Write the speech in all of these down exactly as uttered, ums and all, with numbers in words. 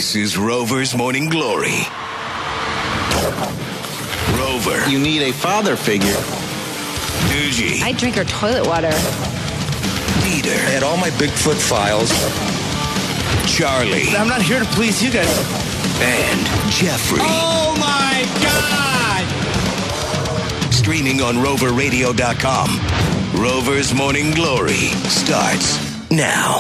This is Rover's Morning Glory. Rover. You need a father figure. Doogie. I drink her toilet water. Dieter. I had all my Bigfoot files. Charlie. I'm not here to please you guys. And Jeffrey. Oh, my God! Streaming on rover radio dot com. Rover's Morning Glory starts now.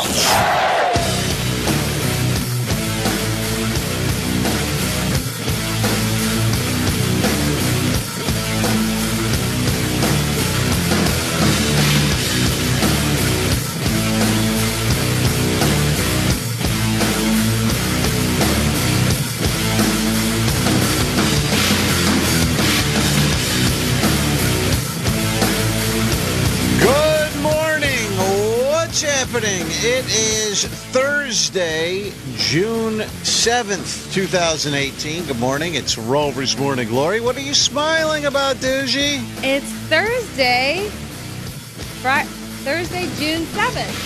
It is Thursday, June seventh, twenty eighteen. Good morning. It's Rover's Morning Glory. What are you smiling about, Doogie? It's Thursday, Fri- Thursday, June seventh,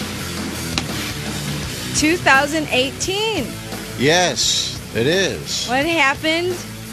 twenty eighteen. Yes, it is. What happened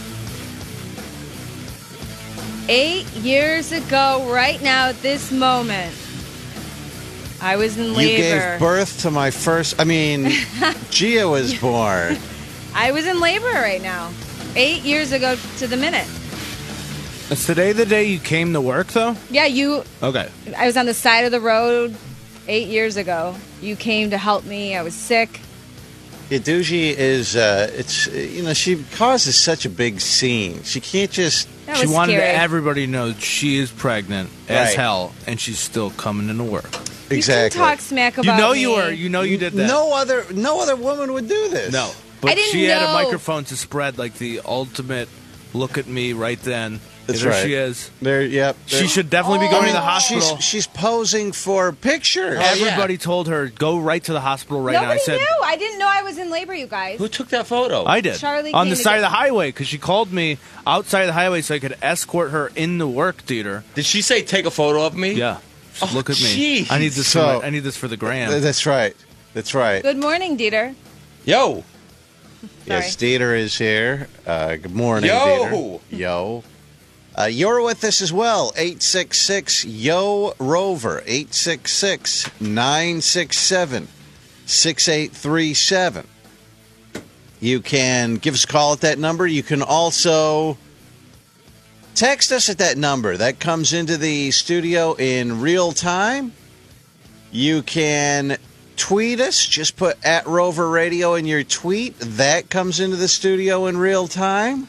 eight years ago, right now, at this moment? I was in labor. You gave birth to my first, I mean, Gia was born. I was in labor right now. Eight years ago to the minute. Is today the day you came to work, though? Yeah, you... Okay. I was on the side of the road eight years ago. You came to help me. I was sick. Yeah, Doogie is, uh, it's, you know, she causes such a big scene. She can't just... That She was wanted scary. everybody to know she is pregnant as Right. hell, and she's still coming into work. Exactly. You can talk smack about You know me. you were. You know you did that. No other, no other woman would do this. No. But I didn't she had a know. microphone to spread like the ultimate look at me right then. That's there right. she is. There, yep. She there- should definitely be Oh. going I to mean, the hospital. She's, she's posing for pictures. Everybody told her, go right to the hospital right now. Nobody I said, knew. I didn't know I was in labor, you guys. Who took that photo? I did. Charlie on came the to side get of the me. highway because she called me outside of the highway so I could escort her in the work theater. Did she say take a photo of me? Yeah. Oh, Look at me. jeez. I need this. So- for my, I need this for the gram. Th- That's right. That's right. Good morning, Dieter. Yo. Yes, Dieter is here. Uh, good morning, Yo. Dieter. Yo. Uh, you're with us as well. eight six six, Y O, Rover. eight six six, nine six seven, six eight three seven. You can give us a call at that number. You can also text us at that number. That comes into the studio in real time. You can tweet us. Just put at Rover Radio in your tweet. That comes into the studio in real time.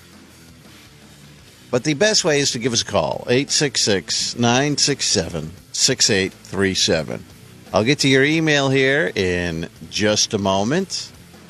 But the best way is to give us a call. eight six six, nine six seven, six eight three seven. I'll get to your email here in just a moment.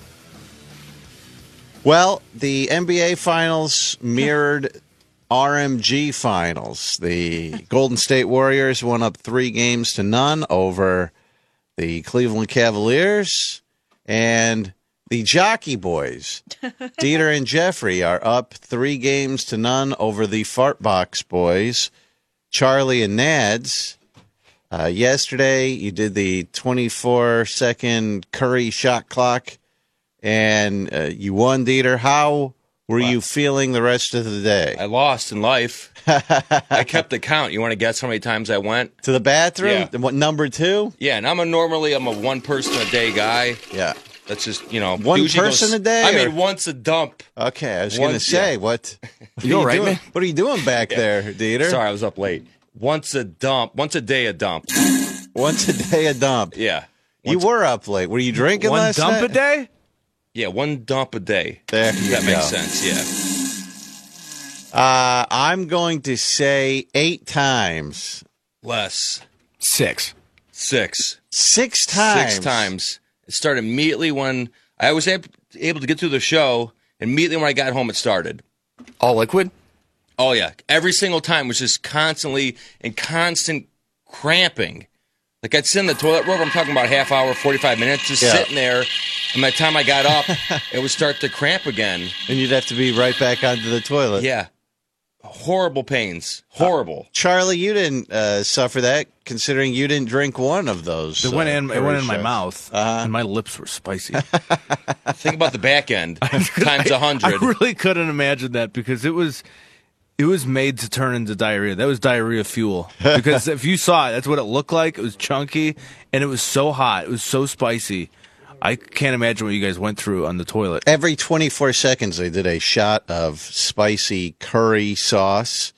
Well, the N B A Finals mirrored R M G Finals. The Golden State Warriors won up three games to none over the Cleveland Cavaliers. And the Jockey Boys, Dieter and Jeffrey, are up three games to none over the Fartbox Boys, Charlie and Nads. Uh, yesterday, you did the twenty-four second Curry shot clock, and uh, you won, Dieter. How were you feeling the rest of the day? I lost in life. I kept the count. You want to guess how many times I went? To the bathroom? Yeah. What, number two? Yeah, and I'm a normally I'm a one person a day guy. Yeah. That's just, you know, One usually person goes- a day, I or- mean, once a dump. Okay, I was One- going to say, yeah. what, what, You are all right, doing, man? what are you doing back there, Dieter? Sorry, I was up late. Once a dump. Once a day a dump. Once a day a dump. Yeah. You Once- were up late. Were you drinking One last dump night? a day? Yeah, one dump a day. There If you that go. makes sense, yeah. Uh, I'm going to say eight times. Less. Six. Six. Six times. Six times. It started immediately when I was ab- able to get through the show. Immediately when I got home, it started. All liquid? Oh, yeah. Every single time was just constantly in constant cramping. Like I'd sit in the toilet roll, I'm talking about half hour, forty-five minutes, just Yeah. sitting there. And by the time I got up, it would start to cramp again. And you'd have to be right back onto the toilet. Yeah. horrible pains. Horrible. Charlie, you didn't uh, suffer that, considering you didn't drink one of those. It went uh, in. It went in my shots. mouth, Uh-huh. and my lips were spicy. Think about the back end times a I hundred. really couldn't imagine that because it was, it was made to turn into diarrhea. That was diarrhea fuel. Because if you saw it, that's what it looked like. It was chunky, and it was so hot. It was so spicy. I can't imagine what you guys went through on the toilet. Every twenty-four seconds, they did a shot of spicy curry sauce.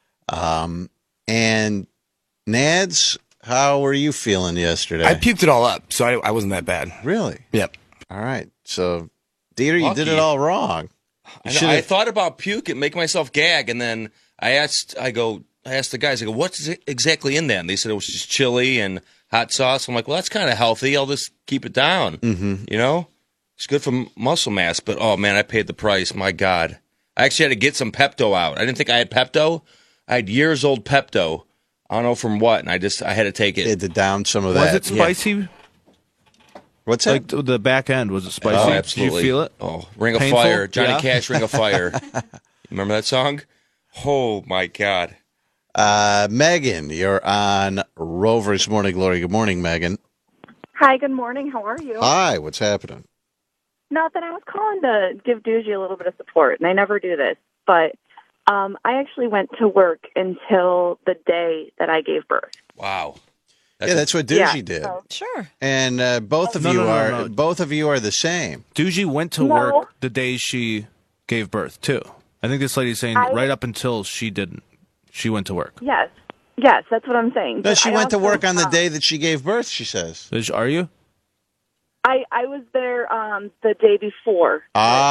Um, and Nads, how were you feeling yesterday? I puked it all up, so I, I wasn't that bad. Really? Yep. All right. So, Dieter, you did Lucky. it all wrong. You I, know, should've- I thought about puke and make myself gag, and then I asked, I go, I asked the guys, I go, what's exactly in that? And they said it was just chili and hot sauce. I'm like, well, that's kind of healthy. I'll just keep it down. Mm-hmm. You know, it's good for m- muscle mass. But oh man, I paid the price. My God, I actually had to get some Pepto out. I didn't think I had Pepto. I had years old Pepto. I don't know from what, and I just I had to take You it. had to down some of Was that. it spicy? What's that? Like th- the back end, was it spicy? Oh, Did absolutely. you feel it? Oh, Ring Painful? of Fire, Johnny Yeah. Cash, Ring of Fire. You remember that song? Oh my God. Uh, Megan, you're on Rover's Morning Glory. Good morning, Megan. Hi, good morning. How are you? Hi, what's happening? Nothing. I was calling to give Doogie a little bit of support, and I never do this, but um, I actually went to work until the day that I gave birth. Wow. yeah, that's what Doogie Yeah, did. so- Sure. And uh, both of No, you no, no, are no. both of you are the same. Doogie went to No. work the day she gave birth, too. I think this lady's saying I- right up until she didn't. She went to work. Yes. Yes, that's what I'm saying. No, But she I went to also, work on the um, day that she gave birth, she says. Is- Are you? I, I was there um, the day before.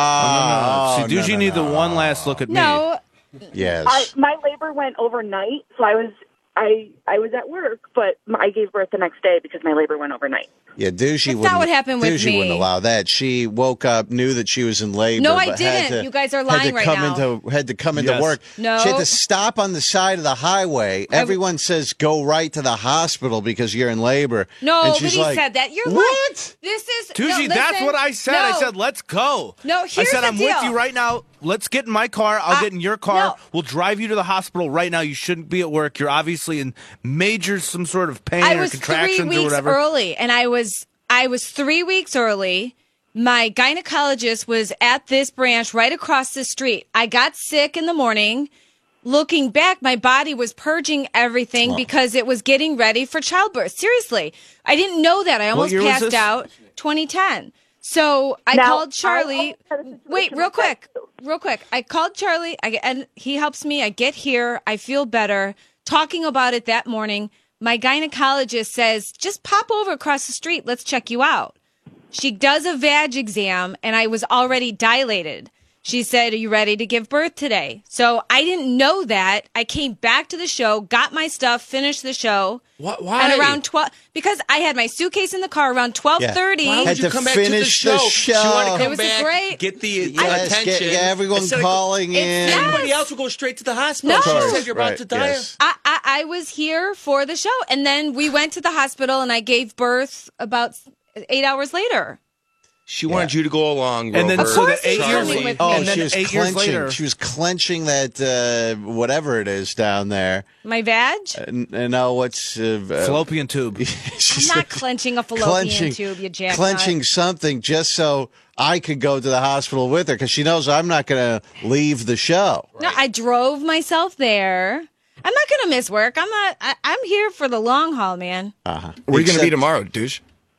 Ah, See, no, Doogie no, need no. the one last look at me. No, Yes. I, my labor went overnight, so I was I I was at work, but I gave birth the next day because my labor went overnight. Yeah, Doogie That's wouldn't. not what happened with Doogie me. wouldn't allow that. She woke up, knew that she was in labor. No, I but had didn't. to- You guys are had lying to right come now. Into, had to come into Yes. work. No. She had to stop on the side of the highway. Everyone says go right to the hospital because you're in labor. no, and but she's he like, said that. You're lying. what? This is Doogie, no, that's listen. what I said. I No. said, let's go. No, I here's said, the I'm with deal. you right now. Let's get in my car. I'll I- get in your car. no. We'll drive you to the hospital right now. You shouldn't be at work. You're obviously in major some sort of pain I or was three contractions or weeks whatever. early, and I was I was three weeks early. My gynecologist was at this branch right across the street. I got sick in the morning. Looking back, my body was purging everything because it was getting ready for childbirth. Seriously, I didn't know that. I almost year was passed this? out. twenty ten. So I Now, called I Charlie. almost had a situation Wait, real like that, quick, too. real quick. I called Charlie, I, and he helps me. I get here, I feel better. Talking about it that morning, my gynecologist says, "Just pop over across the street. Let's check you out." She does a vag exam, and I was already dilated. She said, "Are you ready to give birth today?" So I didn't know that. I came back to the show, got my stuff, finished the show. What? Why? And around twelve, because I had my suitcase in the car around twelve thirty. Why would Had you to come back to the finish show? the She wanted to show. come It was a back, great- get the Yes, attention. get- yeah, everyone Instead of- calling It's- in. Everybody Yes. else will go straight to the hospital. No. She Of said course, you're about right, to die. yes. I, I, I was here for the show, and then we went to the hospital, and I gave birth about eight hours later. She wanted you to go along, And then Rover. so course that eight he's years coming with Oh, me. and then she was eight years clenching. later, She was clenching that uh, whatever it is down there. My vag? And, and now what's uh, uh, fallopian tube. I'm she's not clenching a fallopian clenching, tube, you jackass. clenching something just so I could go to the hospital with her because she knows I'm not going to leave the show. No, I drove myself there. I'm not going to miss work. I'm not. I, I'm here for the long haul, man. Uh-huh. Where are you going to Except- be tomorrow, douche?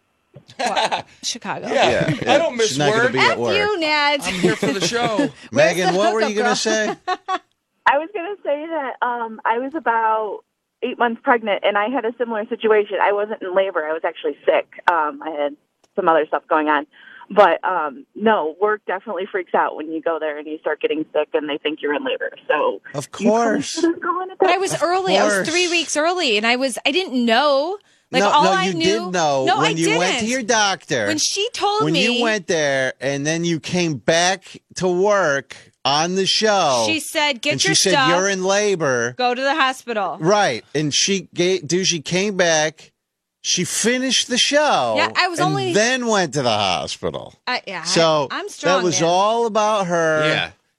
Chicago. Yeah, Yeah, I don't miss she's not gonna work. be at F work. you, Ned. I'm here for the show. Megan, the what were hookup, you going to girl? say? I was going to say that um, I was about eight months pregnant, and I had a similar situation. I wasn't in labor. I was actually sick. Um, I had some other stuff going on. But, um, no, work definitely freaks out when you go there and you start getting sick and they think you're in labor. So Of you probably course. should have gone at But that I was early. I was course. three weeks early, and I was. I didn't know. Like no, all no, I you knew. did know no, when I you didn't. went to your doctor. When she told when me, you went there and then you came back to work on the show. she said, "Get and your she said stuff. you're in labor. Go to the hospital." Right. And she gave, dude, she came back. She finished the show. Yeah, I was and only- then went to the hospital. I, yeah, So I, I'm strong. that was man. all about her. Yeah.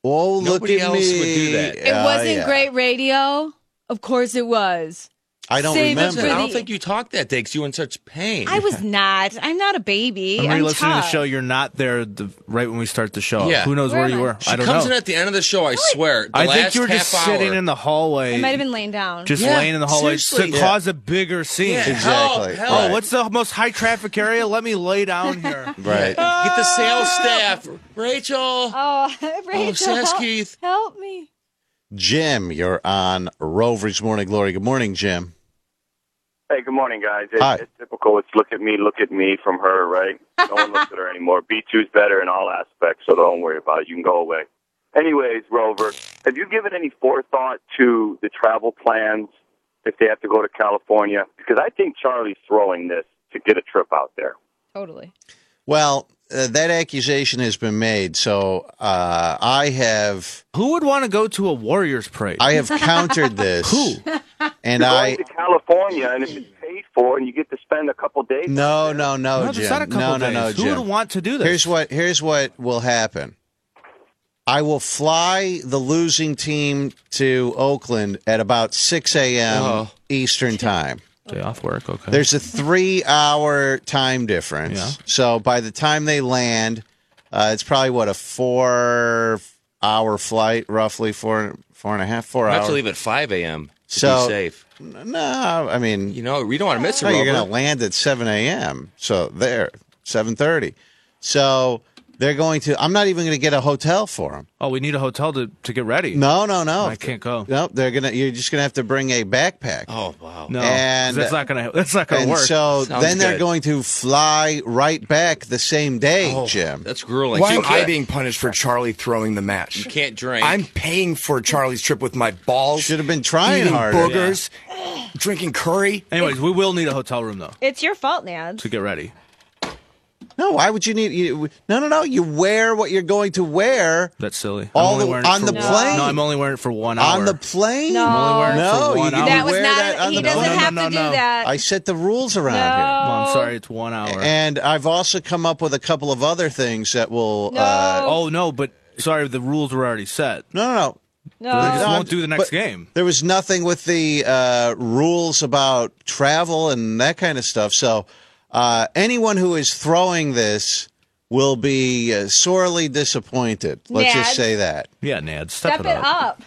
Oh, look Nobody at else me. would do that. It Uh, wasn't yeah. great radio. Of course it was. I don't Save it remember. for I the- don't think you talked that day because you were in such pain. I was not. I'm not a baby. I'm I'm re-listening to the tough. show. You're not there the, right when we start the show. Yeah. Who knows Where where, am you I? were? She I don't comes know. in at the end of the show, I swear. The I last think you were just half sitting hour. in the hallway. I might have been laying down. just Yeah, laying in the hallway seriously. to Yeah. cause a bigger scene. Yeah, Exactly. help, help. Oh, Right. what's the most high traffic area? Let me lay down here. Right. Get the sales staff. Rachel. Oh, Rachel, says help, Keith. help me. Jim, you're on Rover's Morning Glory. Good morning, Jim. Hey, good morning, guys. It, Hi. It's typical. It's look at me, look at me from her, right? No one looks at her anymore. B two's better in all aspects, so don't worry about it. You can go away. Anyways, Rover, have you given any forethought to the travel plans if they have to go to California? Because I think Charlie's throwing this to get a trip out there. Totally. Well, uh, that accusation has been made, so uh, I have Who would want to go to a Warriors parade? I have countered this. Who? And You're I going to California, and if it's paid for, and you get to spend a couple days. no, no, no, no, Jim. there's not a couple no, no, days. no, Who Jim. would want to do this? Here's what here's what will happen. I will fly the losing team to Oakland at about six a.m. Oh. Eastern time. Day off work. Okay. There's a three-hour time difference. Yeah. So by the time they land, uh, it's probably what a four-hour flight, roughly four, four and a half, four I have hours. to leave at five a.m. to So- be safe. No, I mean, You know, we don't want to miss it, no, you're Rover. going to land at seven a.m. So there, seven thirty. So they're going to. I'm not even going to get a hotel for them. oh, we need a hotel to, to get ready. No, no, no. I can't go. No, they're gonna. You're just gonna have to bring a backpack. Oh, wow. No, And- 'cause that's not gonna. That's not gonna and work. so Sounds then they're good. going to fly right back the same day, Oh, Jim. That's grueling. Why You am I can't- being punished for Charlie throwing the match? You can't drink. I'm paying for Charlie's trip with my balls. Should have been trying eating harder. boogers, drinking curry. Anyways, we will need a hotel room though It's your fault, Nads. to get ready. No, why would you need? You, no, no, no. You wear what you're going to wear That's silly. All I'm only the- wearing it on for the one- plane? No, I'm only wearing it for one hour. on the plane. No. I'm only wearing it No, for you one can hour. That was wear not. that on he the doesn't plane. have No, no, to no. do that. I set the rules around here. Well, I'm sorry, it's one hour. And I've also come up with a couple of other things that will. No. Uh, oh no, but sorry, the rules were already set. no, no, no. No. They just No, won't I'm- do the next but game. There was nothing with the uh, rules about travel and that kind of stuff. So uh, anyone who is throwing this will be uh, sorely disappointed. Let's just Nad. say that. Yeah, Nad, step, Step it up.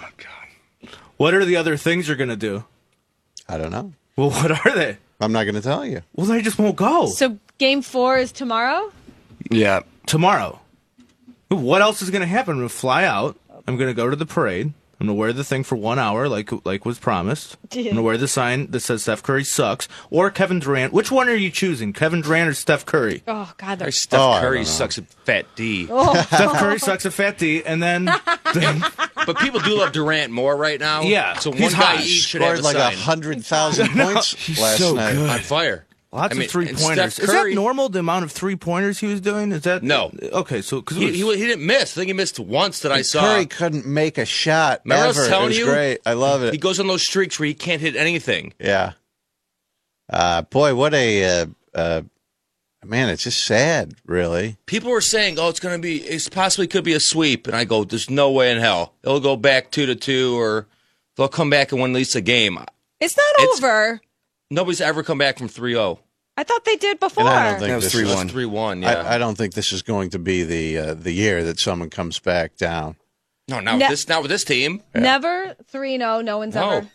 What are the other things you're gonna do? I don't know. Well, what are they? I'm not going to tell you. Well, they just won't go So game four is tomorrow. Yeah. tomorrow. What else is gonna happen? I'm gonna fly out. I'm gonna go to the parade. I'm gonna wear the thing for one hour, like like was promised. I'm gonna wear the sign that says Steph Curry sucks or Kevin Durant. Which one are you choosing, Kevin Durant or Steph Curry? Oh God, they're Or Steph Oh, I Curry don't know. sucks at Fat D. Steph Curry sucks at Fat D, and then, then But people do love Durant more right now. Yeah, So he's one guy hot. each should have Scored a like a sign. hundred thousand points He's last so night. good. On fire. lots I mean, of three and pointers. Steph Is that Curry- normal? The amount of three pointers he was doing? Is that No. Okay, so because He, he, he didn't miss. I think he missed once that I saw. Curry couldn't make a shot Remember I ever. was telling it was you? great. I love it. He goes on those streaks where he can't hit anything. Yeah. Uh, boy, what a uh, uh, man! It's just sad, really. People were saying, "Oh, it's going to be, it's possibly could be a sweep," and I go, "There's no way in hell it'll go back two to two, or they'll come back and win at least a game." It's not It's- over. Nobody's ever come back from three oh. I thought they did before. And I don't think That was this three is, one. three one. Yeah. I, I don't think this is going to be the uh, the year that someone comes back down. no, not Ne- with this. Not with this team. Never three and oh. No one's No. ever.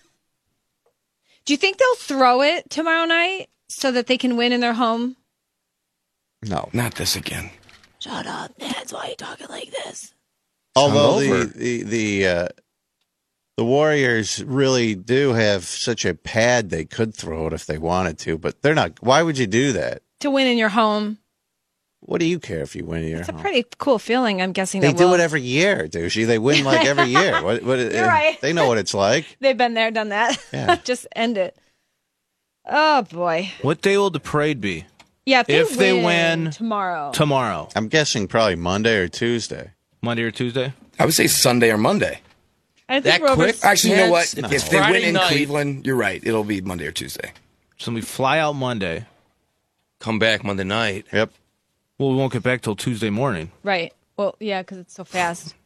Do you think they'll throw it tomorrow night so that they can win in their home? No. Not this again. Shut up, That's why you talking like this? Although over. the the the, uh, the Warriors really do have such a pad, they could throw it if they wanted to, but they're not. Why would you do that? To win in your home. What do you care if you win in your It's a home? pretty cool feeling. I'm guessing They that do will- it every year, douchey. They win like every year. What? What? You're uh, right. They know what it's like. They've been there, done that. Yeah. Just end it. Oh boy. What day will the parade be? Yeah. If they, If they win, win tomorrow. Tomorrow, I'm guessing probably Monday or Tuesday. Monday or Tuesday. I would say Sunday or Monday. I think That Rover's- quick? Actually, you know what? Yes. If, No. if they Friday win in night. Cleveland, you're right. It'll be Monday or Tuesday. So we fly out Monday. Come back Monday night. Yep. Well, we won't get back till Tuesday morning. Right. Well, yeah, because it's so fast.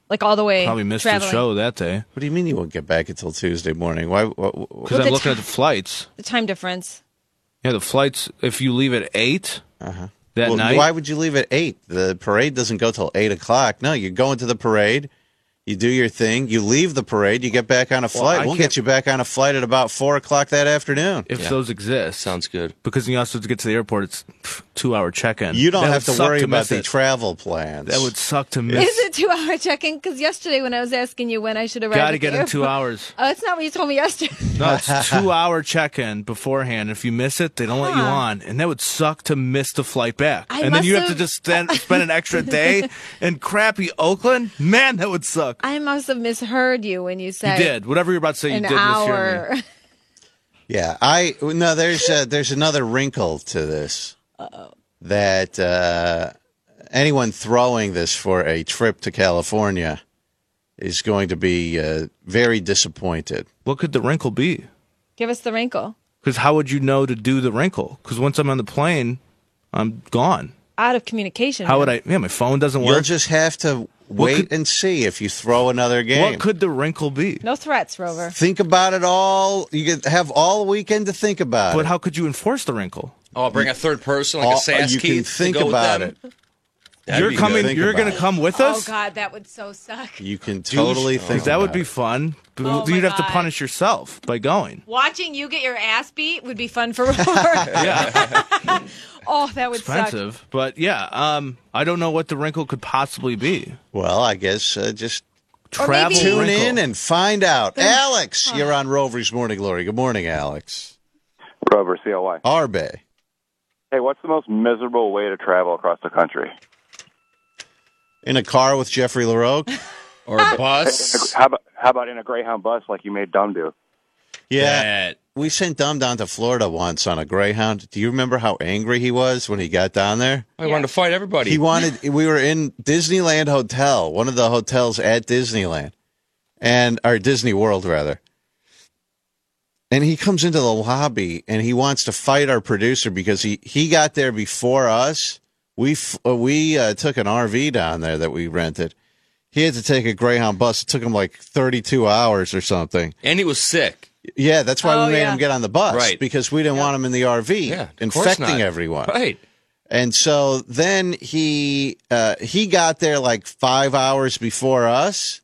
like all the way. Probably missed traveling. the show that day What do you mean you won't get back until Tuesday morning? Why? What, what- because Well, I'm the looking ti- at the flights. The time difference. Yeah, the flights. If you leave at eight Uh-huh. that well, night, why would you leave at eight? The parade doesn't go till eight o'clock. No, you go into the parade, you do your thing, you leave the parade, you get back on a flight. I we'll can't- get you back on a flight at about four o'clock that afternoon. if Yeah. those exist, Sounds good. because you also have to get to the airport. It's pff, two hour check in. You don't That have would to suck worry to about miss the it. travel plans. That would suck to miss. Is it two hour check in? Because yesterday when I was asking you when I should arrive, Got at to get the in two airport- hours. Oh, that's not what you told me yesterday. No, it's two hour check in beforehand. If you miss it, they don't let you Huh. on, and that would suck to miss the flight back. I and then you must have to have- just spend, spend an extra day in crappy Oakland. Man, that would suck. I must have misheard you when you You said did whatever you're about to say. You an did mishear me. hour. Yeah, I no. There's uh, there's another wrinkle to this. Uh-oh. That uh, anyone throwing this for a trip to California is going to be uh, very disappointed. What could the wrinkle be? Give us the wrinkle. Because how would you know to do the wrinkle? Because once I'm on the plane, I'm gone. Out of communication. How man. would I? Yeah, my phone doesn't You'll work. just have to wait could- and see if you throw another game. What could the wrinkle be? No threats, Rover. Think about it all. You could have all weekend to think about But it. how could you enforce the wrinkle? Oh, bring a third person like All- a Sass you can Keith think to go about with them. it. That'd you're be coming. good. Think You're about going to it. come with Oh us. God, that would so suck. You can totally Douche. think That would about be it. fun. But Oh you'd my have to God. punish yourself by going. Watching you get your ass beat would be fun for Rover. Yeah, Oh, that would suck. expensive. But yeah, um, I don't know what the wrinkle could possibly be. Well, I guess uh, just Or Travel maybe- tune wrinkle. in and find out. Alex, you're on Rover's Morning Glory. Good morning, Alex. Rover, C L Y. Arbe. Hey, what's the most miserable way to travel across the country? In a car with Jeffrey LaRoque? Or a bus. How about how about in a Greyhound bus like you made Dumb do? Yeah. That- We sent Dum down to Florida once on a Greyhound. Do you remember how angry he was when he got down there? I wanted to fight everybody. He wanted, we were in Disneyland Hotel, one of the hotels at Disneyland, and, or Disney World, rather. And he comes into the lobby and he wants to fight our producer because he, he got there before us. We, f- uh, we uh, took an R V down there that we rented. He had to take a Greyhound bus. It took him like thirty-two hours or something. and he was sick. Yeah, that's why Oh, we made yeah. him get on the bus. Right. Because we didn't want him in the R V Yeah, of course infecting not. everyone. Right. And so then he uh, he got there like five hours before us,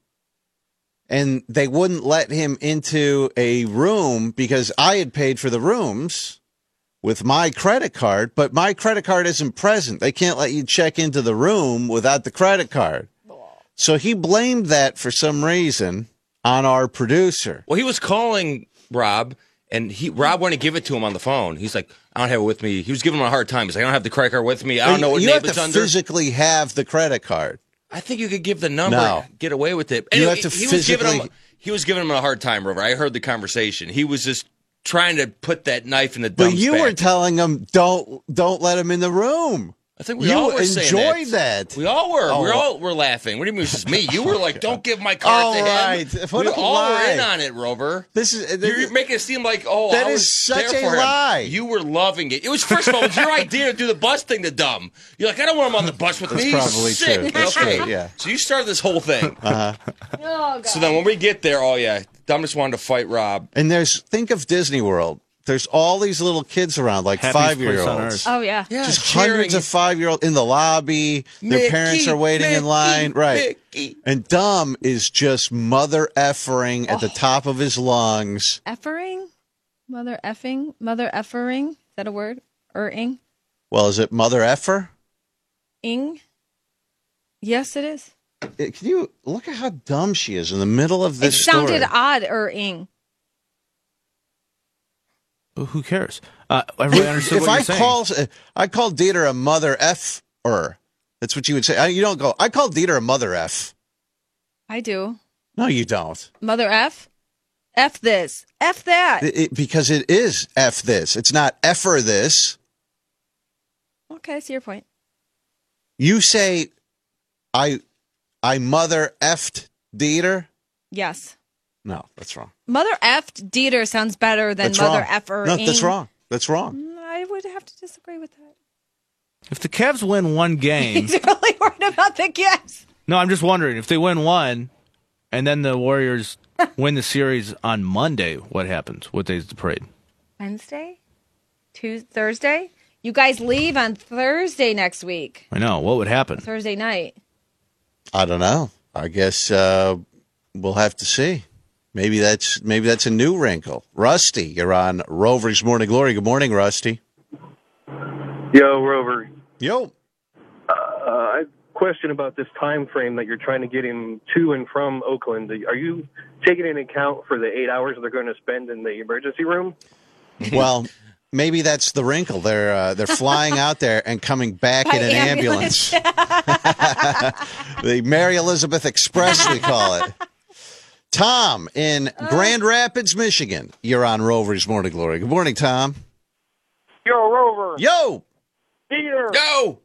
and they wouldn't let him into a room because I had paid for the rooms with my credit card, but my credit card isn't present. They can't let you check into the room without the credit card. So he blamed that for some reason on our producer. Well, he was calling Rob, and he Rob wanted to give it to him on the phone. He's like, I don't have it with me. He was giving him a hard time. He's like, I don't have the credit card with me. I don't know what you name have it's to under. physically have the credit card. I think you could give the number, No. get away with it. You Anyway, have to he was giving him. physically- He was giving him a hard time, Rover. I heard the conversation. He was just trying to put that knife in the But dump's you back. were telling him don't don't let him in the room. I think we you all were saying enjoyed that. that. We all were. Oh, we well- all were laughing. What do you mean it was just me? You were like, don't give my card All to him. right. What we a all were in lie. on it, Rover. This is You're making it seem like, oh, That I is was such there a for him. lie. You were loving it. It was, first of all, it was your idea to do the bus thing to Dumb. You're like, I don't want him on the bus with That's me. probably He's sick. true. That's okay. true, yeah. So you started this whole thing. Oh, God. So then when we get there, oh, yeah, Dumb just wanted to fight Rob. And there's think of Disney World. There's all these little kids around, like Happiest five place year on olds. earth. Oh, yeah. Yeah, Just cheering. hundreds of five year olds in the lobby. Their Mickey, parents are waiting in Mickey, line. Right. Mickey. And Dumb is just mother effering at Oh. the top of his lungs. Effering? Mother effing? Mother effering? Is that a word? Or ing? Well, is it mother effer? Ing? Yes, it is. It- Can you look at how dumb she is in the middle of It this sounded story? odd, or ing. Well, who cares? Uh, everybody understood if what I you're saying. call I call Dieter a mother effer, that's what you would say. I- You don't go. I call Dieter a mother f. I do. No, you don't. Mother F? F this. F that. It- it- because it is f this. It's not effer this. Okay, I see your point. You say, I, I mother effed Dieter. Yes. No, that's wrong. Mother effed Dieter sounds better than That's Mother wrong. effer. No, that's wrong. That's wrong. Mm, I would have to disagree with that. If the Cavs win one game, He's really worried about the kids. No, I'm just wondering if they win one, and then the Warriors win the series on Monday. What happens? What day is the parade? Wednesday, Tuesday, Thursday. You guys leave on Thursday next week. I know. What would happen? Thursday night. I don't know. I guess uh, we'll have to see. Maybe that's maybe that's a new wrinkle. Rusty, you're on Rover's Morning Glory. Good morning, Rusty. Yo, Rover. Yo. Uh, I have a question about this time frame that you're trying to get him to and from Oakland. Are you taking into account for the eight hours they're going to spend in the emergency room? Well, maybe that's the wrinkle. They're uh, they're flying out there and coming back By in an ambulance. ambulance. The Mary Elizabeth Express, we call it. Tom in Grand Rapids, Michigan. You're on Rover's Morning Glory. Good morning, Tom. Yo, Rover. Yo. Peter. Go!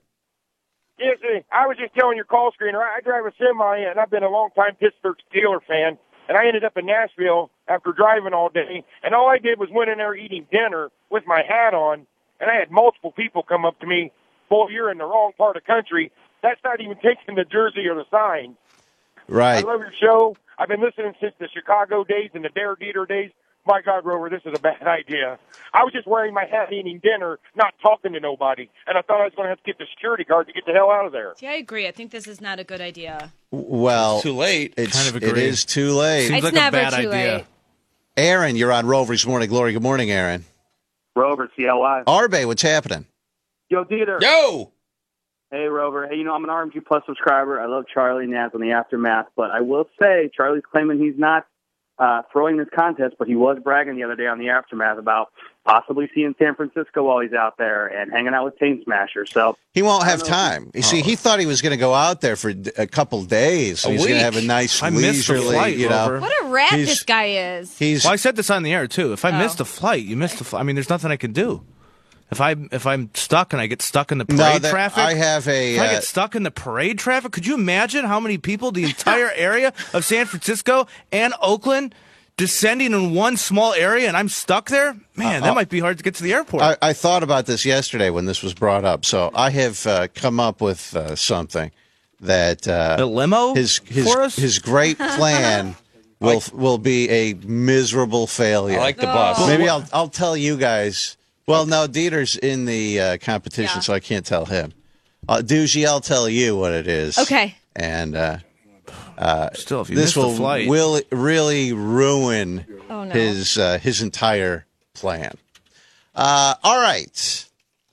Yes, I was just telling your call screener, I drive a semi, and I've been a long-time Pittsburgh Steelers fan, and I ended up in Nashville after driving all day, and all I did was went in there eating dinner with my hat on, and I had multiple people come up to me, boy, you're in the wrong part of the country. That's not even taking the jersey or the sign. Right. I love your show. I've been listening since the Chicago days and the Dare Dieter days. My God, Rover, this is a bad idea. I was just wearing my hat eating dinner, not talking to nobody, and I thought I was going to have to get the security guard to get the hell out of there. Yeah, I agree. I think this is not a good idea. Well, It's too late. It's, Kind of it agree. is too late. Seems It's like never a bad too idea. late. Aaron, you're on Rover's Morning Glory. Good morning, Aaron. Rover, C L I. Arbe, what's happening? Yo, Dieter. Yo! Hey, Rover. Hey, you know, I'm an R M G Plus subscriber. I love Charlie Naz on the Aftermath, but I will say Charlie's claiming he's not uh, throwing this contest, but he was bragging the other day on the Aftermath about possibly seeing San Francisco while he's out there and hanging out with Taint Smashers. So He won't I have don't know. time. You see, he thought he was going to go out there for a couple days. So A he's going week. to have a nice I missed the leisurely, flight, you know. Rover. What a rat He's- this guy is. He's Well, I said this on the air too. If I Oh. missed a flight, you missed a flight. I mean, there's nothing I can do. If I if I'm stuck and I get stuck in the parade no, that, traffic, I have a. if I uh, get stuck in the parade traffic, could you imagine how many people the entire area of San Francisco and Oakland descending in one small area, and I'm stuck there? Man, that might be hard to get to the airport. I, I thought about this yesterday when this was brought up. So I have uh, come up with uh, something that uh, a limo his his for us? his great plan will will be a miserable failure. I like the bus. Maybe I'll I'll tell you guys. Well, no, Dieter's in the uh, competition, Yeah. so I can't tell him. Uh, Doogie, I'll tell you what it is. Okay. And uh, Still, if you this missed will the flight, will really ruin Oh, no. his uh, his entire plan. Uh, all right.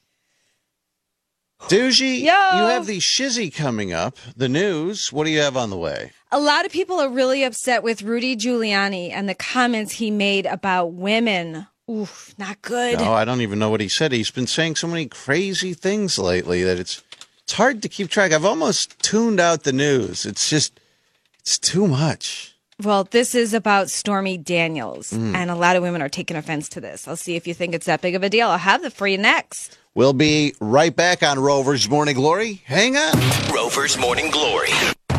Doogie, Yo. you have the shizzy coming up, the news. What do you have on the way? A lot of people are really upset with Rudy Giuliani and the comments he made about women. Oof, not good. No, I don't even know what he said. He's been saying so many crazy things lately that it's it's hard to keep track. I've almost tuned out the news. It's just it's too much. Well, this is about Stormy Daniels, and a lot of women are taking offense to this. I'll see if you think it's that big of a deal. I'll have the for you next. We'll be right back on Rover's Morning Glory. Hang on. Rover's Morning Glory.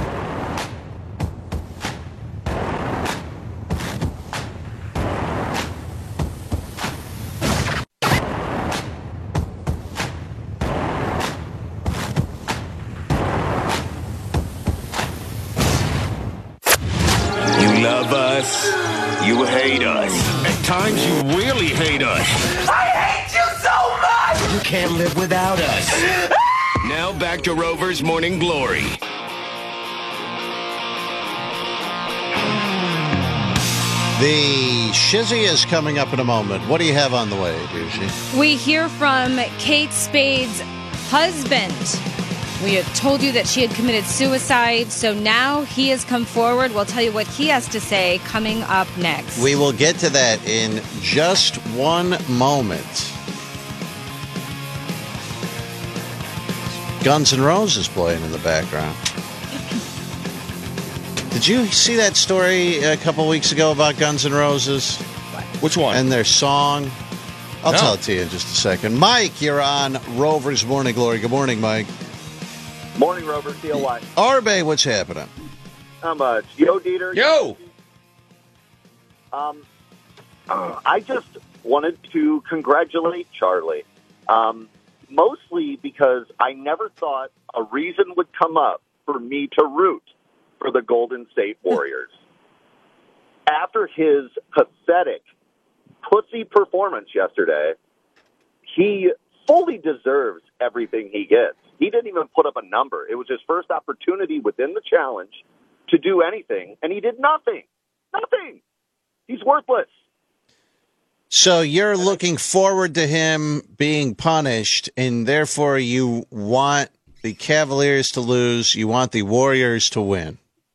You love us. You hate us. At times, you really hate us. I hate you so much! You can't live without us. Now back to Rover's Morning Glory. The shizzy is coming up in a moment. What do you have on the way, Doogie? We hear from Kate Spade's husband. We had told you that she had committed suicide, so now he has come forward. We'll tell you what he has to say coming up next. We will get to that in just one moment. Guns N' Roses playing in the background. Did you see that story a couple weeks ago about Guns N' Roses Which one? and their song? I'll No. tell it to you in just a second. Mike, you're on Rover's Morning Glory. Good morning, Mike. Morning, Rover. C L Y. Arbe, what's happening? How much? Yo, Dieter. Yo! Um, I just wanted to congratulate Charlie, um, mostly because I never thought a reason would come up for me to root for the Golden State Warriors. After his pathetic pussy performance yesterday, he fully deserves everything he gets. He didn't even put up a number. It was his first opportunity within the challenge to do anything, and he did nothing. Nothing. He's worthless. So you're looking forward to him being punished, and therefore you want the Cavaliers to lose. You want the Warriors to win.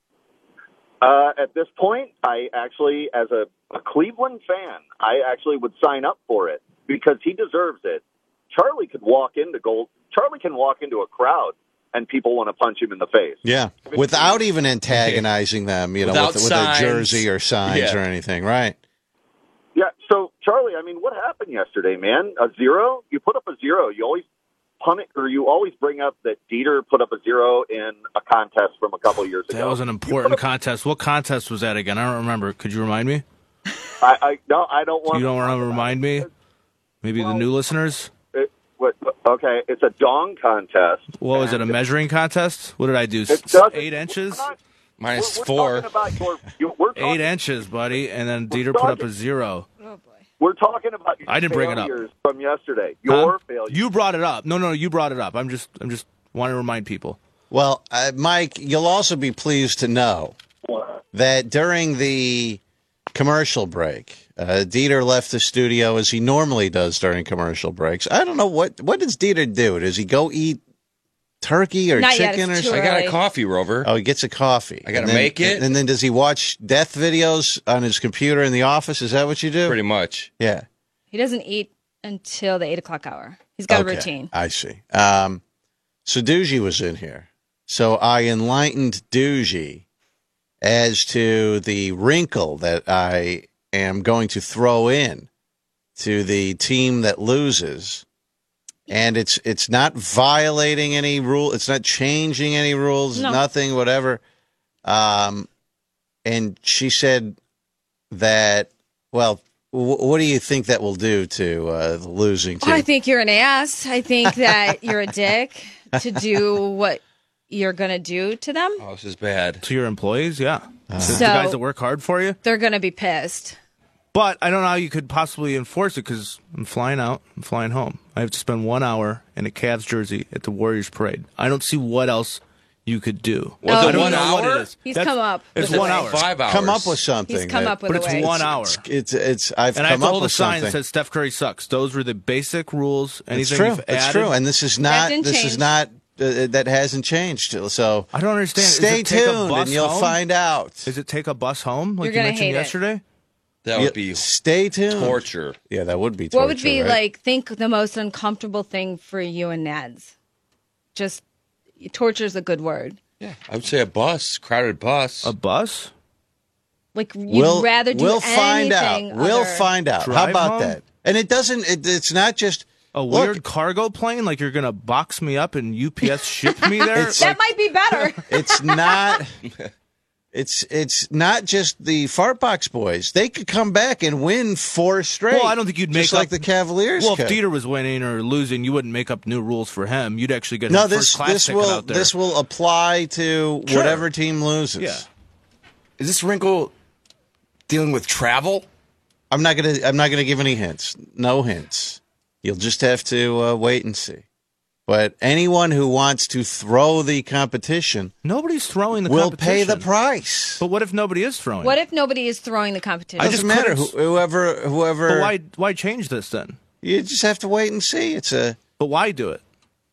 Uh, at this point, I actually, as a, a Cleveland fan, I actually would sign up for it because he deserves it. Charlie could walk into gold. Charlie can walk into a crowd and people want to punch him in the face. Yeah, without even antagonizing them, you know, with, with a jersey or signs Yeah. or anything, right? Yeah, so, Charlie, I mean, what happened yesterday, man? A zero? You put up a zero. You always punish, or you always bring up that Dieter put up a zero in a contest from a couple years ago. That was an important contest. What contest was that again? I don't remember. Could you remind me? I, I No, I don't want You to. don't want to remind me? Maybe the new listeners? It, what, okay, it's a dong contest. What was it, a measuring contest? What did I do? It S- doesn't- Eight inches? Minus We're four. talking about your, you, we're talking, Eight inches, buddy. And then Dieter put up a zero. We're talking about your I didn't bring it up. failures from yesterday. Your Huh? failures. You brought it up. No, no, you brought it up. I'm just, I'm just want to remind people. Well, uh, Mike, you'll also be pleased to know that during the commercial break, uh, Dieter left the studio as he normally does during commercial breaks. I don't know what what does Dieter do? Does he go eat turkey or Not yet, chicken it's or too something? I got early. a coffee, Rover. Oh, he gets a coffee. I gotta And then- make it? And then does he watch death videos on his computer in the office? Is that what you do? Pretty much. Yeah. He doesn't eat until the eight o'clock hour. He's got Okay, a routine. I see. Um, so Doogie was in here. So I enlightened Doogie as to the wrinkle that I am going to throw in to the team that loses. And it's it's not violating any rule. It's not changing any rules. No. Nothing, whatever. Um, and she said that, well, w- what do you think that will do to uh, the losing Oh, team? I think you're an ass. I think that you're a dick to do what you're going to do to them. Oh, this is bad. To your employees, yeah. Uh, the So- guys that work hard for you. They're going to be pissed. But I don't know how you could possibly enforce it because I'm flying out. I'm flying home. I have to spend one hour in a Cavs jersey at the Warriors parade. I don't see what else you could do. Was Oh, it he's- one know what hour? it is. He's That's- come up It's with a one way. hour. Five hours. Come up with something. He's come that- up with But a it's way. one hour. It's it's I've And I have come to up hold a with sign something. that says Steph Curry sucks. Those were the basic rules. It's Anything true. you've It's added, true, and this is not. didn't This change. is not. Uh, that hasn't changed. So I don't understand. Is Stay it take a tuned, bus and you'll home? find out. Is it take a bus home like You're you gonna mentioned hate it. yesterday? That You- would be stay tuned. torture. Yeah, that would be torture. What would be right? like, think the most uncomfortable thing for you and Nads? Just, torture's a good word. Yeah, I would say a bus, crowded bus. A bus? Like, you'd We'll rather do we'll find out. anything We'll other- find out. How Drive about home? that? And it doesn't. It, it's not just A look, weird cargo plane? Like you're going to box me up and U P S ship me there? It's- That might be better. It's not. It's it's not just the Fartbox boys. They could come back and win four straight. Well, I don't think you'd make just like up- the Cavaliers. Well, if could. Dieter was winning or losing, you wouldn't make up new rules for him. You'd actually get no, his this first class this ticket will out there. this will apply to Sure. whatever team loses. Yeah. Is this wrinkle dealing with travel? I'm not gonna I'm not gonna give any hints. No hints. You'll just have to uh, wait and see. But anyone who wants to throw the competition Nobody's throwing the will competition. pay the price. But what if nobody is throwing? What if nobody is throwing the competition? I It just doesn't matter. couldn't- Who, whoever whoever. But why? Why change this then? You just have to wait and see. It's a But why do it?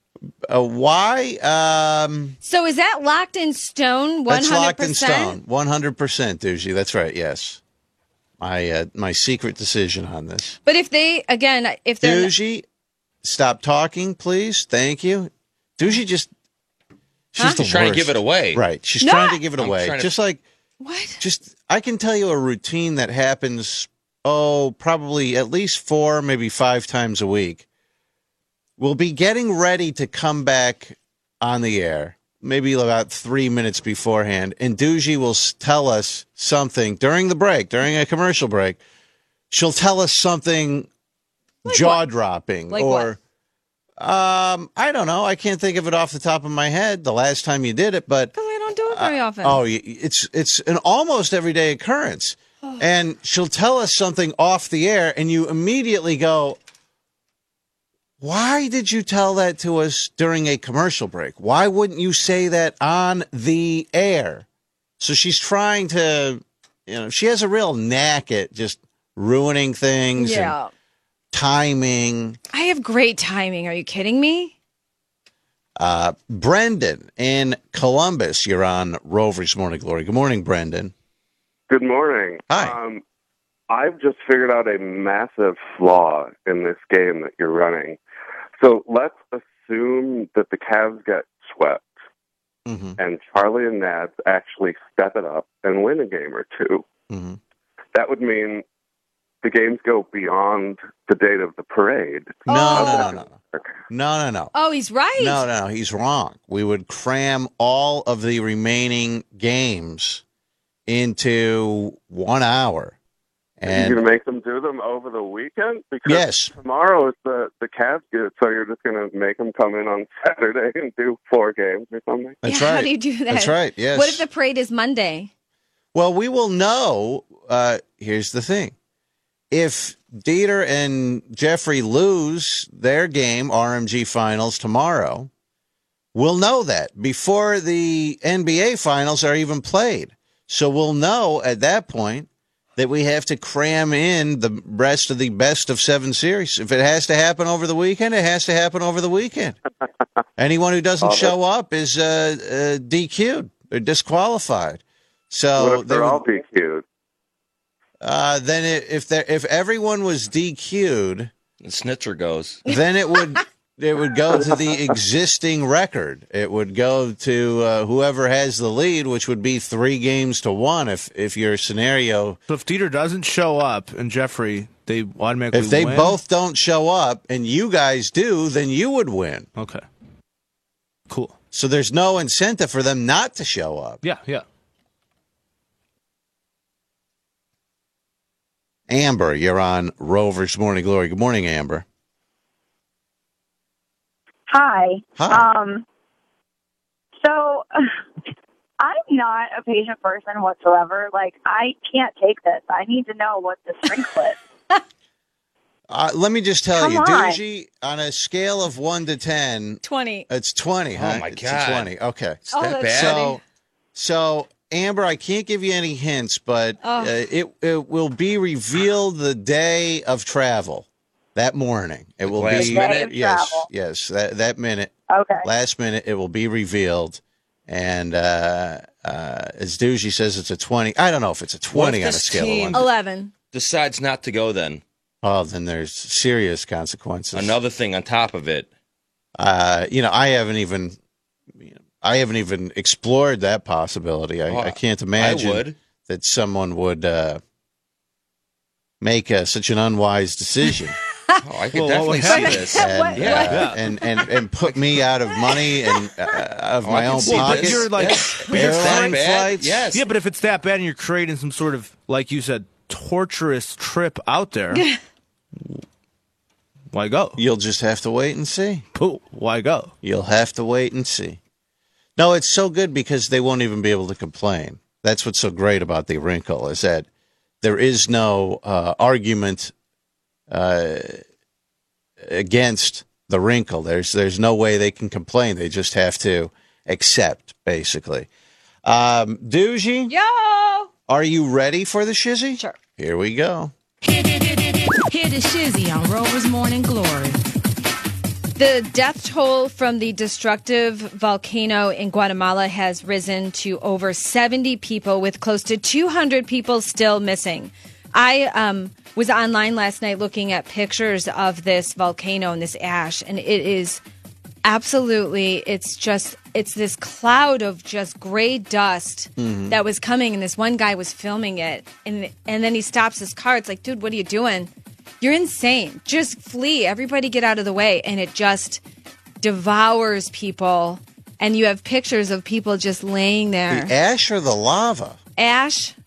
a why. Um, So is that locked in stone? One That's hundred locked in stone. percent. One hundred percent, Doogie. That's right. Yes, my uh, my secret decision on this. But if they again, if they're Doogie, stop talking, please. Thank you. Doogie just she's Huh? the She's trying to worst. give it away. Right. She's No. trying to give it I'm away. trying to- Just like what? just I can tell you a routine that happens. Oh, probably at least four, maybe five times a week. We'll be getting ready to come back on the air, maybe about three minutes beforehand, and Doogie will s- tell us something during the break, during a commercial break. She'll tell us something Like jaw-dropping Like or Um, I don't know. I can't think of it off the top of my head. The last time you did it, but Because I don't do it very uh, often. oh, y- it's it's an almost everyday occurrence, and she'll tell us something off the air, and you immediately go, "Why did you tell that to us during a commercial break? Why wouldn't you say that on the air?" So she's trying to, you know, she has a real knack at just ruining things Yeah. and timing. I have great timing. Are you kidding me? Uh, Brendan in Columbus, you're on Rover's Morning Glory. Good morning, Brendan. Good morning. Hi. Um, I've just figured out a massive flaw in this game that you're running. So let's assume that the Cavs get swept, mm-hmm. and Charlie and Nads actually step it up and win a game or two. Mm-hmm. That would mean the games go beyond the date of the parade. No, Oh. no, no, no, no, no, no, no. Oh, he's right. No, no, no, he's wrong. We would cram all of the remaining games into one hour. And you're going to make them do them over the weekend? Because yes. tomorrow is the, the Cavs get, so you're just going to make them come in on Saturday and do four games or something? That's yeah, right. How do you do that? That's right, yes. What if the parade is Monday? Well, we will know. Uh, here's the thing. If Dieter and Jeffrey lose their game, R M G Finals, tomorrow, we'll know that before the N B A Finals are even played. So we'll know at that point that we have to cram in the rest of the best of seven series. If it has to happen over the weekend, it has to happen over the weekend. Anyone who doesn't Oh, show up is uh, uh, D Q'd or disqualified. So What if they they're would- all D Q'd? Uh, then it, if there, if everyone was D Q'd, The snitcher goes. then it would it would go to the existing record. It would go to uh, whoever has the lead, which would be three games to one. If if your scenario, So if Dieter doesn't show up and Jeffrey, they automatically if they win? both don't show up and you guys do, then you would win. Okay. Cool. So there's no incentive for them not to show up. Yeah, yeah. Amber, you're on Rover's Morning Glory. Good morning, Amber. Hi. Hi. Um, so I'm not a patient person whatsoever. Like, I can't take this. I need to know what the sprinkle is. Uh, let me just tell Come you, on. Doogie, on a scale of one to ten, twenty. It's twenty, huh? Oh, my It's a God. twenty. Okay. It's that that's bad? So, so Amber, I can't give you any hints, but Oh. uh, it it will be revealed the day of travel, that morning. It will last be minute? of yes, travel. yes, that that minute, Okay. last minute, it will be revealed. And uh, uh, as Doogie says, it's a twenty. I don't know if it's a What twenty if on a this scale team- of one. Eleven. Decides not to go then. Oh, then there's serious consequences. Another thing on top of it. Uh, you know, I haven't even, you know, I haven't even explored that possibility. I, Oh, I can't imagine I would. that someone would uh, make uh, such an unwise decision. Oh, I could Well, definitely what see happened- this. And, What- uh, Yeah. and and and put me out of money and uh, of Oh, my I can own see pocket. this. You're like, Yeah. but you're Airline trying- That bad? flights? Yes. yeah, but if it's that bad and you're creating some sort of, like you said, torturous trip out there, why go? You'll just have to wait and see. Pooh, why go? You'll have to wait and see. No, it's so good because they won't even be able to complain. That's what's so great about the wrinkle is that there is no uh, argument uh, against the wrinkle. There's there's no way they can complain. They just have to accept, basically. Um, Doogie, Yo! are you ready for the shizzy? Sure. Here we go. Hear the shizzy on Rover's Morning Glory. The death toll from the destructive volcano in Guatemala has risen to over seventy people, with close to two hundred people still missing. I um, was online last night looking at pictures of this volcano and this ash, and it is absolutely, it's just, it's this cloud of just gray dust Mm-hmm. that was coming, and this one guy was filming it, and and then he stops his car. It's like, dude, what are you doing? You're insane. Just flee. Everybody get out of the way. And it just devours people. And you have pictures of people just laying there. The ash or the lava? Ash,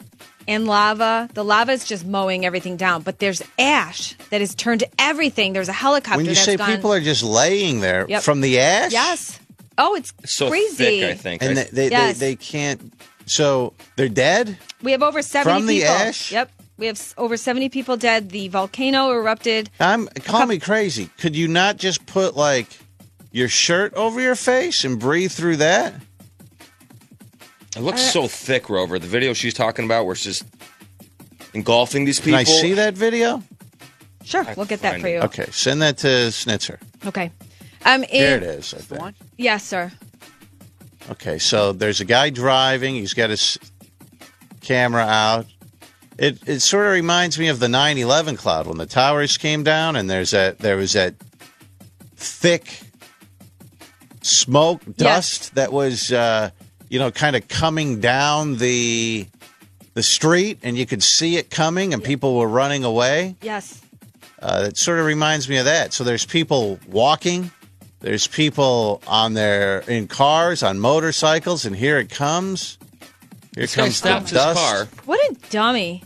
and lava. The lava is just mowing everything down, but there's ash that has turned to everything. There's a helicopter When you that's say gone. people are just laying there Yep. from the ash? Yes. Oh, it's, It's so crazy. thick, I think. And I- they, they, Yes. they, they can't. So they're dead? We have over seventy From the people. ash? Yep. We have s- over seventy people dead. The volcano erupted. I'm Call me crazy. Could you not just put, like, your shirt over your face and breathe through that? It looks Uh, so thick, Rover. The video she's talking about where it's just engulfing these Can people. I see that video? Sure, we'll get that find for it. you. Okay, send that to Snitzer. Okay. Um, in, Here it is, I think. Yes, sir. Okay, so there's a guy driving. He's got his camera out. It it sort of reminds me of the nine eleven cloud when the towers came down and there's that there was that thick smoke dust that was uh, you know kind of coming down the the street and you could see it coming and people were running away. Yes. Uh, it sort of reminds me of that. So there's people walking. There's people on their in cars, on motorcycles, and here it comes. Here This guy comes the stopped his dust. car. What a dummy.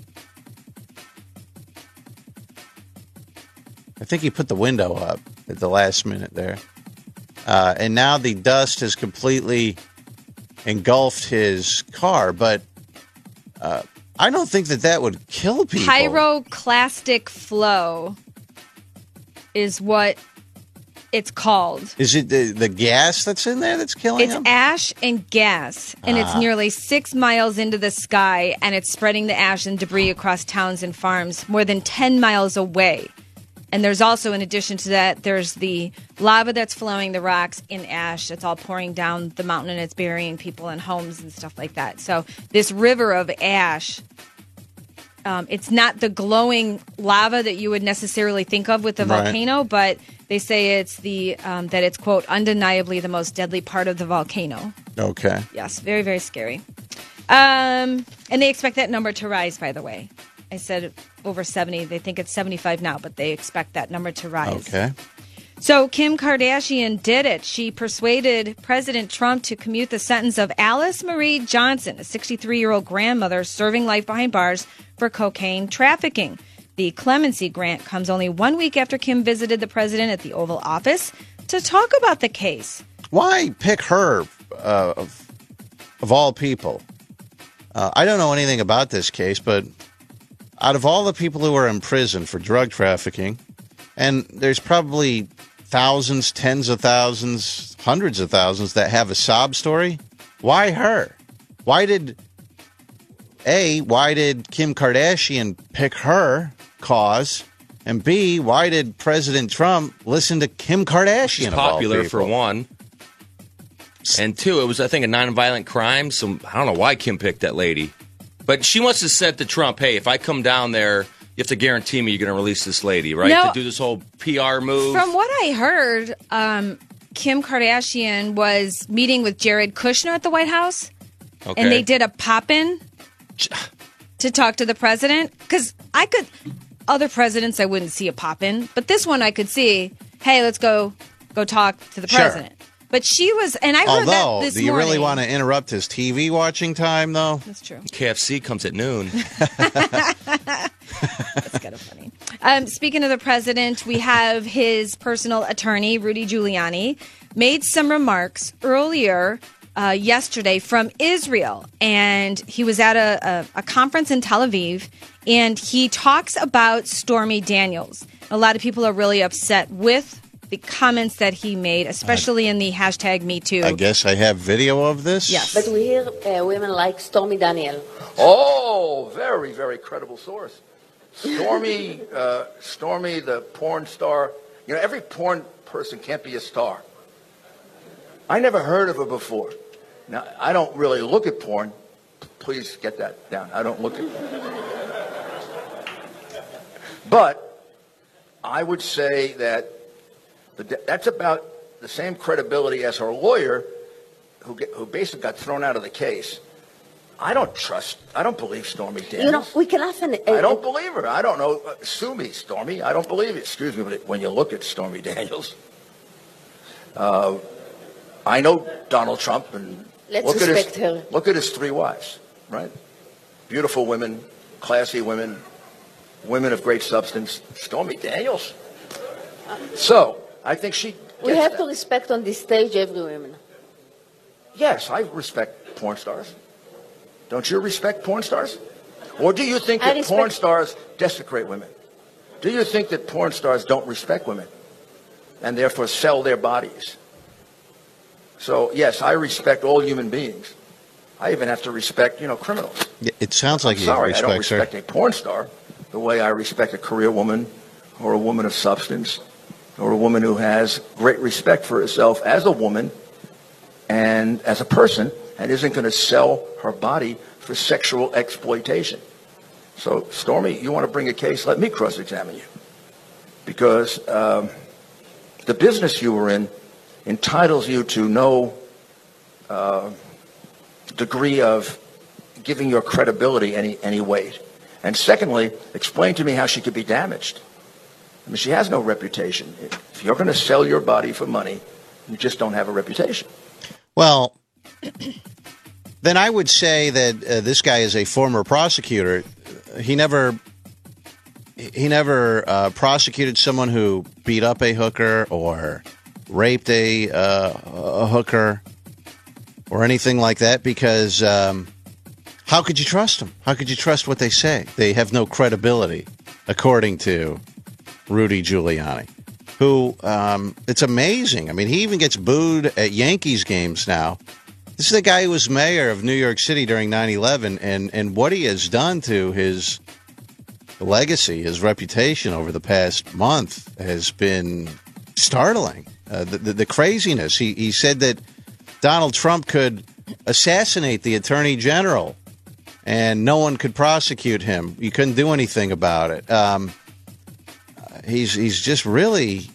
I think he put the window up at the last minute there. Uh, and now the dust has completely engulfed his car. But uh, I don't think that that would kill people. Pyroclastic flow is what it's called. Is it the, the gas that's in there that's killing It's them? ash and gas, and it's Ah. nearly six miles into the sky, and it's spreading the ash and debris across towns and farms more than ten miles away. And there's also, in addition to that, there's the lava that's flowing, the rocks in ash that's all pouring down the mountain, and it's burying people and homes and stuff like that. So this river of ash, um, it's not the glowing lava that you would necessarily think of with the Right. volcano, but they say it's the um, that it's, quote, undeniably the most deadly part of the volcano. Okay. Yes, very, very scary. Um, and they expect that number to rise, by the way. I said over seventy. They think it's seventy-five now, but they expect that number to rise. Okay. So Kim Kardashian did it. She persuaded President Trump to commute the sentence of Alice Marie Johnson, a sixty-three-year-old grandmother serving life behind bars for cocaine trafficking. The clemency grant comes only one week after Kim visited the president at the Oval Office to talk about the case. Why pick her uh, of, of all people? Uh, I don't know anything about this case, but out of all the people who are in prison for drug trafficking, and there's probably thousands, tens of thousands, hundreds of thousands that have a sob story, why her? Why did, A, why did Kim Kardashian pick her cause? And B, why did President Trump listen to Kim Kardashian? She's of all popular for people? one. And two, it was, I think, a nonviolent crime. So I don't know why Kim picked that lady. But she must have said to Trump, hey, if I come down there, you have to guarantee me you're going to release this lady, right? No. To do this whole P R move. From what I heard, um, Kim Kardashian was meeting with Jared Kushner at the White House, Okay. and they did a pop-in to talk to the president. Because I could, other presidents, I wouldn't see a pop-in, but this one I could see. Hey, let's go, go talk to the Sure. president. But she was, and I heard Although, that this do you morning. really want to interrupt his T V watching time, though? That's true. K F C comes at noon. That's kind of funny. Um, speaking of the president, we have his personal attorney, Rudy Giuliani, made some remarks earlier uh, yesterday from Israel. And he was at a, a, a conference in Tel Aviv, and he talks about Stormy Daniels. A lot of people are really upset with the comments that he made, especially in the hashtag Me Too. I guess I have video of this. Yes. But we hear uh, women like Stormy Daniel. Oh, very, very credible source. Stormy, uh, Stormy, the porn star. You know, every porn person can't be a star. I never heard of her before. Now, I don't really look at porn. Please get that down. I don't look at But I would say that the, that's about the same credibility as her lawyer, who, get, who basically got thrown out of the case. I don't trust, I don't believe Stormy Daniels. You know, we can often. Uh, I don't believe her. I don't know. Uh, sue me, Stormy. I don't believe it. Excuse me, but when you look at Stormy Daniels, uh, I know Donald Trump, and Let's look at his respect her. look at his three wives, right? beautiful women, classy women, women of great substance. Stormy Daniels. So, I think she We gets have that. to respect on this stage every woman. Yes, I respect porn stars. Don't you respect porn stars? Or do you think I that respect- porn stars desecrate women? Do you think that porn stars don't respect women and therefore sell their bodies? So, yes, I respect all human beings. I even have to respect, you know, criminals. Yeah, it sounds like I'm you sorry, I don't respect her. respect a porn star the way I respect a career woman or a woman of substance or a woman who has great respect for herself as a woman and as a person and isn't going to sell her body for sexual exploitation. So, Stormy, you want to bring a case, let me cross-examine you. Because um, the business you were in entitles you to no uh, degree of giving your credibility any, any weight. And secondly, explain to me how she could be damaged. I mean, she has no reputation. If you're going to sell your body for money, you just don't have a reputation. Well, then I would say that uh, this guy is a former prosecutor. He never, he never uh, prosecuted someone who beat up a hooker or raped a, uh, a hooker or anything like that because um, how could you trust them? How could you trust what they say? They have no credibility, according to Rudy Giuliani, who um, it's amazing. I mean, he even gets booed at Yankees games now. This is the guy who was mayor of New York City during nine eleven, and, and what he has done to his legacy, his reputation over the past month has been startling. Uh, the, the, the craziness. He, he said that Donald Trump could assassinate the attorney general and no one could prosecute him. You couldn't do anything about it. Um, he's he's just really...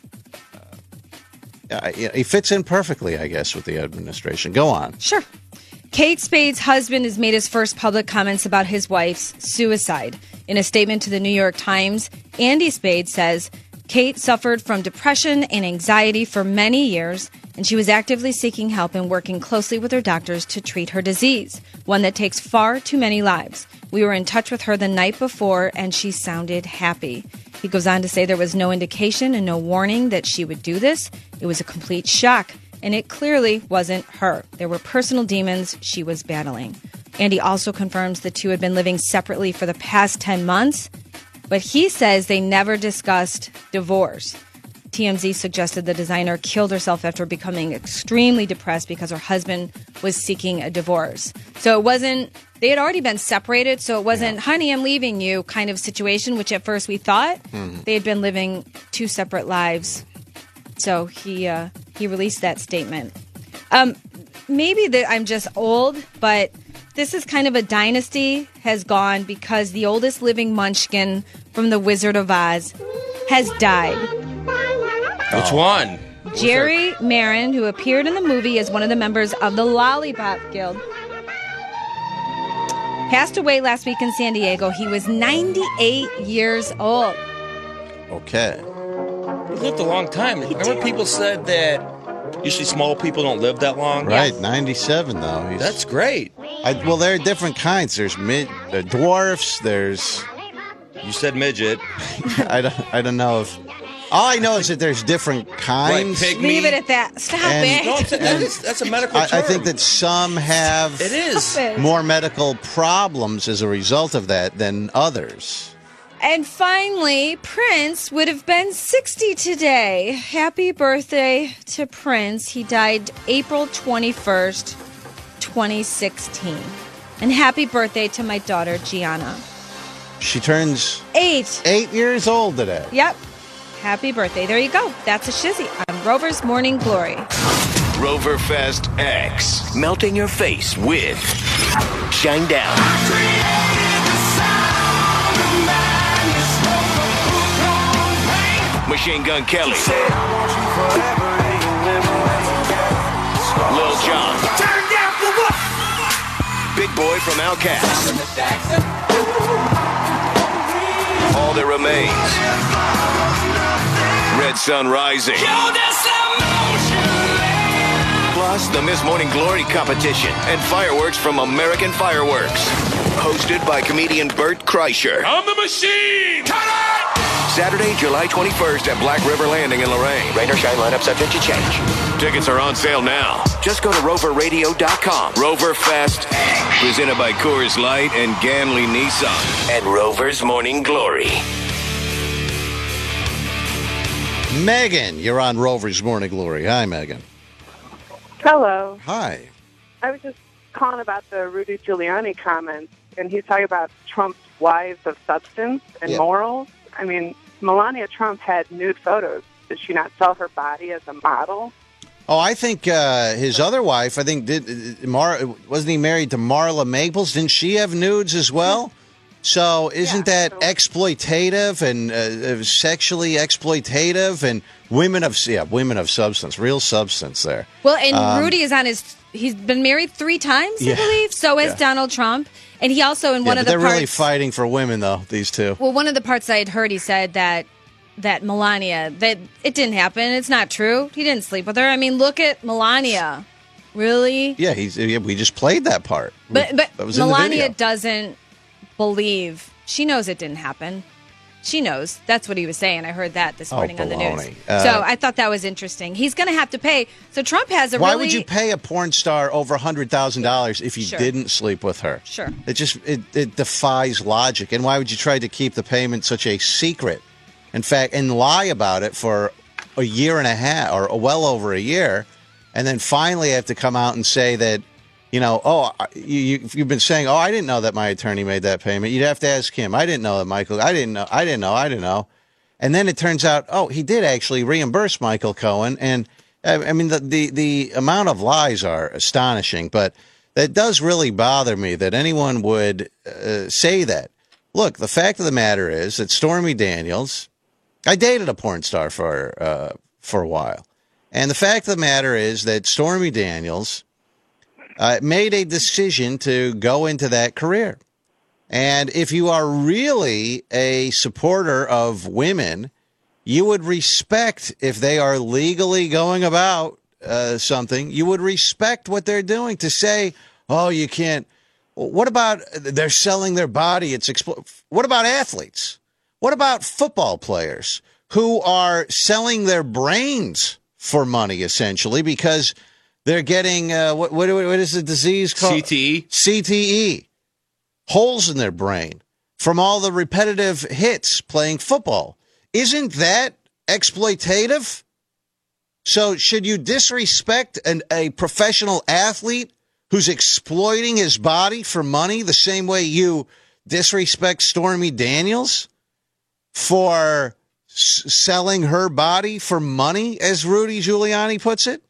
Uh, he fits in perfectly, I guess, with the administration. Go on. Sure. Kate Spade's husband has made his first public comments about his wife's suicide. In a statement to the New York Times, Andy Spade says Kate suffered from depression and anxiety for many years, and she was actively seeking help and working closely with her doctors to treat her disease, one that takes far too many lives. We were in touch with her the night before, and she sounded happy. He goes on to say there was no indication and no warning that she would do this. It was a complete shock, and it clearly wasn't her. There were personal demons she was battling. Andy also confirms the two had been living separately for the past ten months, but he says they never discussed divorce. T M Z suggested the designer killed herself after becoming extremely depressed because her husband was seeking a divorce. So it wasn't, they had already been separated, so it wasn't, yeah. honey, I'm leaving you kind of situation, which at first we thought. Mm-hmm. They had been living two separate lives. So he uh, he released that statement. Um, maybe that I'm just old, but this is kind of a dynasty has gone because the oldest living munchkin from The Wizard of Oz has died. Which one? Jerry Marin, who appeared in the movie as one of the members of the Lollipop Guild, passed away last week in San Diego. He was ninety-eight years old. Okay. He lived a long time. Remember people said that usually small people don't live that long? Right, ninety-seven though. He's, That's great. I, well, there are different kinds. There's mid, uh, dwarfs, there's... You said midget. I, don't, I don't know if... All I know is that there's different kinds. Like pygmy. Leave it at that. Stop And- it. No, it's a- that's, that's a medical I, term. I think that some have It is. Stop it. more medical problems as a result of that than others. And finally, Prince would have been sixty today. Happy birthday to Prince. He died April twenty-first, twenty sixteen. And happy birthday to my daughter, Gianna. She turns Eight. eight years old today. Yep. Happy birthday. There you go. That's a shizzy on Rover's Morning Glory. Roverfest X. Melting your face with Shine Down. Machine Gun Kelly. Lil Jon. Turn down for what? Big Boy from Outkast. All That Remains. Red Sun Rising. Plus, the Miss Morning Glory competition and fireworks from American Fireworks. Hosted by comedian Bert Kreischer. I'm the machine! Cut it! Saturday, July twenty-first at Black River Landing in Lorraine. Rain or shine lineup subject to change. Tickets are on sale now. Just go to rover radio dot com. Rover Fest, presented by Coors Light and Ganley Nissan. And Rover's Morning Glory. Megan, you're on Rover's Morning Glory. Hi, Megan. Hello. Hi. I was just calling about the Rudy Giuliani comments, and he's talking about Trump's wives of substance and Yeah. morals. I mean, Melania Trump had nude photos. Did she not sell her body as a model? Oh, I think uh, his other wife, I think, did Mar- wasn't he married to Marla Maples? Didn't she have nudes as well? So isn't that exploitative and uh, sexually exploitative and women of yeah women of substance, real substance there. Well, and Um, Rudy is on his. He's been married three times, I Yeah. believe. So is Yeah. Donald Trump, and he also in yeah, one but of the they're parts. really fighting for women, though. These two. Well, one of the parts I had heard, he said that that Melania, that it didn't happen. It's not true. He didn't sleep with her. I mean, look at Melania. Really? Yeah, he's. Yeah, we just played that part. But but That was in the Melania video. doesn't believe. She knows it didn't happen. She knows. That's what he was saying. I heard that this Oh, morning on the news. baloney. Uh, so I thought that was interesting. He's going to have to pay. So Trump has a Why really. would you pay a porn star over a hundred thousand dollars if you Sure. didn't sleep with her? Sure. It just it, it defies logic. And why would you try to keep the payment such a secret? In fact, and lie about it for a year and a half or well over a year, and then finally have to come out and say that, you know, oh, you, you, you've been saying, oh, I didn't know that my attorney made that payment. You'd have to ask him. I didn't know that Michael. I didn't know. I didn't know. I didn't know. And then it turns out, oh, he did actually reimburse Michael Cohen. And I, I mean, the, the the amount of lies are astonishing. But that does really bother me that anyone would uh, say that. Look, the fact of the matter is that Stormy Daniels. I dated a porn star for uh, for a while, and the fact of the matter is that Stormy Daniels uh, made a decision to go into that career. And if you are really a supporter of women, you would respect if they are legally going about uh, something. You would respect what they're doing. To say, "Oh, you can't." What about they're selling their body? It's expl- What about athletes? What about football players who are selling their brains for money, essentially, because they're getting, uh, what, what what is the disease called? C T E. C T E. Holes in their brain from all the repetitive hits playing football. Isn't that exploitative? So should you disrespect an, a professional athlete who's exploiting his body for money the same way you disrespect Stormy Daniels for s- selling her body for money, as Rudy Giuliani puts it?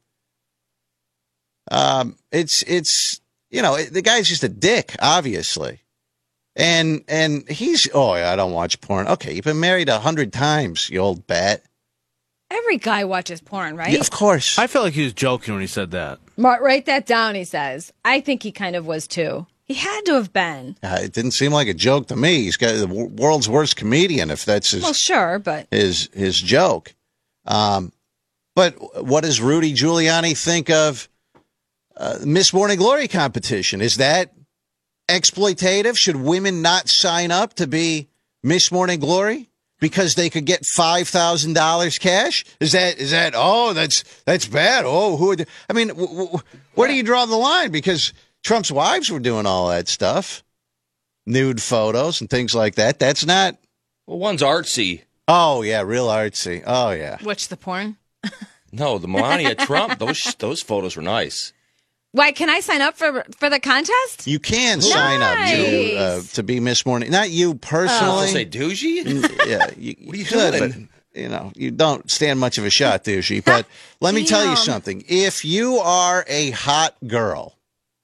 Um, it's it's you know the guy's just a dick, obviously, and and he's oh I don't watch porn. Okay, you've been married a hundred times, you old bat. Every guy watches porn, right? Yeah, of course. I felt like he was joking when he said that. Mark, write that down, he says. I think he kind of was too. He had to have been. Uh, it didn't seem like a joke to me. He's got the w- world's worst comedian, if that's his Well, sure, but his his joke. Um, but what does Rudy Giuliani think of uh, Miss Morning Glory competition? Is that exploitative? Should women not sign up to be Miss Morning Glory because they could get five thousand dollars cash? Is that is that? Oh, that's that's bad. Oh, who? Would, I mean, w- w- where do you draw the line? Because Trump's wives were doing all that stuff, nude photos and things like that. That's not. Well, one's artsy. Oh yeah, real artsy. Oh yeah. Which, the porn? No, the Melania Trump. Those those photos were nice. Why, can I sign up for for the contest? You can sign up to uh, to be Miss Morning. Not you personally. Oh. Say douchey? Mm, yeah, you, What are you could, doing? but you know you don't stand much of a shot, douchey. But let me tell you Damn. something. If you are a hot girl,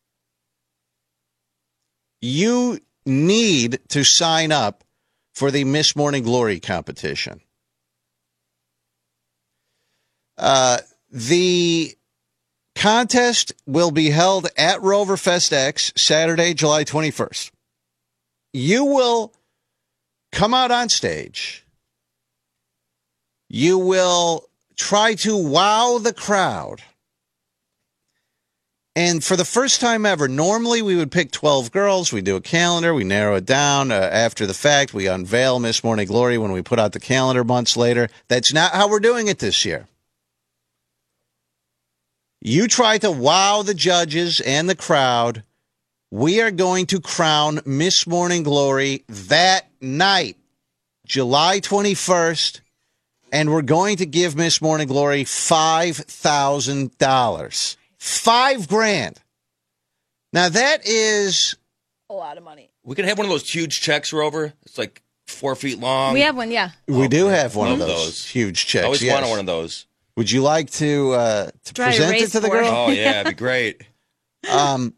you need to sign up for the Miss Morning Glory competition. Uh, the contest will be held at Roverfest X Saturday, July twenty-first. You will come out on stage. You will try to wow the crowd. And for the first time ever, normally we would pick twelve girls. We do a calendar. We narrow it down. Uh, after the fact, we unveil Miss Morning Glory when we put out the calendar months later. That's not how we're doing it this year. You try to wow the judges and the crowd. We are going to crown Miss Morning Glory that night, July twenty-first, and we're going to give Miss Morning Glory five thousand dollars. Five grand. Now, that is a lot of money. We could have one of those huge checks, Rover. It's like four feet long. We have one, yeah. We do have one Love of those, those. huge checks. I always yes. wanted one of those. Would you like to uh, to Try to present it raise to the for it. girl? Oh, yeah, it'd be great. Um,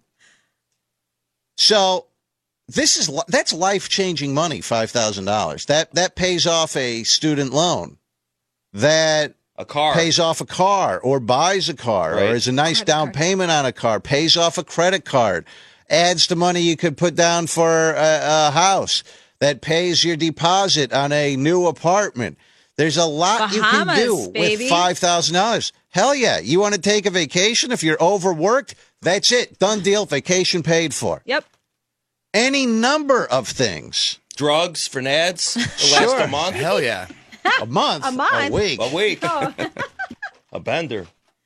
so this is li- that's life changing money. Five thousand dollars. That that pays off a student loan. That a car pays off a car, or buys a car, Right. or is a nice Credit down card. payment on a car. Pays off a credit card. Adds to money you could put down for a, a house. That pays your deposit on a new apartment. There's a lot you can Bahamas, do baby. with five thousand dollars. Hell yeah. You want to take a vacation? If you're overworked, that's it. Done deal. Vacation paid for. Yep. Any number of things. Drugs for Nads. It'll Sure. last a month. Hell yeah. A month. A month? A week. A week. Oh. A bender.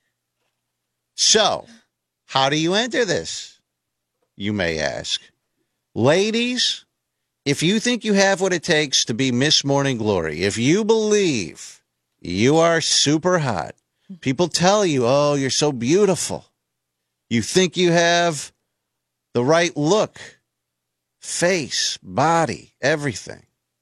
So, how do you enter this? You may ask. Ladies, if you think you have what it takes to be Miss Morning Glory, if you believe you are super hot, people tell you, oh, you're so beautiful. You think you have the right look, face, body, everything.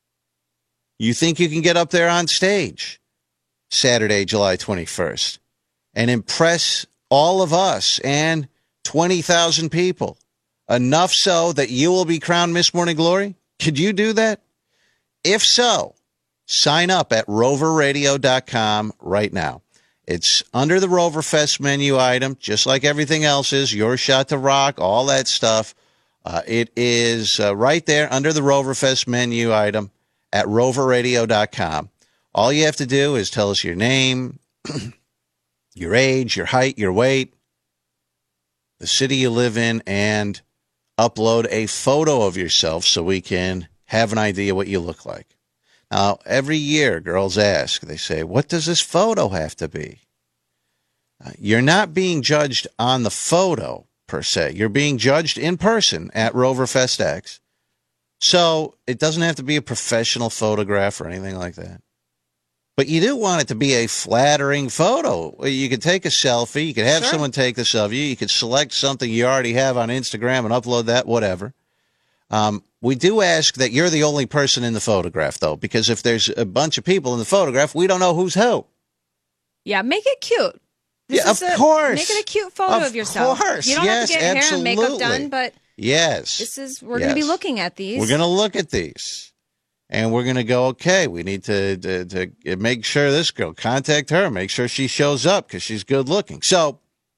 You think you can get up there on stage Saturday, July twenty-first, and impress all of us and twenty thousand people, enough so that you will be crowned Miss Morning Glory? Could you do that? If so, sign up at rover radio dot com right now. It's under the Roverfest menu item, just like everything else is, Your Shot to Rock, all that stuff. Uh, it is uh, right there under the Roverfest menu item at rover radio dot com. All you have to do is tell us your name, your age, your height, your weight, the city you live in, and upload a photo of yourself so we can have an idea what you look like. Now, every year, girls ask, they say, what does this photo have to be? Uh, you're not being judged on the photo, per se. You're being judged in person at Roverfest X. So it doesn't have to be a professional photograph or anything like that. But you do want it to be a flattering photo. You could take a selfie. You could have Sure. someone take the selfie. You could select something you already have on Instagram and upload that, whatever. Um, we do ask that you're the only person in the photograph, though, because if there's a bunch of people in the photograph, we don't know who's who. Yeah, make it cute. This Yeah, is of a- course. Make it a cute photo of, Of yourself. course. You don't have to Yes, get hair and makeup absolutely. done, but Yes. this is we're going to be Yes. looking at these. We're going to look at these. And we're going to go, okay, we need to, to, to make sure this girl, contact her, make sure she shows up because she's good looking. So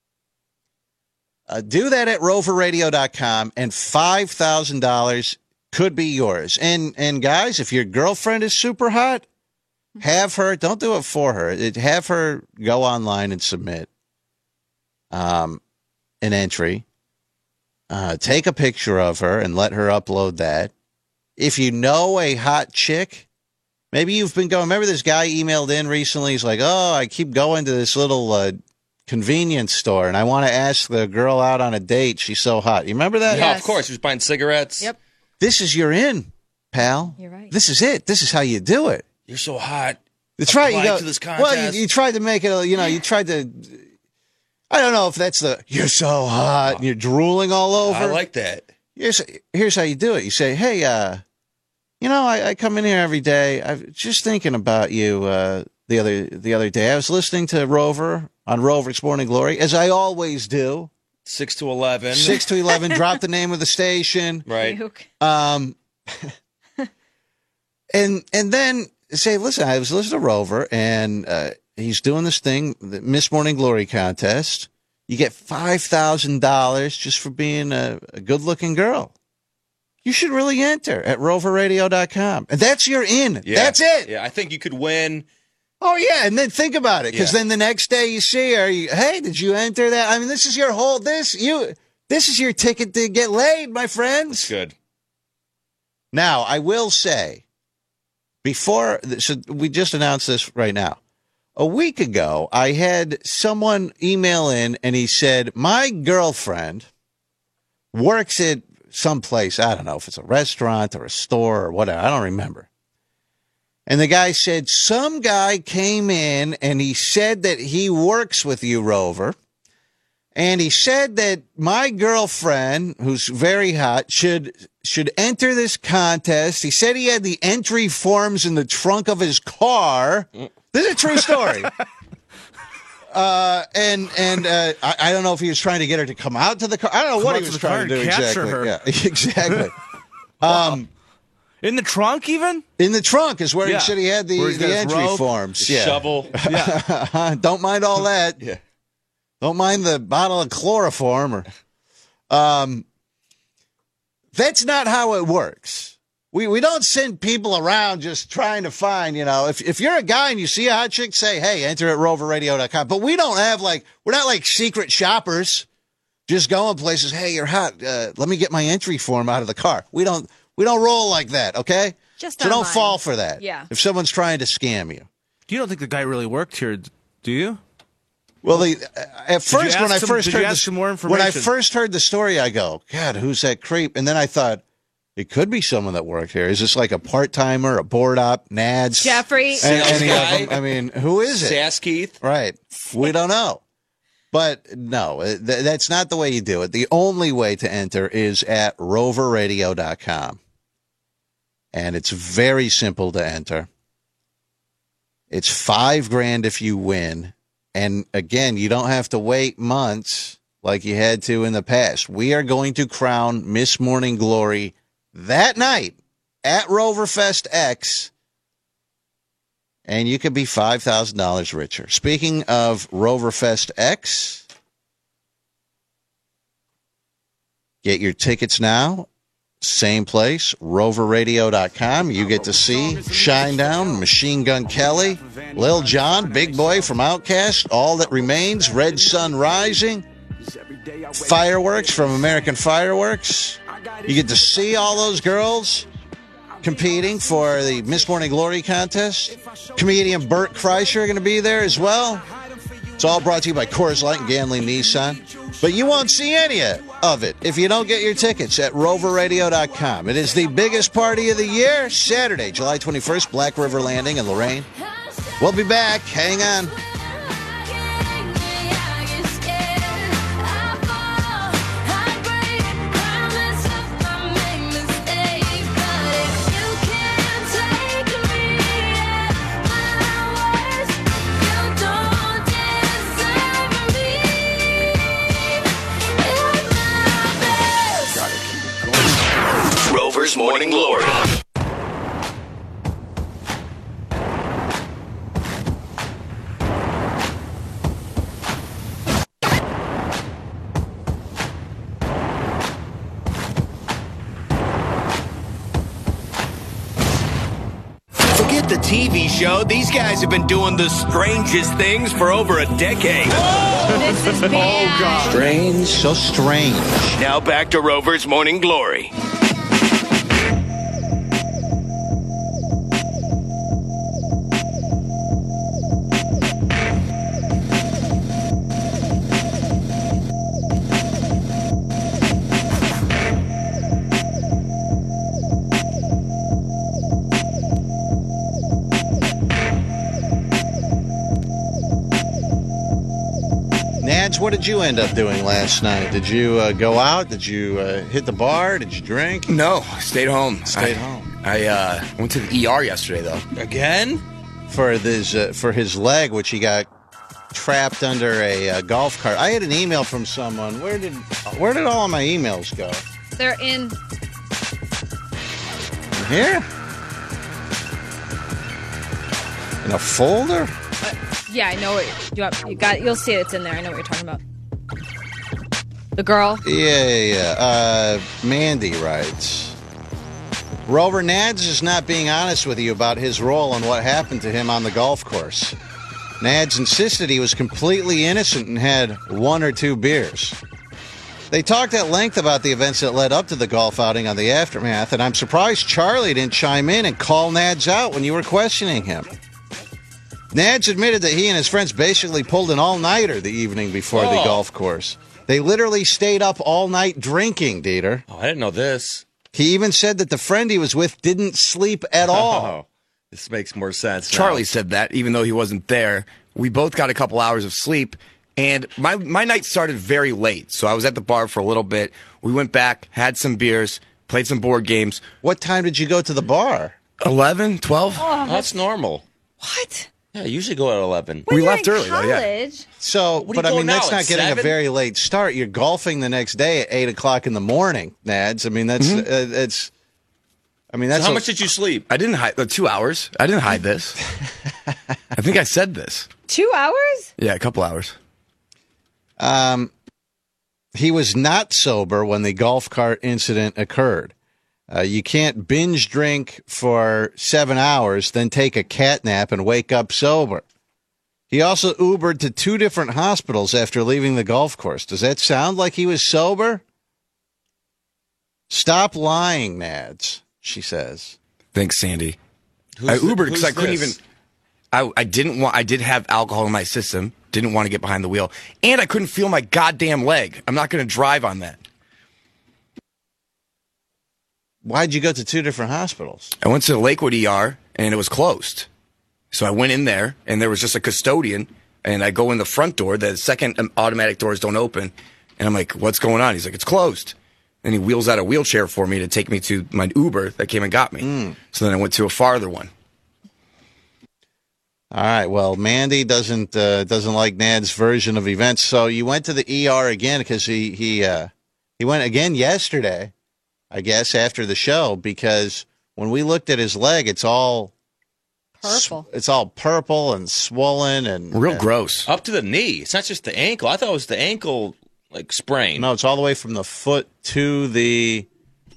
uh, do that at rover radio dot com, and five thousand dollars could be yours. And, and guys, if your girlfriend is super hot, have her, don't do it for her, it, have her go online and submit um, an entry. Uh, take a picture of her and let her upload that. If you know a hot chick, maybe you've been going, remember this guy emailed in recently, he's like, oh, I keep going to this little uh, convenience store and I want to ask the girl out on a date. She's so hot. You remember that? Yeah, of course. He was buying cigarettes. Yep. This is your in, pal. You're right. This is it. This is how you do it. You're so hot. That's right. You Apply go, to this well, contest. you, you tried to make it, a- you know, you tried to, I don't know if that's the, you're so hot and you're drooling all over. I like that. Here's, here's how you do it. You say, hey, uh, you know, I, I come in here every day. I was just thinking about you uh, the other the other day. I was listening to Rover on Rover's Morning Glory, as I always do. Six to eleven. Six to eleven. Drop the name of the station. Right. Um, and and then say, listen, I was listening to Rover, and uh, he's doing this thing, the Miss Morning Glory contest. You get five thousand dollars just for being a, a good-looking girl. You should really enter at rover radio dot com. And that's your in. Yeah. That's it. Yeah, I think you could win Oh, yeah, and then think about it, because Yeah. then the next day you see her, you, hey, did you enter that? I mean, this is your whole, this, you, this is your ticket to get laid, my friends. That's good. Now, I will say, before, so we just announced this right now. A week ago, I had someone email in, and he said, my girlfriend works at someplace, I don't know if it's a restaurant or a store or whatever, I don't remember. And the guy said, some guy came in and he said that he works with you, Rover. And he said that my girlfriend, who's very hot, should should enter this contest. He said he had the entry forms in the trunk of his car. This is a true story. uh, and and uh, I, I don't know if he was trying to get her to come out to the car. I don't know Come what out he to was the car trying to do and capture exactly. her. Yeah, exactly. um, In the trunk, even? In the trunk is where Yeah. he said he had the, Where he's got the his entry rope, forms. his Yeah. shovel. Yeah. Don't mind all that. Yeah. Don't mind the bottle of chloroform. Or, um, that's not how it works. We we don't send people around just trying to find, you know, if, if you're a guy and you see a hot chick, say, hey, enter at rover radio dot com. But we don't have like, we're not like secret shoppers just going places. Hey, you're hot. Uh, let me get my entry form out of the car. We don't, we don't roll like that. Okay. Just so don't online. fall for that. Yeah. If someone's trying to scam you. You don't think the guy really worked here, do you? Well, the, at first you when I ask him- first did you heard ask the, him more when I information? first heard the story, I go, God, who's that creep? And then I thought, it could be someone that worked here. Is this like a part timer, a board op, Nads, Jeffrey. A- Sales any guy? of them? I mean, who is it? Sass Keith. Right. We don't know. But no, th- that's not the way you do it. The only way to enter is at rover radio dot com. And it's very simple to enter. It's five grand if you win. And again, you don't have to wait months like you had to in the past. We are going to crown Miss Morning Glory that night at Roverfest X. And you could be five thousand dollars richer. Speaking of Roverfest X, get your tickets now. Same place, rover radio dot com. You get to see Shinedown, Machine Gun Kelly, Lil Jon, Big Boy from Outkast, All That Remains, Red Sun Rising, Fireworks from American Fireworks. You get to see all those girls competing for the Miss Morning Glory contest. Comedian Bert Kreischer going to be there as well. It's all brought to you by Coors Light and Ganley Nissan. But you won't see any of it if you don't get your tickets at rover radio dot com. It is the biggest party of the year, Saturday, July twenty-first, Black River Landing in Lorraine. We'll be back. Hang on. Rover's Morning Glory. Forget the T V show. These guys have been doing the strangest things for over a decade. This is bad. Oh, God. Strange. So strange. Now back to Rover's Morning Glory. Nads, what did you end up doing last night? Did you uh, go out? Did you uh, hit the bar? Did you drink? No, I stayed home. Stayed I, home. I uh, went to the E R yesterday, though. Again? For this, uh, for his leg, which he got trapped under a uh, golf cart. I had an email from someone. Where did where did all of my emails go? They're in. Here? In a folder? Yeah, I know what you, you got. You'll see it. It's in there. I know what you're talking about. The girl. Yeah, yeah, yeah. Uh, Mandy writes, Rover, Nads is not being honest with you about his role and what happened to him on the golf course. Nads insisted he was completely innocent and had one or two beers. They talked at length about the events that led up to the golf outing on the aftermath, and I'm surprised Charlie didn't chime in and call Nads out when you were questioning him. Nads admitted that he and his friends basically pulled an all-nighter the evening before Oh. the golf course. They literally stayed up all night drinking, Dieter. Oh, I didn't know this. He even said that the friend he was with didn't sleep at all. Oh, this makes more sense now. Charlie said that, even though he wasn't there. We both got a couple hours of sleep, and my, my night started very late. So I was at the bar for a little bit. We went back, had some beers, played some board games. What time did you go to the bar? eleven, twelve? Oh, That's normal. What? Yeah, I usually go at eleven. When We you're left in early, though, yeah. college, So, What do you but I go mean, now, that's at not getting seven? a very late start. You're golfing the next day at eight o'clock in the morning, Nads. I mean, that's Mhm. uh, it's. I mean, that's So how a- much did you sleep? I didn't hide uh, two hours. I didn't hide this. I think I said this. two hours? Yeah, a couple hours. Um, he was not sober when the golf cart incident occurred. Uh, you can't binge drink for seven hours, then take a cat nap and wake up sober. He also Ubered to two different hospitals after leaving the golf course. Does that sound like he was sober? Stop lying, Nads, she says. Thanks, Sandy. Who's I the- Ubered because I who's couldn't this? even. I, I didn't want. I did have alcohol in my system. Didn't want to get behind the wheel, and I couldn't feel my goddamn leg. I'm not going to drive on that. Why'd you go to two different hospitals? I went to the Lakewood E R and it was closed. So I went in there and there was just a custodian, and I go in the front door. The second um, automatic doors don't open, and I'm like, "What's going on?" He's like, "It's closed." And he wheels out a wheelchair for me to take me to my Uber that came and got me. So then I went to a farther one. All right. Well, Mandy doesn't uh, doesn't like Nad's version of events. So you went to the E R again because he he uh, he went again yesterday, I guess, after the show, because when we looked at his leg, it's all Purple. It's all purple and swollen and Real and- gross. Up to the knee. It's not just the ankle. I thought it was the ankle, like, sprain. No, it's all the way from the foot to the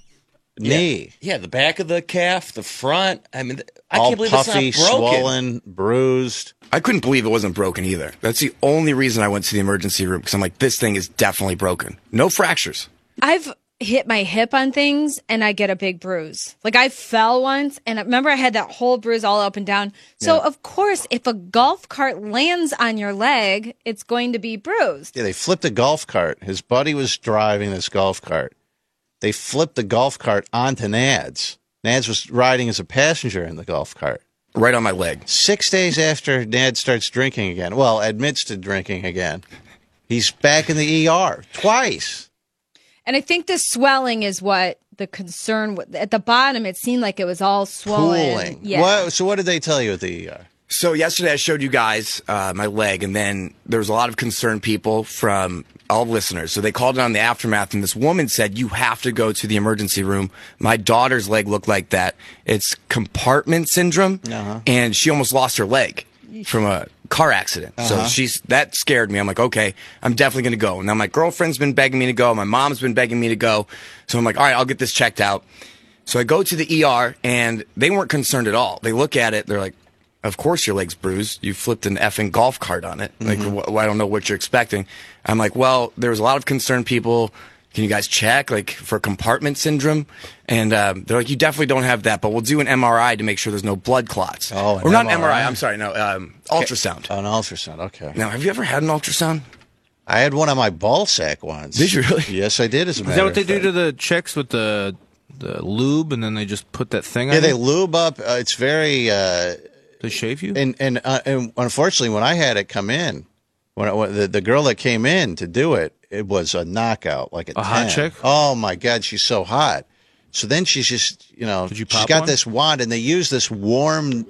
knee. Yeah, the back of the calf, the front. I mean, I all can't believe puffy, it's not broken. swollen, bruised. I couldn't believe it wasn't broken either. That's the only reason I went to the emergency room, because I'm like, this thing is definitely broken. No fractures. I've hit my hip on things and I get a big bruise. Like I fell once and I remember I had that whole bruise all up and down. So Yeah. of course, if a golf cart lands on your leg, it's going to be bruised. Yeah, they flipped a golf cart. His buddy was driving this golf cart. They flipped the golf cart onto Nads. Nads was riding as a passenger in the golf cart. Right on my leg. Six days after Nad starts drinking again, well, admits to drinking again, he's back in the E R twice. And I think the swelling is what the concern was. At the bottom, it seemed like it was all swollen. Pooling. Yeah. What, so what did they tell you at the E R? So yesterday I showed you guys uh, my leg, and then there was a lot of concerned people from all listeners. So they called it on the aftermath, and this woman said, "You have to go to the emergency room. My daughter's leg looked like that. It's compartment syndrome, Uh-huh. and she almost lost her leg from a car accident." So Uh-huh. she's that scared me. I'm like, okay, I'm definitely going to go. Now my girlfriend's been begging me to go. My mom's been begging me to go. So I'm like, all right, I'll get this checked out. So I go to the E R, and they weren't concerned at all. They look at it. They're like, of course your leg's bruised. You flipped an effing golf cart on it. Like, Mm-hmm. wh- I don't know what you're expecting. I'm like, well, there was a lot of concerned people. Can you guys check, like, for compartment syndrome? And um, they're like, you definitely don't have that, but we'll do an M R I to make sure there's no blood clots. Oh, an or not an M R I. M R I. I'm sorry, no, um, ultrasound. An ultrasound, okay. Now, have you ever had an ultrasound? I had one on my ball sack once. Did you really? Yes, I did, as a Is matter that what of they do fact. to the chicks with the the lube, and then they just put that thing on? Yeah, they you? lube up. Uh, it's very. Uh, They shave you? And and, uh, and unfortunately, when I had it come in, when, I, when the the girl that came in to do it, it was a knockout, like a, A hot ten. chick? Oh my God, she's so hot. So then she's just, you know, Did you she's pop got one? this wand, and they use this warm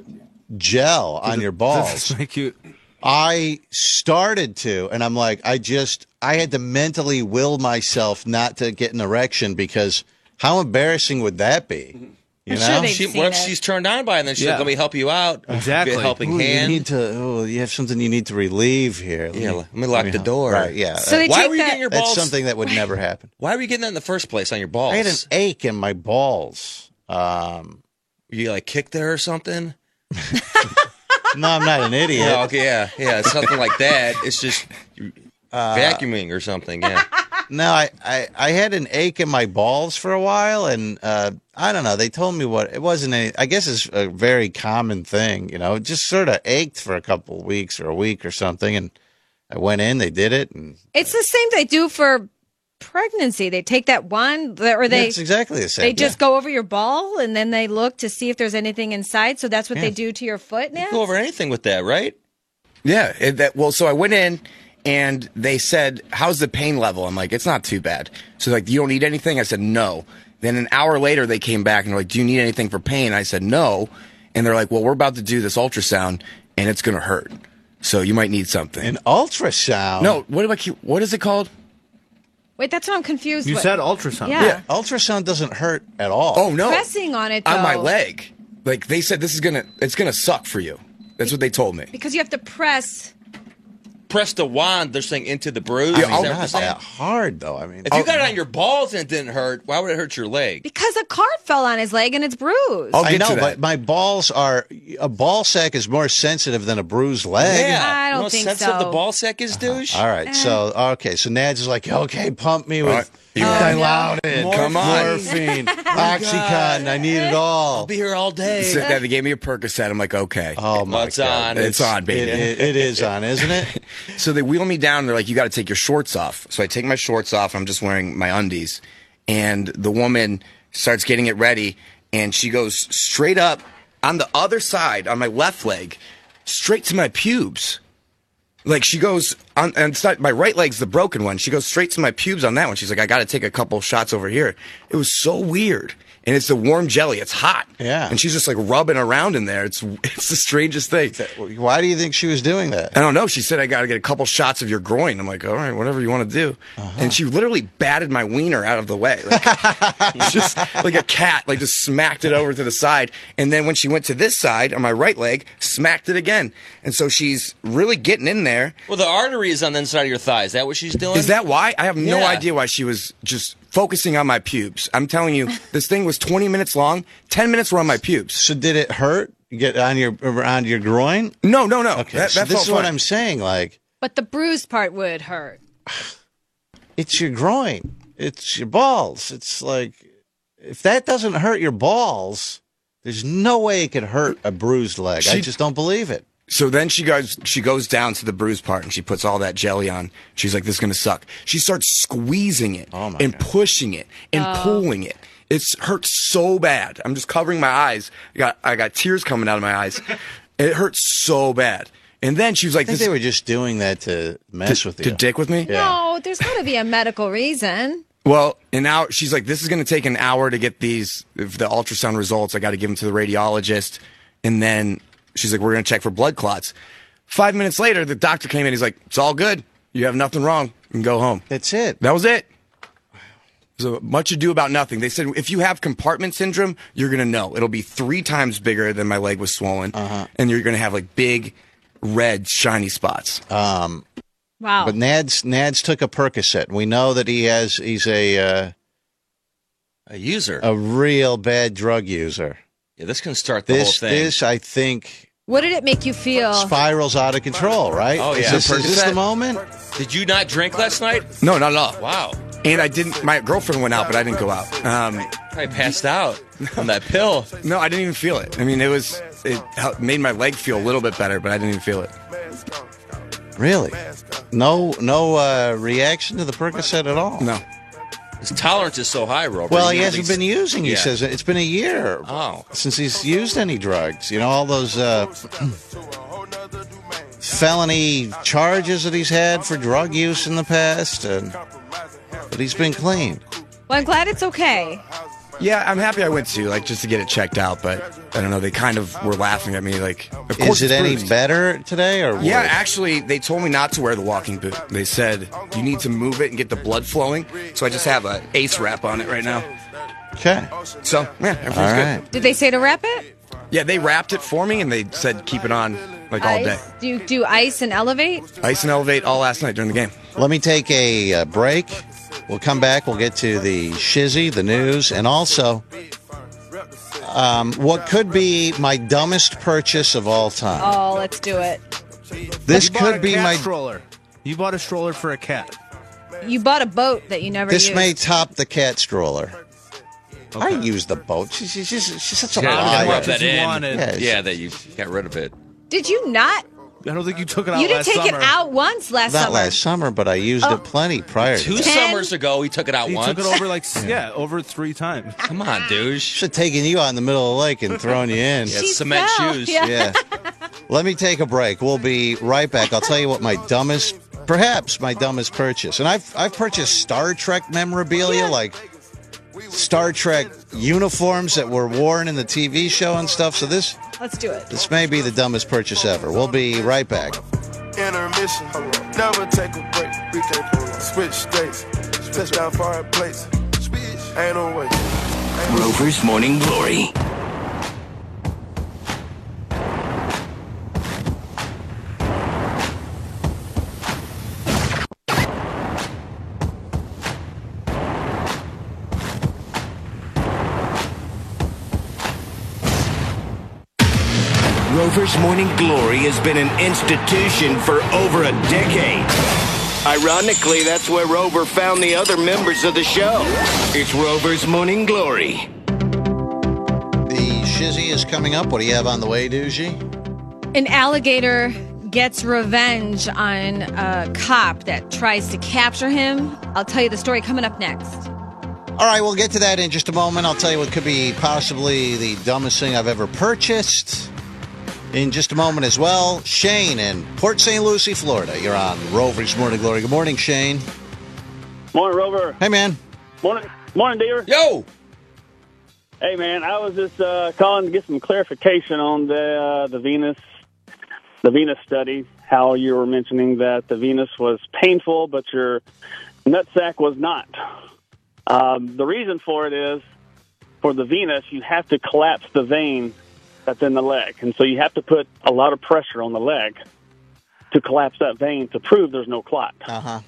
gel on your Does balls. this make you? I started to, and I'm like, I just, I had to mentally will myself not to get an erection, because how embarrassing would that be? You I'm know? sure they've She, seen what if it. she's turned on by it and then she's Yeah. like, let me help you out? Exactly. Be a helping Ooh, hand. You need to. Oh, you have something you need to relieve here. Let Yeah, me- let me lock the help. door. Right? Yeah. So they Why take were you that- getting your That's balls? something that would never happen. Why were you getting that in the first place on your balls? I had an ache in my balls. Um, you like kicked there or something? No, I'm not an idiot. No, okay, yeah, yeah, something like that. It's just Uh, vacuuming or something. Yeah. No, I, I, I had an ache in my balls for a while, and uh, I don't know. They told me what it wasn't. Any, I guess it's a very common thing, you know. It just sort of ached for a couple of weeks or a week or something, and I went in. They did it, and It's the same they do for pregnancy. They take that one, or they. it's exactly the same. They just go over your ball and then they look to see if there's anything inside. So that's what Yeah. they do to your foot now. Go over anything with that, right? Yeah. It, that, well, so I went in and they said, "How's the pain level?" I'm like, "It's not too bad." So like, "You don't need anything?" I said, "No." Then an hour later, they came back and they're like, "Do you need anything for pain?" I said, "No." And they're like, "Well, we're about to do this ultrasound and it's going to hurt. So you might need something." An ultrasound? No. What do I keep? What is it called? Wait, that's what I'm confused You with. said ultrasound. Yeah. Yeah, ultrasound doesn't hurt at all. Oh no. Pressing on it, On my though. leg. Like they said, this is gonna, it's gonna suck for you. That's what they told me. Because you have to press. Press the wand, they're saying, into the bruise. Yeah, Is that oh, what not they're saying? that hard though. I mean, If you got it on your balls and it didn't hurt, why would it hurt your leg? Because a cart fell on his leg and it's bruised. I know, but my balls are a ball sack is more sensitive than a bruised leg. Yeah. I don't You know think how sensitive so. the ball sack is, douche? All right, so okay, so Nad's is like, okay, pump me with All right, you Oh, want- Dilaudid, Come on. morphine, Oxycontin. I need it all. I'll be here all day. So they gave me a Percocet. I'm like, okay. Oh my It's god, on. It's on, baby. It, it, it is on, isn't it? So they wheel me down. And they're like, "You got to take your shorts off." So I take my shorts off. I'm just wearing my undies, and the woman starts getting it ready, and she goes straight up on the other side on my left leg, straight to my pubes. Like she goes on, and it's not my right leg's the broken one. She goes straight to my pubes on that one. She's like, "I got to take a couple shots over here." It was so weird. And it's the warm jelly. It's hot. Yeah. And she's just like rubbing around in there. It's it's the strangest thing. Why do you think she was doing that? I don't know. She said, "I got to get a couple shots of your groin." I'm like, "All right, whatever you want to do." Uh-huh. And she literally batted my wiener out of the way. Like, just like a cat, like just smacked it over to the side. And then when she went to this side on my right leg, smacked it again. And so she's really getting in there. Well, the artery is on the inside of your thigh. Is that what she's doing? Is that why? I have no Yeah. idea why she was just focusing on my pubes. I'm telling you, this thing was twenty minutes long. ten minutes were on my pubes. So did it hurt? Get on your on your groin? No, no, no. Okay, That- so that this felt is what fine. I'm saying. Like, But the bruised part would hurt. it's your groin. It's your balls. It's like, if that doesn't hurt your balls, there's no way it could hurt a bruised leg. I She- just don't believe it. So then she goes, she goes down to the bruise part and she puts all that jelly on. She's like, "This is gonna suck." She starts squeezing it Oh my and God. pushing it and Oh. pulling it. It's hurts so bad. I'm just covering my eyes. I got, I got tears coming out of my eyes. It hurts so bad. And then she was I like, think "This they were just doing that to mess to, with to you. dick with me." No, there's got to be a medical reason. Well, and now she's like, "This is going to take an hour to get these, if the ultrasound results. I got to give them to the radiologist." And then she's like, "We're going to check for blood clots." Five minutes later, the doctor came in. He's like, "It's all good. You have nothing wrong. You can go home." That's it. That was it. So much ado about nothing. They said if you have compartment syndrome, you're going to know. It'll be three times bigger than my leg was swollen. Uh-huh. And you're going to have like big, red, shiny spots. Um, Wow. but Nad's Nad's took a Percocet. We know that he has. He's a uh, A user. a real bad drug user. Yeah, this can start the This whole thing. this I think What did it make you feel? spirals out of control. Right? Oh, Is yeah. this, is this the Percocet? moment? Did you not drink last night? No, not at all. Wow. And I didn't, my girlfriend went out, but I didn't go out. Um, Probably passed out from that pill. no, I didn't even feel it. I mean, it was, it helped, made my leg feel a little bit better, but I didn't even feel it. Really? No no uh, reaction to the Percocet at all. No. His tolerance is so high, Robert. Well, You he know, hasn't these- been using. He Yeah. says it's been a year Oh. since he's used any drugs. You know, all those uh, felony charges that he's had for drug use in the past, and but he's been clean. Well, I'm glad it's okay. Yeah, I'm happy I went to, like, just to get it checked out, but I don't know, they kind of were laughing at me, like, of course Is it it's any bruised. better today, or Yeah, worse? actually, they told me not to wear the walking boot. They said, you need to move it and get the blood flowing, so I just have a ace wrap on it right now. Okay. So, yeah, everything's All good. right. Did they say to wrap it? Yeah, they wrapped it for me, and they said keep it on, like, all day. Ice? Do you do ice and elevate? Ice and Elevate all last night during the game. Let me take a uh, break. We'll come back. We'll get to the shizzy, the news, and also Um, what could be my dumbest purchase of all time? Oh, let's do it. This You bought could a be cat my. stroller. You bought a stroller for a cat. You bought a boat that you never This used. may top the cat stroller. I use the boat. She's, she's, she's, she's such a Yeah, liar. you rub that You in. wanted. Yeah, Yeah, that you got rid of it. Did you not? I don't think you took it out You didn't last take summer. it out once last Not summer. last summer, but I used Oh. it plenty prior to Two that. Ten? summers ago, he took it out He once. took it over like yeah, over three times. Come on, douche. Should have taken you out in the middle of the lake and thrown you in. Yeah, She cement fell. shoes. Yeah. Yeah. Let me take a break. We'll be right back. I'll tell you what my dumbest, perhaps my dumbest purchase. And I've I've purchased Star Trek memorabilia, like Star Trek uniforms that were worn in the T V show and stuff. So this Let's do it. this may be the dumbest purchase ever. We'll be right back. Intermission, never take a break. We can pull on. Switch states, touchdown foreign plates. Ain't no way. Rover's Morning Glory. Rover's Morning Glory has been an institution for over a decade. Ironically, that's where Rover found the other members of the show. It's Rover's Morning Glory. The shizzy is coming up. What do you have on the way, Doogie? An alligator gets revenge on a cop that tries to capture him. I'll tell you the story coming up next. All right, we'll get to that in just a moment. I'll tell you what could be possibly the dumbest thing I've ever purchased in just a moment as well. Shane in Port Saint Lucie, Florida. You're on Rover's Morning Glory. Good morning, Shane. Morning, Rover. Hey, man. Morning, morning, dear. Yo. Hey, man. I was just uh, calling to get some clarification on the uh, the Venus, the Venus study. How you were mentioning that the Venus was painful, but your nutsack was not. Um, the reason for it is, for the Venus, you have to collapse the vein that's in the leg, and so you have to put a lot of pressure on the leg to collapse that vein to prove there's no clot. Uh huh.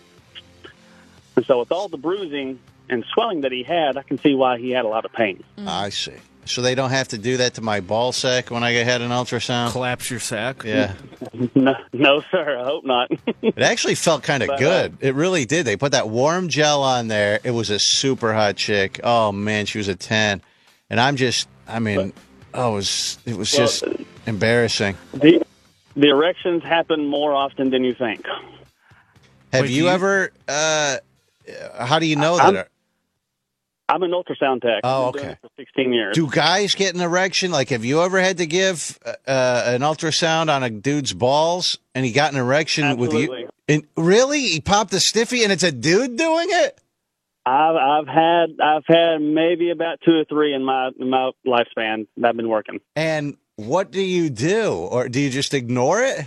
And so with all the bruising and swelling that he had, I can see why he had a lot of pain. I see. So they don't have to do that to my ball sack when I had an ultrasound? Collapse your sack? Yeah. No, no, sir. I hope not. It actually felt kind of But, uh, good. It really did. They put that warm gel on there. It was a super hot chick. Oh, man, she was a ten. And I'm just, I mean, oh, it was, it was Well, just embarrassing. The, the erections happen more often than you think. Have Wait, you, do you- ever, uh, how do you know I'm- that? I'm an ultrasound tech. Oh, I've been doing okay. it for sixteen years. Do guys get an erection? Like, have you ever had to give uh, an ultrasound on a dude's balls and he got an erection with Absolutely. you? And really? He popped a stiffy and it's a dude doing it? I've I've had I've had maybe about two or three in my in my lifespan that I've been working. And what do you do? Or do you just ignore it?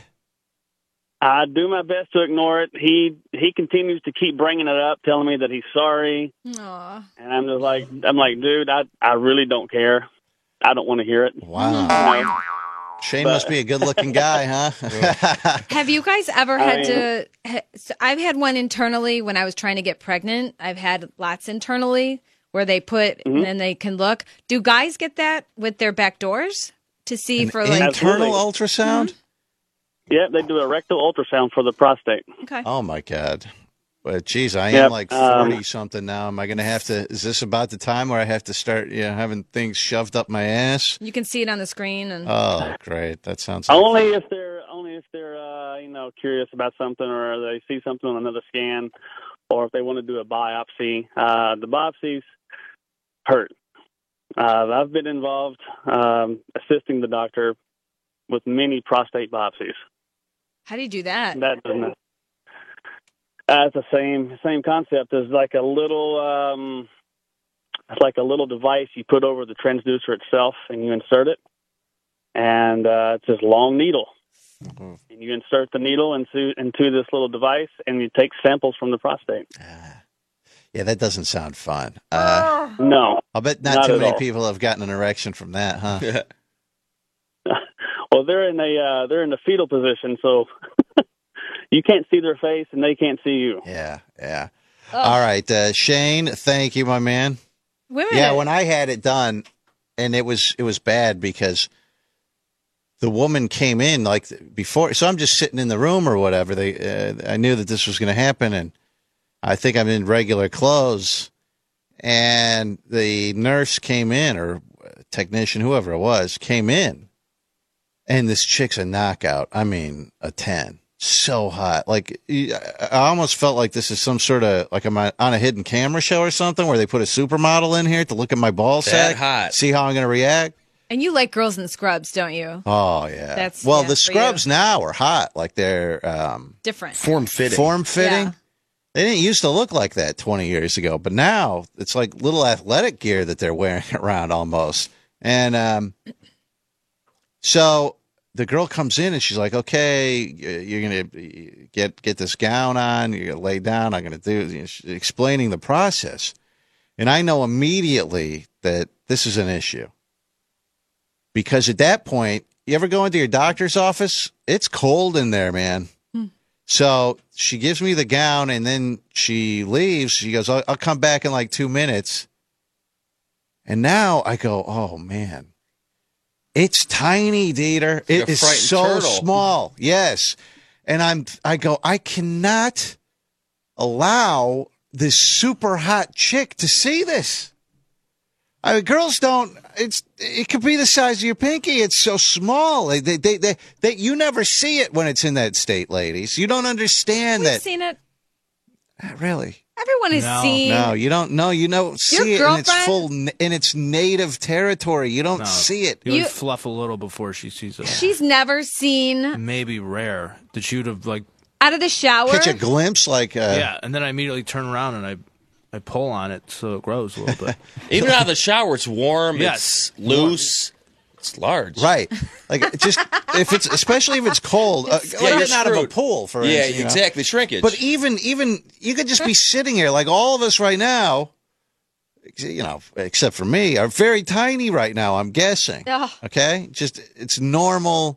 I do my best to ignore it. He he continues to keep bringing it up, telling me that he's sorry, Aw. and I'm just like I'm like, dude, I I really don't care. I don't want to hear it. Wow. Shane must be a good-looking guy, huh? Have you guys ever I had mean- to? Ha, so I've had one internally when I was trying to get pregnant. I've had lots internally where they put Mm-hmm. and then they can look. Do guys get that with their back doors to see An for like internal ultrasound? Yeah, they do a rectal ultrasound for the prostate. Okay. Oh, my God. Well, geez, I am Yep, like um, forty-something now. Am I going to have to, is this about the time where I have to start you know, having things shoved up my ass? You can see it on the screen and Oh, great. That sounds like Only if they're only if they're uh, you know curious about something or they see something on another scan, or if they want to do a biopsy. Uh, the biopsies hurt. Uh, I've been involved um, assisting the doctor with many prostate biopsies. how do you do that? That doesn't. Uh, it's the same same concept. There's like a little, um, it's like a little device you put over the transducer itself, and you insert it, and uh, it's this long needle, and you insert the needle into into this little device, and you take samples from the prostate. Yeah, that doesn't sound fun. Uh, No, I'll bet not, not too at many all. people have gotten an erection from that, huh? Well, they're in a uh, they're in the fetal position, so you can't see their face, and they can't see you. Yeah, yeah. All right, uh, Shane, thank you, my man. Women, Yeah, when I had it done, and it was it was bad because the woman came in like before. So I'm just sitting in the room or whatever. They uh, I knew that this was going to happen, and I think I'm in regular clothes, and the nurse came in, or technician, whoever it was, came in, and this chick's a knockout. I mean, a ten. So hot. Like, I almost felt like this is some sort of, like I'm on a hidden camera show or something where they put a supermodel in here to look at my ball sack. That hot. See how I'm going to react. And you like girls in scrubs, don't you? Oh, yeah. That's well, yeah, the for scrubs you. now are hot. Like they're um, Different. Form-fitting. Form-fitting. Yeah. They didn't used to look like that twenty years ago, but now it's like little athletic gear that they're wearing around almost. And um, so the girl comes in and she's like, okay, you're going to get get this gown on. You're going to lay down. I'm going to do, you know, she's explaining the process. And I know immediately that this is an issue. Because at that point, you ever go into your doctor's office? It's cold in there, man. Hmm. So she gives me the gown and then she leaves. She goes, I'll, I'll come back in like two minutes. And now I go, oh, man. It's tiny, Dieter. Like It a is frightened so turtle. small. Yes. And I'm, I go, I cannot allow this super hot chick to see this. I mean, girls don't, it's, it could be the size of your pinky. It's so small. They, they, they, they, they you never see it when it's in that state, ladies. You don't understand We've that. seen it. Really? Everyone has No, seen. no, you don't. No, you don't Your see it in its girlfriend- full in its native territory. You don't No. see it. You would You- fluff a little before she sees it. She's never seen Maybe rare that she would have like out of the shower. Catch a glimpse, like uh, yeah, and then I immediately turn around and I I pull on it so it grows a little bit. Even out of the shower, it's warm. Yes. It's loose. It's large. right. Like it just if it's especially if it's cold, uh, Yeah, like you're getting out of a screwed. pool, for Yeah, instance. you know? exactly. Shrinkage. But even even you could just be sitting here, like all of us right now. You know, except for me, are very tiny right now. I'm guessing. Ugh. Okay, just it's normal.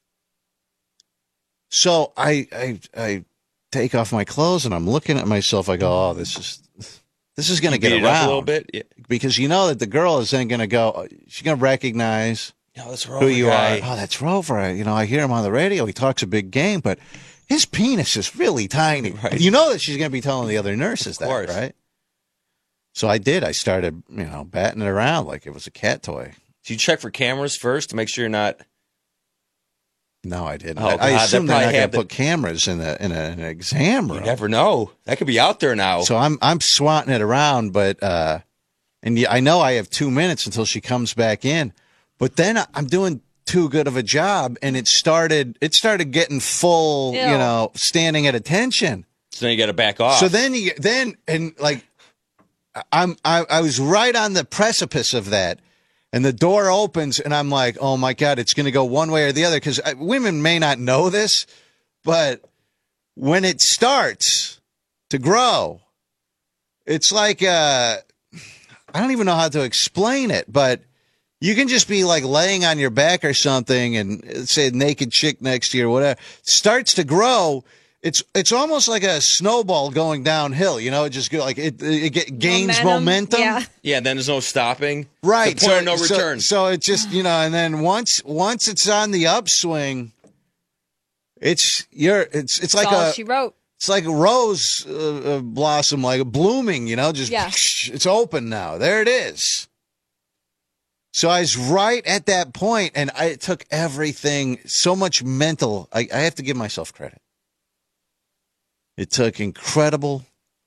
So I I I take off my clothes and I'm looking at myself. I go, oh, this is this is going to You get beat it up around a little bit. Yeah. because you know that the girl is then going to go. She's going to recognize No, that's who Rover you guy. are. Oh, that's Rover. I- You know, I hear him on the radio. He talks a big game, but his penis is really tiny. Right. You know that she's going to be telling the other nurses that, course. right? So I did. I started, you know, batting it around like it was a cat toy. Do you check for cameras first to make sure you're not? No, I didn't. Oh, I, I God, assume they they're not probably going have to put cameras in a in, a, in an exam room. You never know. That could be out there now. So I'm I'm swatting it around, but uh, and yeah, I know I have two minutes until she comes back in, but then I- I'm doing too good of a job, and it started it started getting full, Ew. you know, standing at attention. So then you got to back off. So then you then and like I'm I, I was right on the precipice of that. And the door opens, and I'm like, oh, my God, it's going to go one way or the other. Because women may not know this, but when it starts to grow, it's like, uh, I don't even know how to explain it, but you can just be like laying on your back or something and say a naked chick next to you or whatever. Starts to grow. It's it's almost like a snowball going downhill. You know, it just go like it, it get, gains Momentum, momentum. yeah. yeah, then there's no stopping. Right. It's the point of no so, return. So it just, you know, and then once once it's on the upswing, it's you're it's it's like That's all a she wrote. it's like a rose uh, uh, blossom, like a blooming. You know, just Yeah. it's open now. There it is. So I was right at that point, and I, it took everything so much mental. I, I have to give myself credit. It took incredible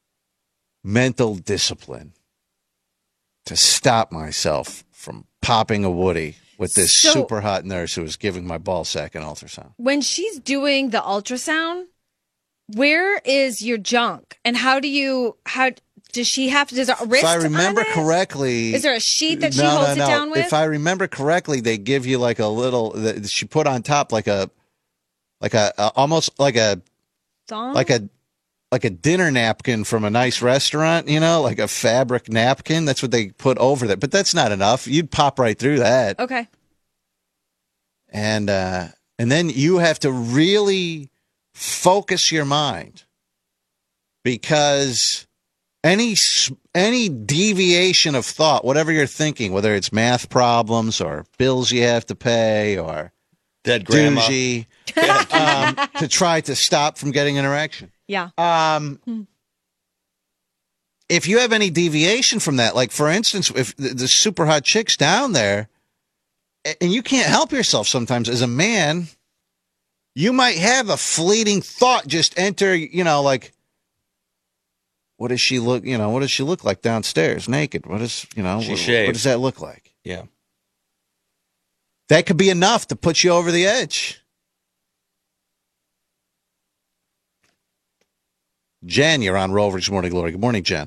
mental discipline to stop myself from popping a Woody with this So- super hot nurse who was giving my ball sack an ultrasound. When she's doing the ultrasound, where is your junk, and how do you how does she have to? Does a wrist? If I remember on it? correctly, Is there a sheet that she no, holds no, it no. down with? If I remember correctly, they give you like a little. that She put on top like a, like a, a almost like a, Thong? like a, like a dinner napkin from a nice restaurant. You know, like a fabric napkin. That's what they put over that. But that's not enough. You'd pop right through that. Okay. And uh, and then you have to really focus your mind because any any deviation of thought, whatever you're thinking, whether it's math problems or bills you have to pay or dead grandma, doozy, um, to try to stop from getting an erection. Yeah. Um, Hmm. If you have any deviation from that, like for instance, if the, the super hot chick's down there, and you can't help yourself sometimes as a man, you might have a fleeting thought just enter, you know, like, what does she look, you know, what does she look like downstairs naked? What is, you know, She what, shaved. what does that look like? Yeah. That could be enough to put you over the edge. Jen, you're on Rover's Morning Glory. Good morning, Jen.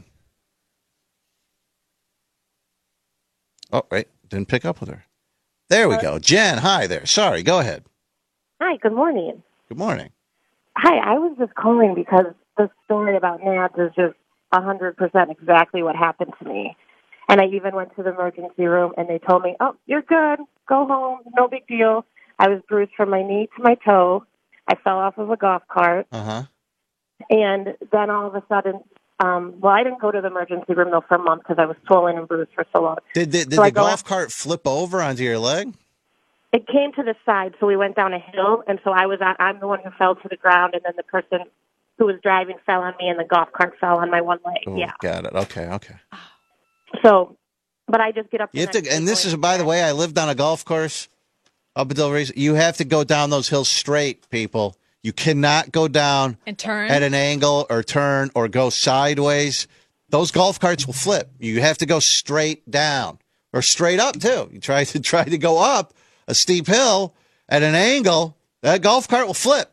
Oh, wait, didn't pick up with her. There we go. Jen, hi there. Sorry, go ahead. Hi, good morning. Good morning. Hi, I was just calling because the story about Nads is just one hundred percent exactly what happened to me. And I even went to the emergency room, and they told me, oh, you're good. Go home. No big deal. I was bruised from my knee to my toe. I fell off of a golf cart. Uh-huh. And then all of a sudden, um, well, I didn't go to the emergency room, though, for a month because I was swollen and bruised for so long. Did, did, did So I the go golf cart flip over onto your leg? It came to the side, so we went down a hill, and so I was on, I'm the one who fell to the ground, and then the person who was driving fell on me, and the golf cart fell on my one leg. Oh, yeah. got it. Okay, okay. So, but I just get up. the You have next to, and day this going- is, by the way, I lived on a golf course up until recently. You have to go down those hills straight, people. You cannot go down And turn. at an angle or turn or go sideways. Those golf carts will flip. You have to go straight down or straight up too. You try to try to go up a steep hill at an angle, that golf cart will flip.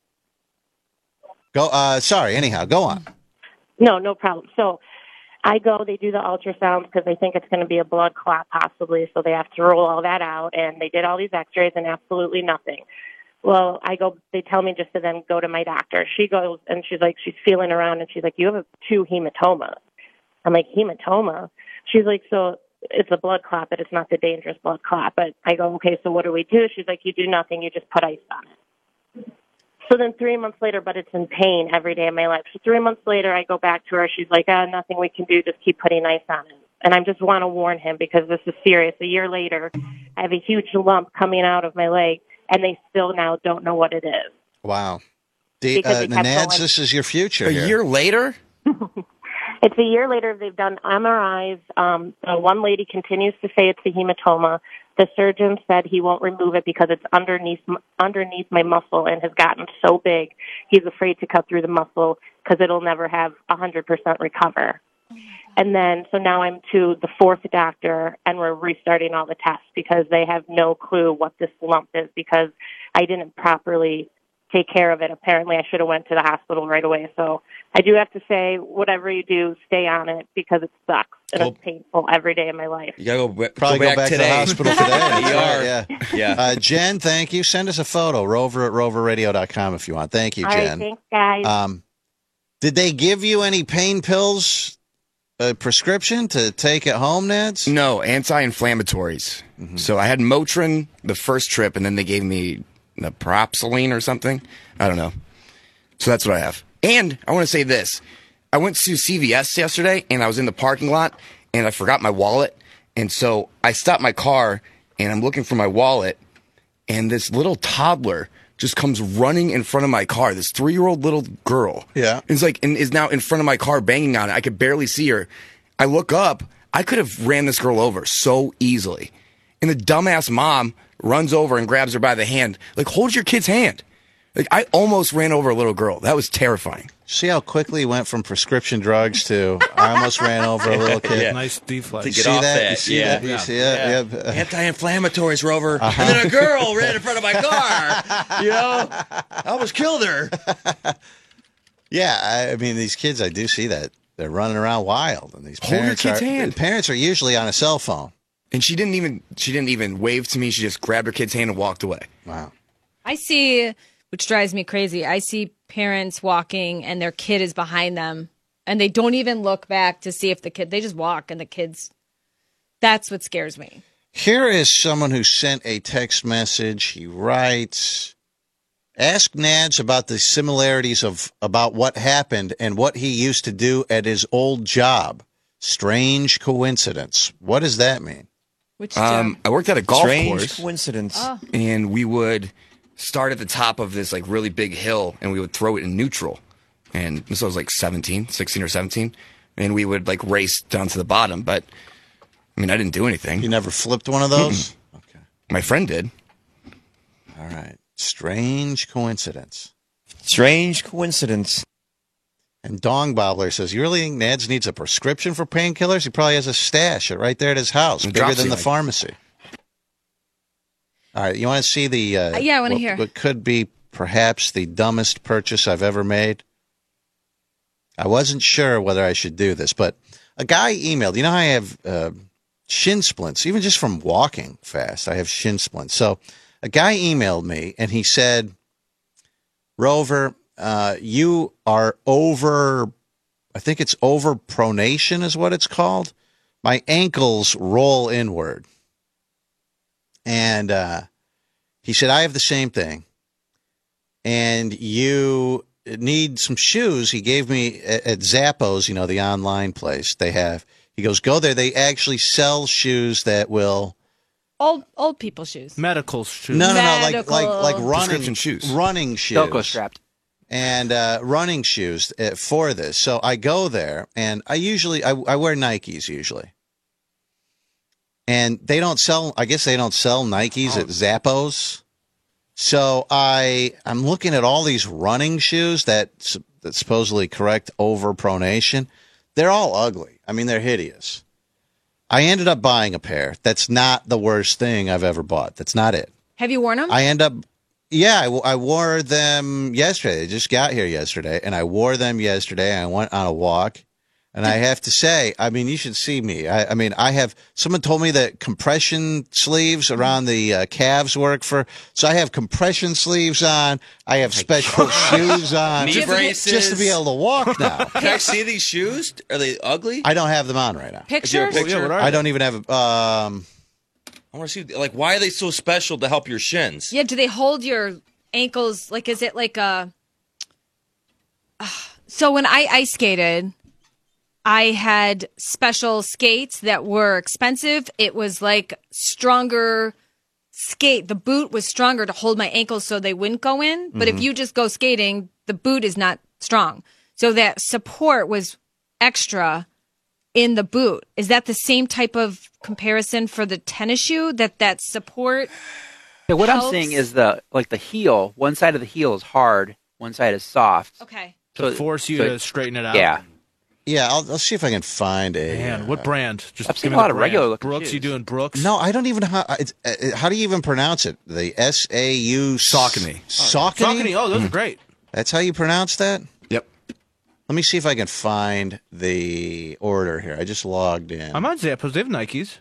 Go. Uh, sorry. Anyhow, go on. No, no problem. So I go, they do the ultrasound because they think it's going to be a blood clot possibly, so they have to rule all that out, and they did all these x-rays and absolutely nothing. Well, I go, they tell me just to then go to my doctor. She goes, and she's like, she's feeling around, and she's like, you have a, two hematomas. I'm like, hematoma? She's like, so it's a blood clot, but it's not the dangerous blood clot. But I go, okay, so what do we do? She's like, you do nothing, you just put ice on it. So then three months later, but it's in pain every day of my life. So three months later, I go back to her. She's like, ah, nothing we can do. Just keep putting ice on it. And I just want to warn him because this is serious. A year later, I have a huge lump coming out of my leg, and they still now don't know what it is. Wow. The, Because uh, they kept Nads, going- this is your future. A here. year later? It's a year later. They've done M R Is. Um, uh, one lady continues to say it's a hematoma. The surgeon said he won't remove it because it's underneath underneath my muscle and has gotten so big. He's afraid to cut through the muscle because it'll never have one hundred percent recover. And then, so now I'm to the fourth doctor, and we're restarting all the tests because they have no clue what this lump is because I didn't properly take care of it. Apparently, I should have went to the hospital right away. So I do have to say, whatever you do, stay on it because it sucks and Well- it's painful every day of my life. You gotta go, ba- Probably go go back, back, today. to the hospital today. That's E R. right, yeah. Yeah. Uh, Jen, thank you. Send us a photo. Rover at rover radio dot com if you want. Thank you, All right, Jen. thanks, guys. Um, did they give you any pain pills, a prescription to take at home, Nads? No, anti-inflammatories. So I had Motrin the first trip, and then they gave me the Propyline or something. I don't know. So that's what I have. And I want to say this. I went to C V S yesterday, and I was in the parking lot, and I forgot my wallet. And so I stopped my car, and I'm looking for my wallet, and this little toddler just comes running in front of my car. This three-year-old little girl. Yeah. Is like, and is now in front of my car banging on it. I could barely see her. I look up. I could have ran this girl over so easily. And the dumbass mom runs over and grabs her by the hand. Like, hold your kid's hand. Like, I almost ran over a little girl. That was terrifying. See how quickly he went from prescription drugs to I almost ran over a little kid. Yeah. Nice deflex. To You get see off that? that. You see yeah. that? You see that? Yeah. Yeah. Anti-inflammatories, Rover. Uh-huh. And then a girl ran in front of my car. You know? I almost killed her. Yeah, I, I mean, these kids, I do see that. They're running around wild. And these Hold your parents kid's are, hand. parents are usually on a cell phone. And she didn't even she didn't even wave to me. She just grabbed her kid's hand and walked away. Wow. I see, which drives me crazy. I see parents walking and their kid is behind them and they don't even look back to see if the kid, they just walk and the kids, that's what scares me. Here is someone who sent a text message. He writes, Ask Nads about the similarities of about what happened and what he used to do at his old job. Strange coincidence. What does that mean? Which um, I worked at a golf Strange course. coincidence. Oh. And we would start at the top of this like really big hill, and we would throw it in neutral. And this was like seventeen, sixteen or seventeen. And we would like race down to the bottom. But, I mean, I didn't do anything. You never flipped one of those? Okay. My friend did. All right. Strange coincidence. Strange coincidence. And Dong Bobbler says, you really think Nads needs a prescription for painkillers? He probably has a stash right there at his house, And bigger drops than you the like- pharmacy. All right, you want to see the... Uh, Uh, yeah, I wanna what- hear. What could be perhaps the dumbest purchase I've ever made? I wasn't sure whether I should do this, but a guy emailed. You know how I have uh, shin splints, even just from walking fast. I have shin splints. So a guy emailed me, and he said, Rover, uh, you are over, I think it's over pronation is what it's called. My ankles roll inward. And uh, he said, I have the same thing. And you need some shoes. He gave me at, at Zappos, you know, the online place they have. He goes, go there. They actually sell shoes that will. Old old people shoes. Medical shoes. No, no, no, like Medical. like like running Prescription shoes. running shoes, Velcro strapped. and uh, running shoes uh, for this. So I go there, and I usually I, I wear Nikes usually, and they don't sell. I guess they don't sell Nikes at Zappos. So I I'm looking at all these running shoes that that supposedly correct overpronation. They're all ugly. I mean, they're hideous. I ended up buying a pair. That's not the worst thing I've ever bought. That's not it. Have you worn them? I end up, yeah, I, I wore them yesterday. They just got here yesterday, and I wore them yesterday. I went on a walk, and I have to say, I mean, you should see me. I, I mean, I have, someone told me that compression sleeves around the uh, calves work for, so I have compression sleeves on. I have special shoes on. Knee just, braces. just to be able to walk now. Can I see these shoes? Are they ugly? I don't have them on right now. Pictures? Do you have a picture? what are I don't even have, um, I want to see, like, why are they so special to help your shins? Yeah, do they hold your ankles? Like, is it like a. So when I ice skated, I had special skates that were expensive. It was like stronger skate. The boot was stronger to hold my ankles so they wouldn't go in. But if you just go skating, the boot is not strong. So that support was extra in the boot. Is that the same type of comparison for the tennis shoe? That that support? Yeah, what I'm helps? seeing is the like the heel. One side of the heel is hard, one side is soft. Okay. To force you so- to straighten it out. Yeah. yeah, I'll, I'll see if I can find a. Man, uh, what brand? Just I've give seen me a lot the of brand. regular looking Brooks, you shoes. doing Brooks? No, I don't even know how. It's, uh, how do you even pronounce it? The S A U Saucony. Saucony. Saucony. Oh, those are great. That's how you pronounce that. Yep. Let me see if I can find the order here. I just logged in. I'm on Zappos. They have Nikes.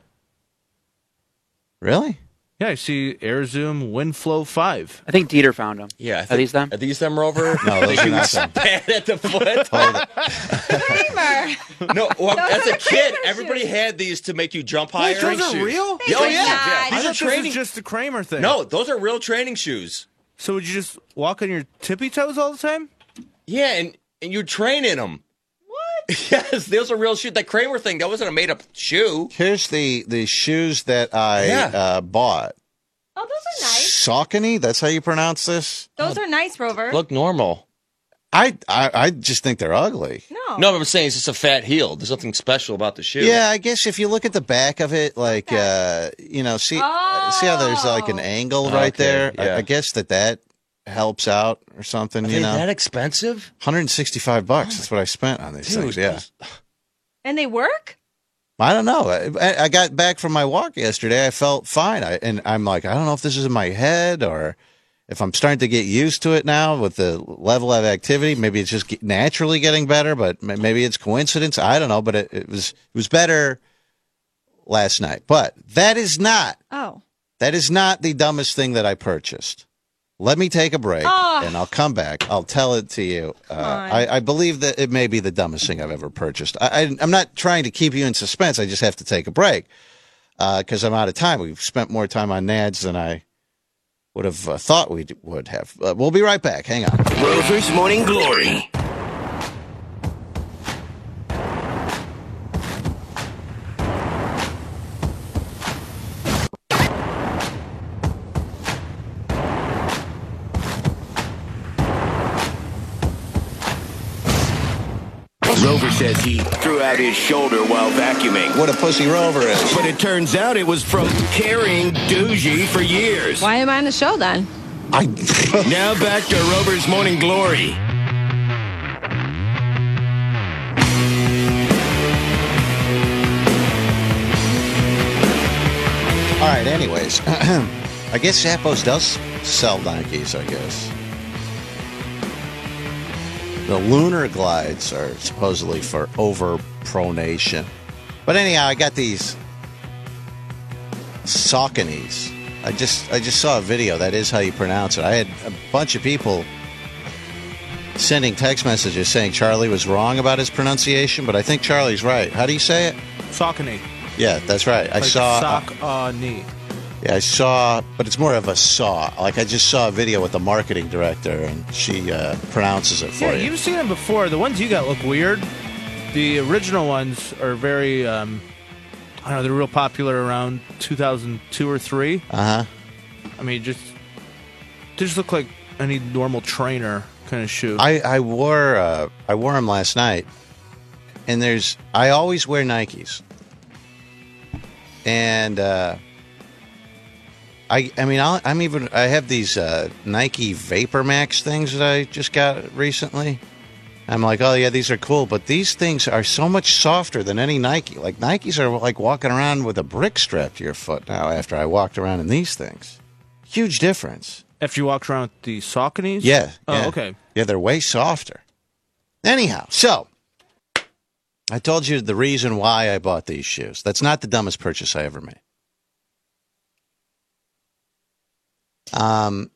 Really? Yeah, I see Air Zoom Windflow five. I think Dieter found them. Yeah. I Are think- these them? Are these them, Rover? No, those are not them. Bad at the foot. Hold it. Kramer. No, well, Those as are a kid, Kramer everybody shoes. had these to make you jump higher. Wait, those are real? Oh, They yeah. were yeah. not. I These are thought this training. was just the Kramer thing. No, those are real training shoes. So would you just walk on your tippy toes all the time? Yeah, and, and you train in them. What? Yes, those are real shoes. That Kramer thing, that wasn't a made-up shoe. Here's the the shoes that I Yeah. uh, bought. Oh, those are nice. Saucony. That's how you pronounce this. Those are nice, Rover. Look normal. I, I I just think they're ugly. No. No, but I'm saying it's just a fat heel. There's nothing special about the shoe. Yeah, I guess if you look at the back of it, like uh, you know, see uh, see how there's like an angle right Okay, there. yeah. I, I guess that that helps out or something. Are you they know, that expensive? one hundred sixty-five bucks. That's what I spent on these Dude, things. Yeah, those- And they work? I don't know. I, I got back from my walk yesterday. I felt fine. I, and I'm like, I don't know if this is in my head or if I'm starting to get used to it now with the level of activity. Maybe it's just get- naturally getting better, but m- maybe it's coincidence. I don't know. But it, it was it was better last night. But that is not Oh. that is not the dumbest thing that I purchased. Let me take a break, Oh. and I'll come back. I'll tell it to you. Uh, on. I, I believe that it may be the dumbest thing I've ever purchased. I, I, I'm not trying to keep you in suspense. I just have to take a break because I'm out of time. We've spent more time on Nads than I would have uh, thought we would have. Uh, we'll be right back. Hang on. Rover's Morning Glory. Rover says he threw out his shoulder while vacuuming. What a pussy Rover is. But it turns out it was from carrying doogie for years. Why am I on the show then? I Now back to Rover's Morning Glory. All right, anyways. I guess Zappos does sell Nikes, I guess. The lunar glides are supposedly for overpronation. But anyhow, I got these Sauconys. I just I just saw a video. That is how you pronounce it. I had a bunch of people sending text messages saying Charlie was wrong about his pronunciation, but I think Charlie's right. How do you say it? Saucony. Yeah, that's right. I Like saw. sock uh, knee. Yeah, I saw, but it's more of a saw. Like I just saw a video with the marketing director, and she uh, pronounces it for Yeah, you. you've seen them before. The ones you got look weird. The original ones are very, um, I don't know, they're real popular around two thousand two or three. Uh huh. I mean, just they just look like any normal trainer kind of shoe. I I wore uh, I wore them last night, and there's I always wear Nikes, and uh, I I mean I'll, I'm even I have these uh, Nike Vapor Max things that I just got recently. I'm like, oh yeah, these are cool, but these things are so much softer than any Nike. Like Nikes are like walking around with a brick strapped to your foot now. After I walked around in these things, huge difference. After you walked around with the Sauconys? Yeah. Oh, yeah. okay. Yeah, they're way softer. Anyhow, so I told you the reason why I bought these shoes. That's not the dumbest purchase I ever made. Um,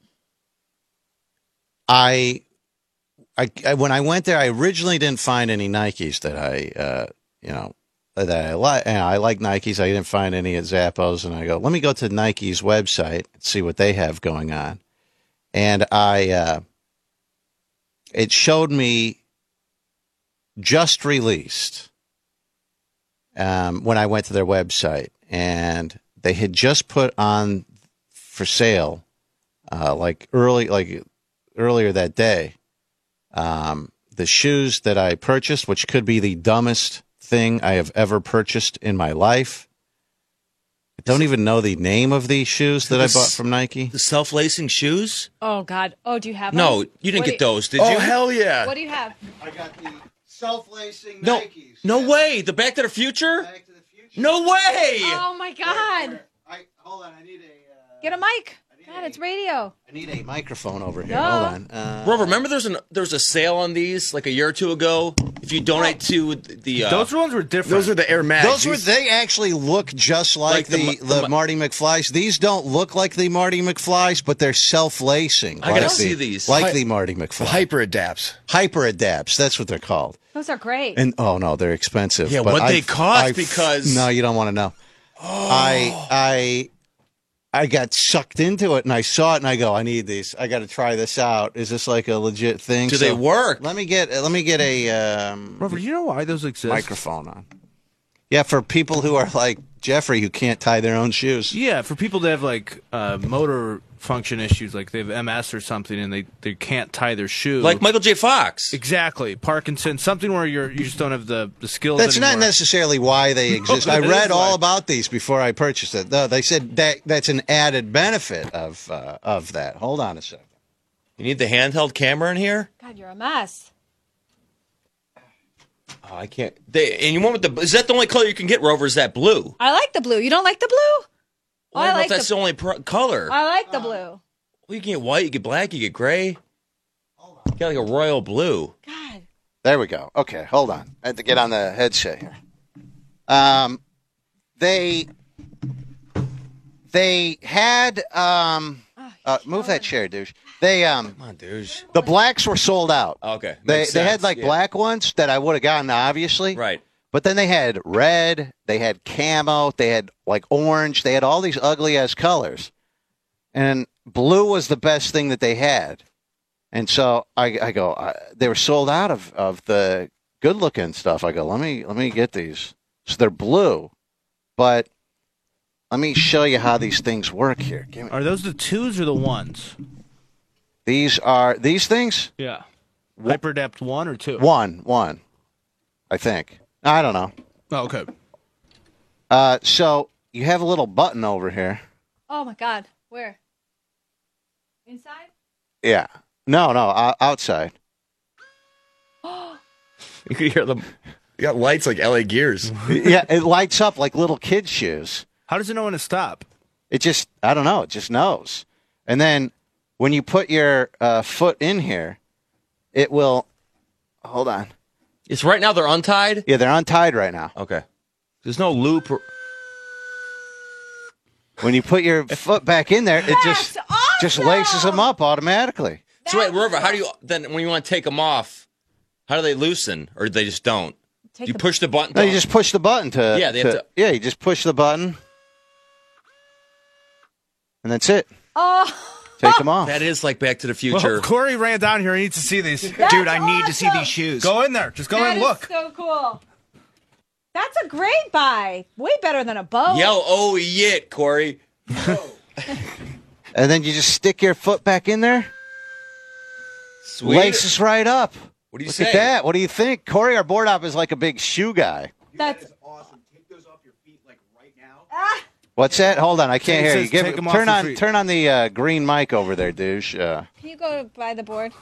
I, I, I when I went there, I originally didn't find any Nikes that I, uh, you know, that I like. You know, I like Nikes. I didn't find any at Zappos, and I go, let me go to Nike's website and see what they have going on. And I, uh, it showed me just released um, when I went to their website, and they had just put on for sale, uh, like early, like earlier that day, um, the shoes that I purchased, which could be the dumbest thing I have ever purchased in my life. I don't even know the name of these shoes that I bought from Nike. The self-lacing shoes? Oh, God. Oh, do you have No, them? you didn't What get do those, did Oh, you? hell yeah. What do you have? I got the self-lacing No, Nikes. no way. The Back to the Future? Back to the Future. No way. Oh, my God. I, hold on, I need a. Uh, Get a mic. God, it's radio. I need a microphone over here. No. Hold on. Uh, Bro, remember there's an there's a sale on these like a year or two ago. If you donate to the uh, Those ones were different. Those are the Air Max. Those were These- they actually look just like, Like the the, Ma- the, the Ma- Marty McFlys. These don't look like the Marty McFlys, but they're self-lacing. I gotta like see the, these. like Hy- the Marty McFly. Hyper adapts. Hyper adapts. That's what they're called. Those are great. And oh no, they're expensive. Yeah, but what they I've- cost, I've- because- no, you don't want to know. I I I got sucked into it, and I saw it, and I go, I need these. I got to try this out. Is this like a legit thing? Do they work? Let me get let me get a um, Rover, do you know why those exist? microphone on. Yeah, for people who are like Jeffrey who can't tie their own shoes. Yeah, for people that have like uh, motor function issues, like they have M S or something, and they, they can't tie their shoe. like Michael J. Fox. Exactly, Parkinson's, something where you're you just don't have the, the skills. That's anymore. not necessarily why they exist. I it read is all why. about these before I purchased it. No, they said that that's an added benefit of uh, of that. Hold on a second. You need the handheld camera in here? God, you're a mess. Oh, I can't. They, and you want with the? Is that the only color you can get, Rover? Is that blue? I like the blue. You don't like the blue? Well, I I don't know like if that's the- the, only pro- color. I like the blue. Well, you can get white, you get black, you get gray. You got like a royal blue. God. There we go. Okay, hold on. I had to get on the headset here. Um, they they had um, uh, move that chair, douche. They um, Come on, douche. the blacks were sold out. Okay. They makes they had sense, like yeah. black ones that I would have gotten, obviously. Right. But then they had red, they had camo, they had like orange, they had all these ugly ass colors. and blue was the best thing that they had. And so I, I go, I, they were sold out of, of the good looking stuff. I go, let me let me get these. So they're blue, but let me show you how these things work here. Give me. Are those the twos or the ones? These are these things. Yeah. Hyperadapt one or two? One, one. I think. I don't know. Oh, okay. Uh, so you have a little button over here. Oh my God, where? Inside? Yeah. No, no, uh, outside. You can hear them. You got lights like L A Gears. Yeah, it lights up like little kid shoes. How does it know when to stop? It just, I don't know, it just knows. And then when you put your uh, foot in here, it will, hold on. It's right now they're untied? Yeah, they're untied right now. Okay. There's no loop. Or... When you put your foot back in there, it just awesome! just laces them up automatically. So wait, Rover, how do you, then when you want to take them off, how do they loosen? Or they just don't? Take you the- push the button? No, you just push the button to. Yeah, they have to- Yeah, you just push the button. And that's it. Oh. Take them off. That is like Back to the Future. Well, Corey ran down here. He needs to see these. That's Dude, I need to see awesome. these shoes. Go in there. Just go That and is look. so cool. That's a great buy. Way better than a bow. Yell, oh, yeah, Corey. And then you just stick your foot back in there. Sweet. Laces right up. What do you Look say? at that. What do you think? Corey, our board op, is like a big shoe guy. That's awesome. Take those off your feet like right now. ah. What's that? Hold on, I can't It hear says you. Give take it, 'em off turn your on feet. turn on the uh, green mic over there, douche. Uh, Can you go by the board?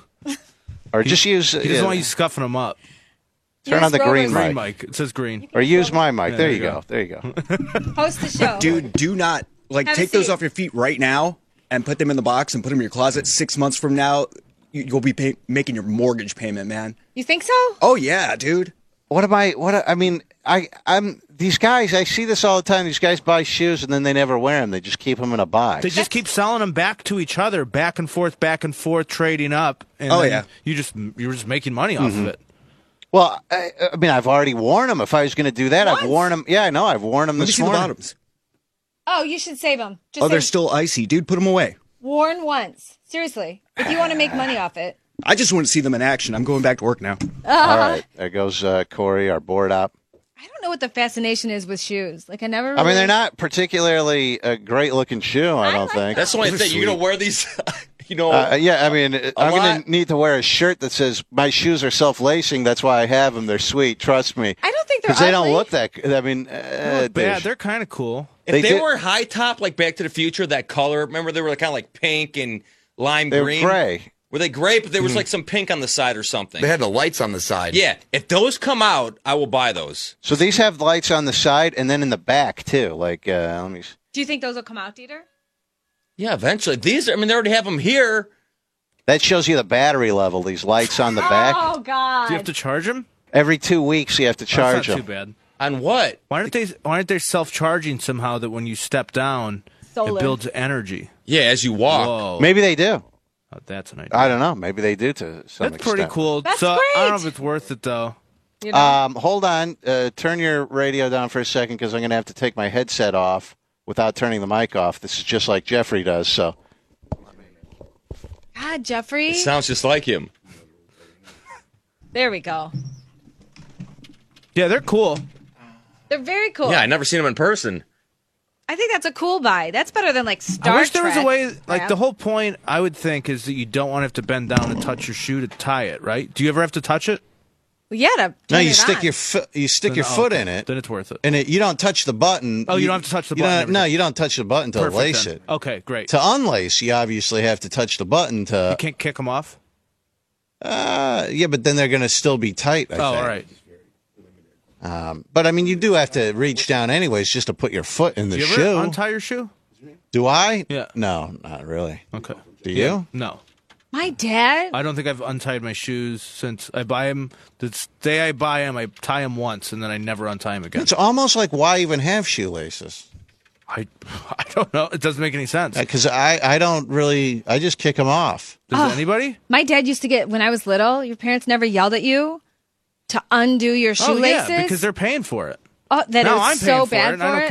or just use. He doesn't yeah, want you scuffing them up. turn Use on the green Rover's- Green mic. mic. It says green. Or use my mic. Yeah, there you go. There you go. Host the show. Dude, do not like Have a take those seat. off your feet right now and put them in the box and put them in your closet. Six months from now, you- you'll be pay- making your mortgage payment, man. You think so? Oh yeah, dude. What am I? What I mean, I I'm these guys. I see this all the time. These guys buy shoes and then they never wear them. They just keep them in a box. They just keep selling them back to each other, back and forth, back and forth, trading up. And Oh, then yeah. you just you're just making money off Mm-hmm. of it. Well, I, I mean, I've already worn them. If I was going to do that, I've worn them. Yeah, I know. I've worn them Let me this see the morning. bottoms. Oh, you should save them. Just Oh, they're say, still icy, dude. Put them away. worn once. Seriously. If you want to make money off it. I just want to see them in action. I'm going back to work now. All right, there goes uh, Corey, our board op. I don't know what the fascination is with shoes. Like I never. I mean, really- they're not particularly a great looking shoe. I don't think. That's the only Those are thing. You're going sweet. to wear these, you know. Uh, yeah, I mean, I'm going lot. to need to wear a shirt that says "My shoes are self-lacing." That's why I have them. They're sweet. Trust me. I don't think they're Because they don't ugly. look that. g- I mean, uh, Not bad. there's- They're kind of cool. if they they, did- were high top, like Back to the Future, that color, remember they were kind of like pink and lime they're green? gray. Were they gray, but there was like some pink on the side or something? They had the lights on the side. Yeah, if those come out, I will buy those. So these have lights on the side and then in the back too. Like, uh, let me. s- Do you think those will come out, Dieter? Yeah, eventually. These, are, I mean, they already have them here. That shows you the battery level. These lights on the back. Oh God. Do you have to charge them? Every two weeks, you have to charge That's not them. too bad. On what? Why aren't they? Why aren't they self-charging somehow? That when you step down, Solar. it builds energy. Yeah, as you walk. Whoa, Maybe they do. Oh, that's an idea. I don't know. Maybe they do to some That's pretty extent. cool. That's so I don't know great. if it's worth it though. You know? Um, hold on. Uh, turn your radio down for a second because I'm going to have to take my headset off without turning the mic off. This is just like Jeffrey does. So God, Jeffrey. It sounds just like him. There we go. Yeah, they're cool. They're very cool. Yeah, I never seen them in person. I think that's a cool buy. That's better than like Star I wish there was a Trek way. Like crap. the whole point, I would think, is that you don't want to have to bend down and touch your shoe to tie it. Right? Do you ever have to touch it? Well, yeah, to no, turn you it stick on. your foot. You stick Then- your oh, foot okay. in it, Then it's worth it. and it, you don't touch the button. Oh, you don't have to touch the you button don't- and No, everything. you don't touch the button to Perfect, lace then. it. Okay, great. To unlace, you obviously have to touch the button to. You can't kick them off. Uh, yeah, but then they're going to still be tight. I Oh, think. all right. Um, but I mean, you do have to reach down anyways, just to put your foot in the Do you shoe. ever untie your shoe? do I? Yeah. No, not really. Okay. Do you? No. My dad. I don't think I've untied my shoes since I buy them. The day I buy them, I tie them once, and then I never untie them again. It's almost like why even have shoelaces? I I don't know. It doesn't make any sense. Because I, I don't really, I just kick them off. Does Ah. anybody? My dad used to get when I was little. Your parents never yelled at you to undo your Oh shoelaces. yeah, because they're paying for it. Oh, that no, it was I'm so paying for bad it, and I don't care.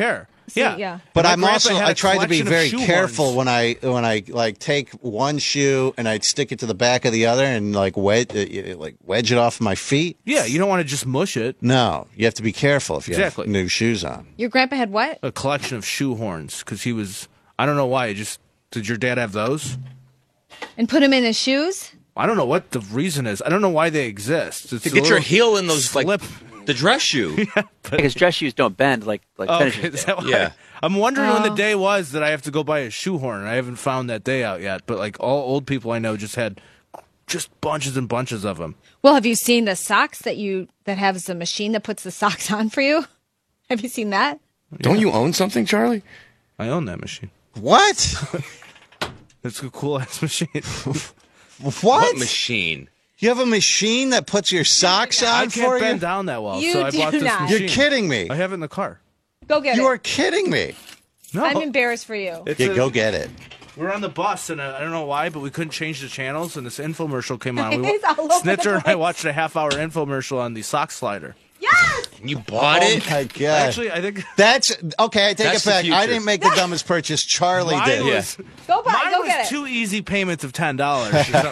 See, Yeah. yeah. But My I'm grandpa also had a I try to be collection of very shoe careful horns. when I when I like take one shoe and I'd stick it to the back of the other and like wedge uh, like wedge it off my feet. Yeah, you don't want to just mush it. No, you have to be careful if you Exactly. have new shoes on. Your grandpa had what? A collection of shoe horns because he was. I don't know why. Just did your dad have those? And put him in his shoes? I don't know what the reason is. I don't know why they exist. It's To a get your little heel in those, like, slip. the dress shoe. Because dress shoes don't bend like like Oh, tennis okay, shoes is do. that why? Yeah. I'm wondering when the Oh. day was that I have to go buy a shoehorn. I haven't found that day out yet. But like all old people I know just had just bunches and bunches of them. Well, have you seen the socks that you that has the machine that puts the socks on for you? Have you seen that? Don't you own something, Charlie? I own that machine. What? It's a cool ass machine. What? What machine? You have a machine that puts your socks on I for can't you? bend down that well, You so I do bought this not. machine. You're kidding me. I have it in the car. Go get You it. are kidding me. No, I'm embarrassed for you. it's Yeah, a- go get it. We're on the bus, and I I don't know why, but we couldn't change the channels, and this infomercial came on. We, It's all over the Snitzer and I place. watched a half-hour infomercial on the sock slider. Yes! You bought Oh it? my god. Actually, I think That's okay. I take That's it the back. I future. didn't make the dumbest purchase. Charlie mine did. was, Go buy. mine Go was get it. two easy payments of ten dollars. It wasn't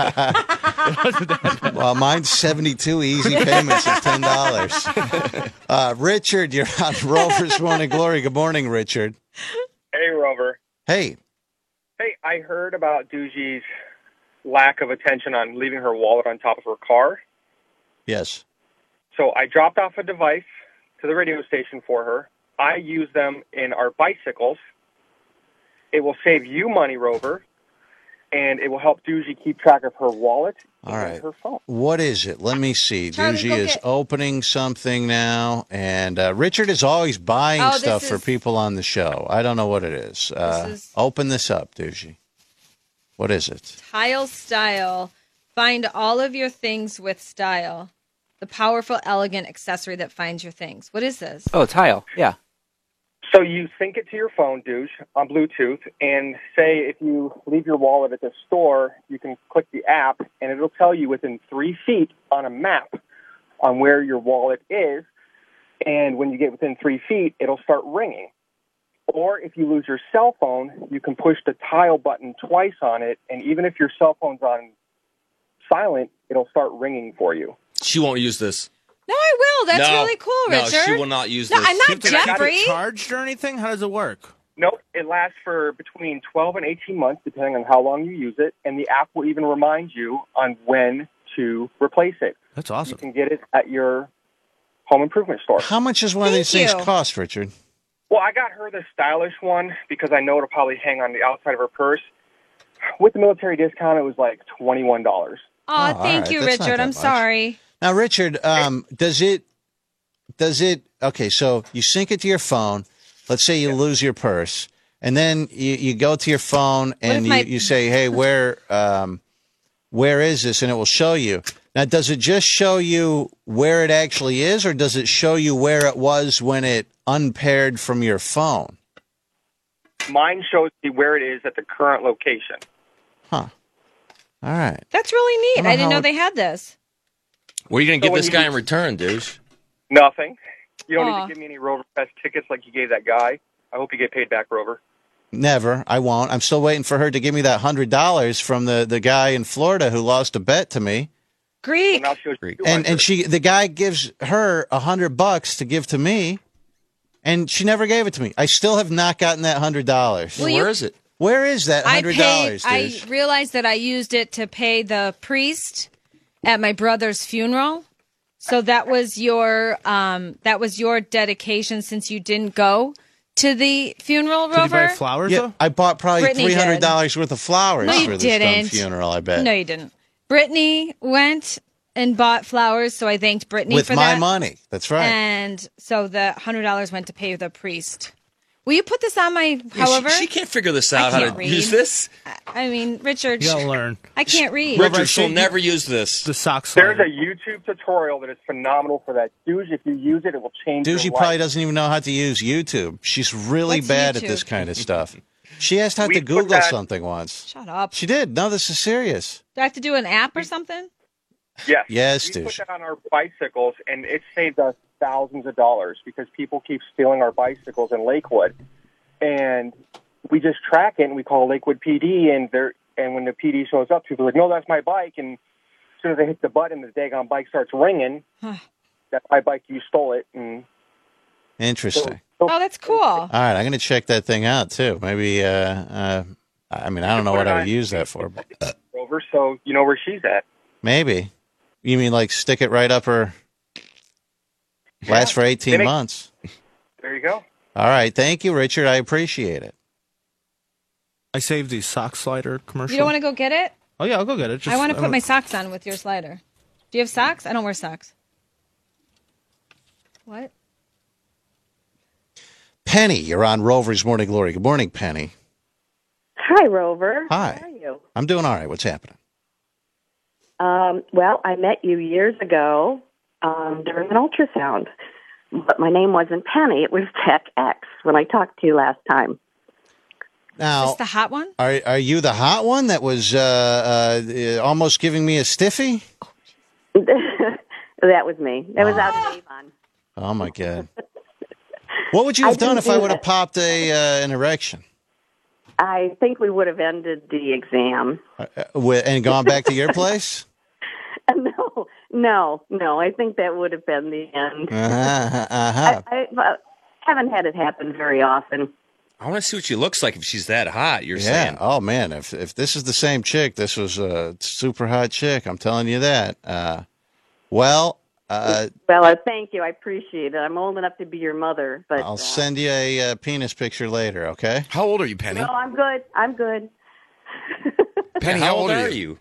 that bad. Well, mine's seventy-two easy payments of ten dollars. Uh, Richard, you're on Rover's Morning Glory. Good morning, Richard. Hey, Rover. Hey, Hey, I heard about Doogie's lack of attention on leaving her wallet on top of her car. yes. So I dropped off a device to the radio station for her. I use them in our bicycles. It will save you money, Rover, and it will help Doogie keep track of her wallet All and right. her phone. What is it? Let me see. Charlie, Doogie go is get- opening something now, and uh, Richard is always buying Oh, this stuff for is- people on the show. I don't know what it is. Uh, is- Open this up, Doogie. What is it? Tile Style. Find all of your things with style. The powerful, elegant accessory that finds your things. What is this? Oh, tile. Yeah. So you sync it to your phone, Dooge, on Bluetooth, and say if you leave your wallet at the store, you can click the app, and it'll tell you within three feet on a map on where your wallet is, and when you get within three feet, it'll start ringing. Or if you lose your cell phone, you can push the tile button twice on it, and even if your cell phone's on silent, it'll start ringing for you. She won't use this. No, I will. That's No. really cool, No, Richard. she will not use No, this. I'm You not have to keep it Jeffrey. Charged or anything? How does it work? Nope, it lasts for between twelve and eighteen months, depending on how long you use it, and the app will even remind you on when to replace it. That's You awesome. can get it at your home improvement store. How much does one of Thank these things you. cost, Richard? Well, I got her the stylish one because I know it'll probably hang on the outside of her purse. With the military discount, it was like twenty-one dollars. Oh, all thank right. you, That's not Richard. that I'm much. sorry. Now, Richard, um, does it, does it, okay, so you sync it to your phone. Let's say you lose your purse, and then you, you go to your phone and if you, my- you say, hey, where, um, where is this? And it will show you. Now, does it just show you where it actually is, or does it show you where it was when it unpaired from your phone? Mine shows you where it is at the current location. Huh. All right. That's really neat. I don't know I didn't how know it- they had this. What are you going to So give when this you- guy in return, douche? Nothing. You don't Aw. need to give me any Rover Fest tickets like you gave that guy. I hope you get paid back, Rover. Never. I won't. I'm still waiting for her to give me that one hundred dollars from the, the guy in Florida who lost a bet to me. Greek. Well, now she owes you And and two hundred. she the guy gives her a hundred bucks to give to me, and she never gave it to me. I still have not gotten that hundred dollars. Well, you- Where is it? Where is that I hundred paid. dollars? I realized that I used it to pay the priest at my brother's funeral. So that was your um, that was your dedication since you didn't go to the funeral, Did you Rover. buy flowers, Yeah, though? I bought probably Brittany three did. hundred dollars worth of flowers No, you for this dumb didn't. funeral. I bet No, you didn't. Brittany went and bought flowers, so I thanked Brittany with for my that. money. That's right. And so the hundred dollars went to pay the priest. Will you put this on my? Yeah, she- however, she, can't figure this I out how can't to read. use this. I mean, Richard, You gotta learn. I can't read. Richard, I she'll think- never use this. The sock There's slider. a YouTube tutorial that is phenomenal for that. Dude, if you use it, it will change Dude, your she life. probably doesn't even know how to use YouTube. She's really What's bad at YouTube? this kind of stuff. She asked how We to put Google that- something once. Shut up. She did. No, this is serious. Do I have to do an app or something? Yes. Yes, we dude. put that on our bicycles, and it saved us thousands of dollars because people keep stealing our bicycles in Lakewood. And we just track it, and we call Lakewood P D, and they're, and when the P D shows up, people are like, no, that's my bike. And as soon as they hit the button, the daggone bike starts ringing. That's my bike, you stole it. And Interesting. Oh, that's cool. All right, I'm going to check that thing out, too. Maybe, uh, uh, I mean, I don't know what I would use that for. But, uh, Rover, so you know where she's at. maybe. You mean like stick it right up her, last for eighteen Make- months. There you go. All right, thank you, Richard. I appreciate it. I saved the sock slider commercial. You don't want to go get it? Oh, yeah, I'll go get it. Just, I want to put don't- my socks on with your slider. Do you have socks? I don't wear socks. What? Penny, you're on Rover's Morning Glory. Good morning, Penny. Hi, Rover. Hi. How are you? I'm doing all right. What's happening? Um, well, I met you years ago um, during an ultrasound, but my name wasn't Penny. It was Tech X when I talked to you last time. Now, Is this the hot one? Are are you the hot one that was uh, uh, almost giving me a stiffy? That was me. That was out of Avon. Oh, my God. What would you have I done didn't if I do would have that. popped a uh, an erection I think we would have ended the exam. uh, wi- and gone back to your place? No, no, no. I think that would have been the end. Uh-huh, uh-huh. I, I uh, haven't had it happen very often. I want to see what she looks like if she's that hot. You're Yeah. saying. Oh, man. If if this is the same chick, this was a super hot chick. I'm telling you that. Uh, well, uh, Well, uh, thank you. I appreciate it. I'm old enough to be your mother, but I'll uh, send you a uh, penis picture later, okay? How old are you, Penny? no, I'm good. I'm good. Penny, how, how old old are are you?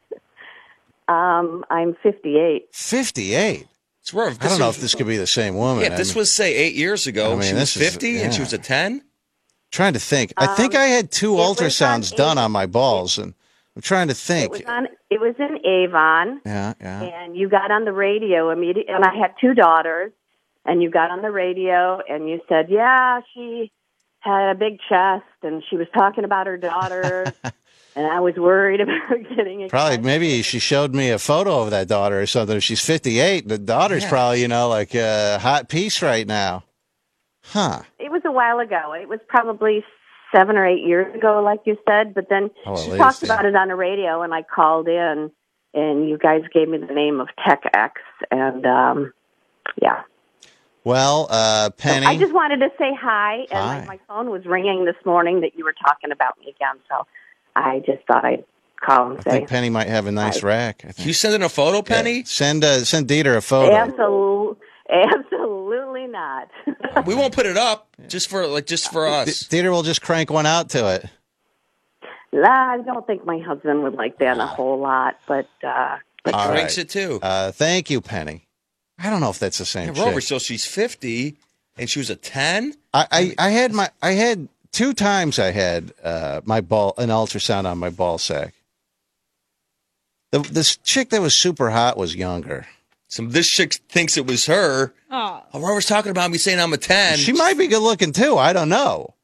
you? Um, I'm fifty-eight. fifty-eight? It's rough. I don't know if this could be the same woman. Yeah, if I this mean, was, say, eight years ago, I mean, she was this is- fifty and she yeah. was a ten? Trying to think. I think Um, I had two it was on ultrasounds done Avon. on my balls, and I'm trying to It think. was on. It was in Avon, Yeah, yeah. and you got on the radio immediately. And I had two daughters, and you got on the radio, and you said, "Yeah, she had a big chest, and she was talking about her daughters." And I was worried about getting it. Probably, maybe she showed me a photo of that daughter or something. If she's fifty-eight, the daughter's Yeah. probably, you know, like a hot piece right now. Huh. It was a while ago. It was probably seven or eight years ago, like you said. But then Oh, at she least, talked yeah. about it on the radio, and I called in, and you guys gave me the name of Tech X, and um, yeah. Well, uh, So Penny. I just wanted to say hi, and Hi. My, my phone was ringing this morning that you were talking about me again, so I just thought I'd call and I say think Penny might have a nice Hi. rack. I think. You sending a photo, Penny? Send uh, send Dieter a photo. absolutely, absolutely not. We won't put it up just for like just for us. Dieter will just crank one out to it. Nah, I don't think my husband would like that a whole lot, but uh, but All drinks right. it too. Uh, thank you, Penny. I don't know if that's the same Yeah, Rover, chick. so she's fifty and she was a ten? I, I, I had my I had two times I had uh, my ball an ultrasound on my ball sack. The this chick that was super hot was younger. So this chick thinks it was her. Oh. Oh, Rover's talking about me saying I'm a ten. She might be good looking too. I don't know.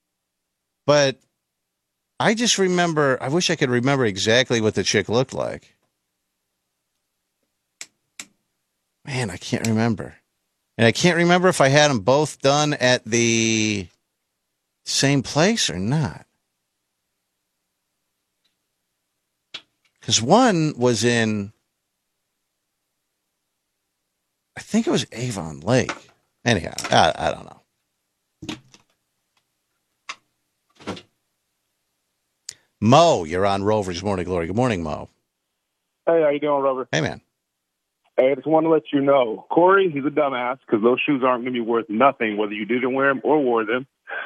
But I just remember, I wish I could remember exactly what the chick looked like. Man, I can't remember. And I can't remember if I had them both done at the same place or not. Because one was in, I think it was Avon Lake. Anyhow, I, I don't know. Mo, you're on Rover's Morning Glory. Good morning, Mo. Hey, how you doing, Robert? Hey, man. Hey, I just want to let you know, Corey, he's a dumbass because those shoes aren't going to be worth nothing whether you didn't wear them or wore them.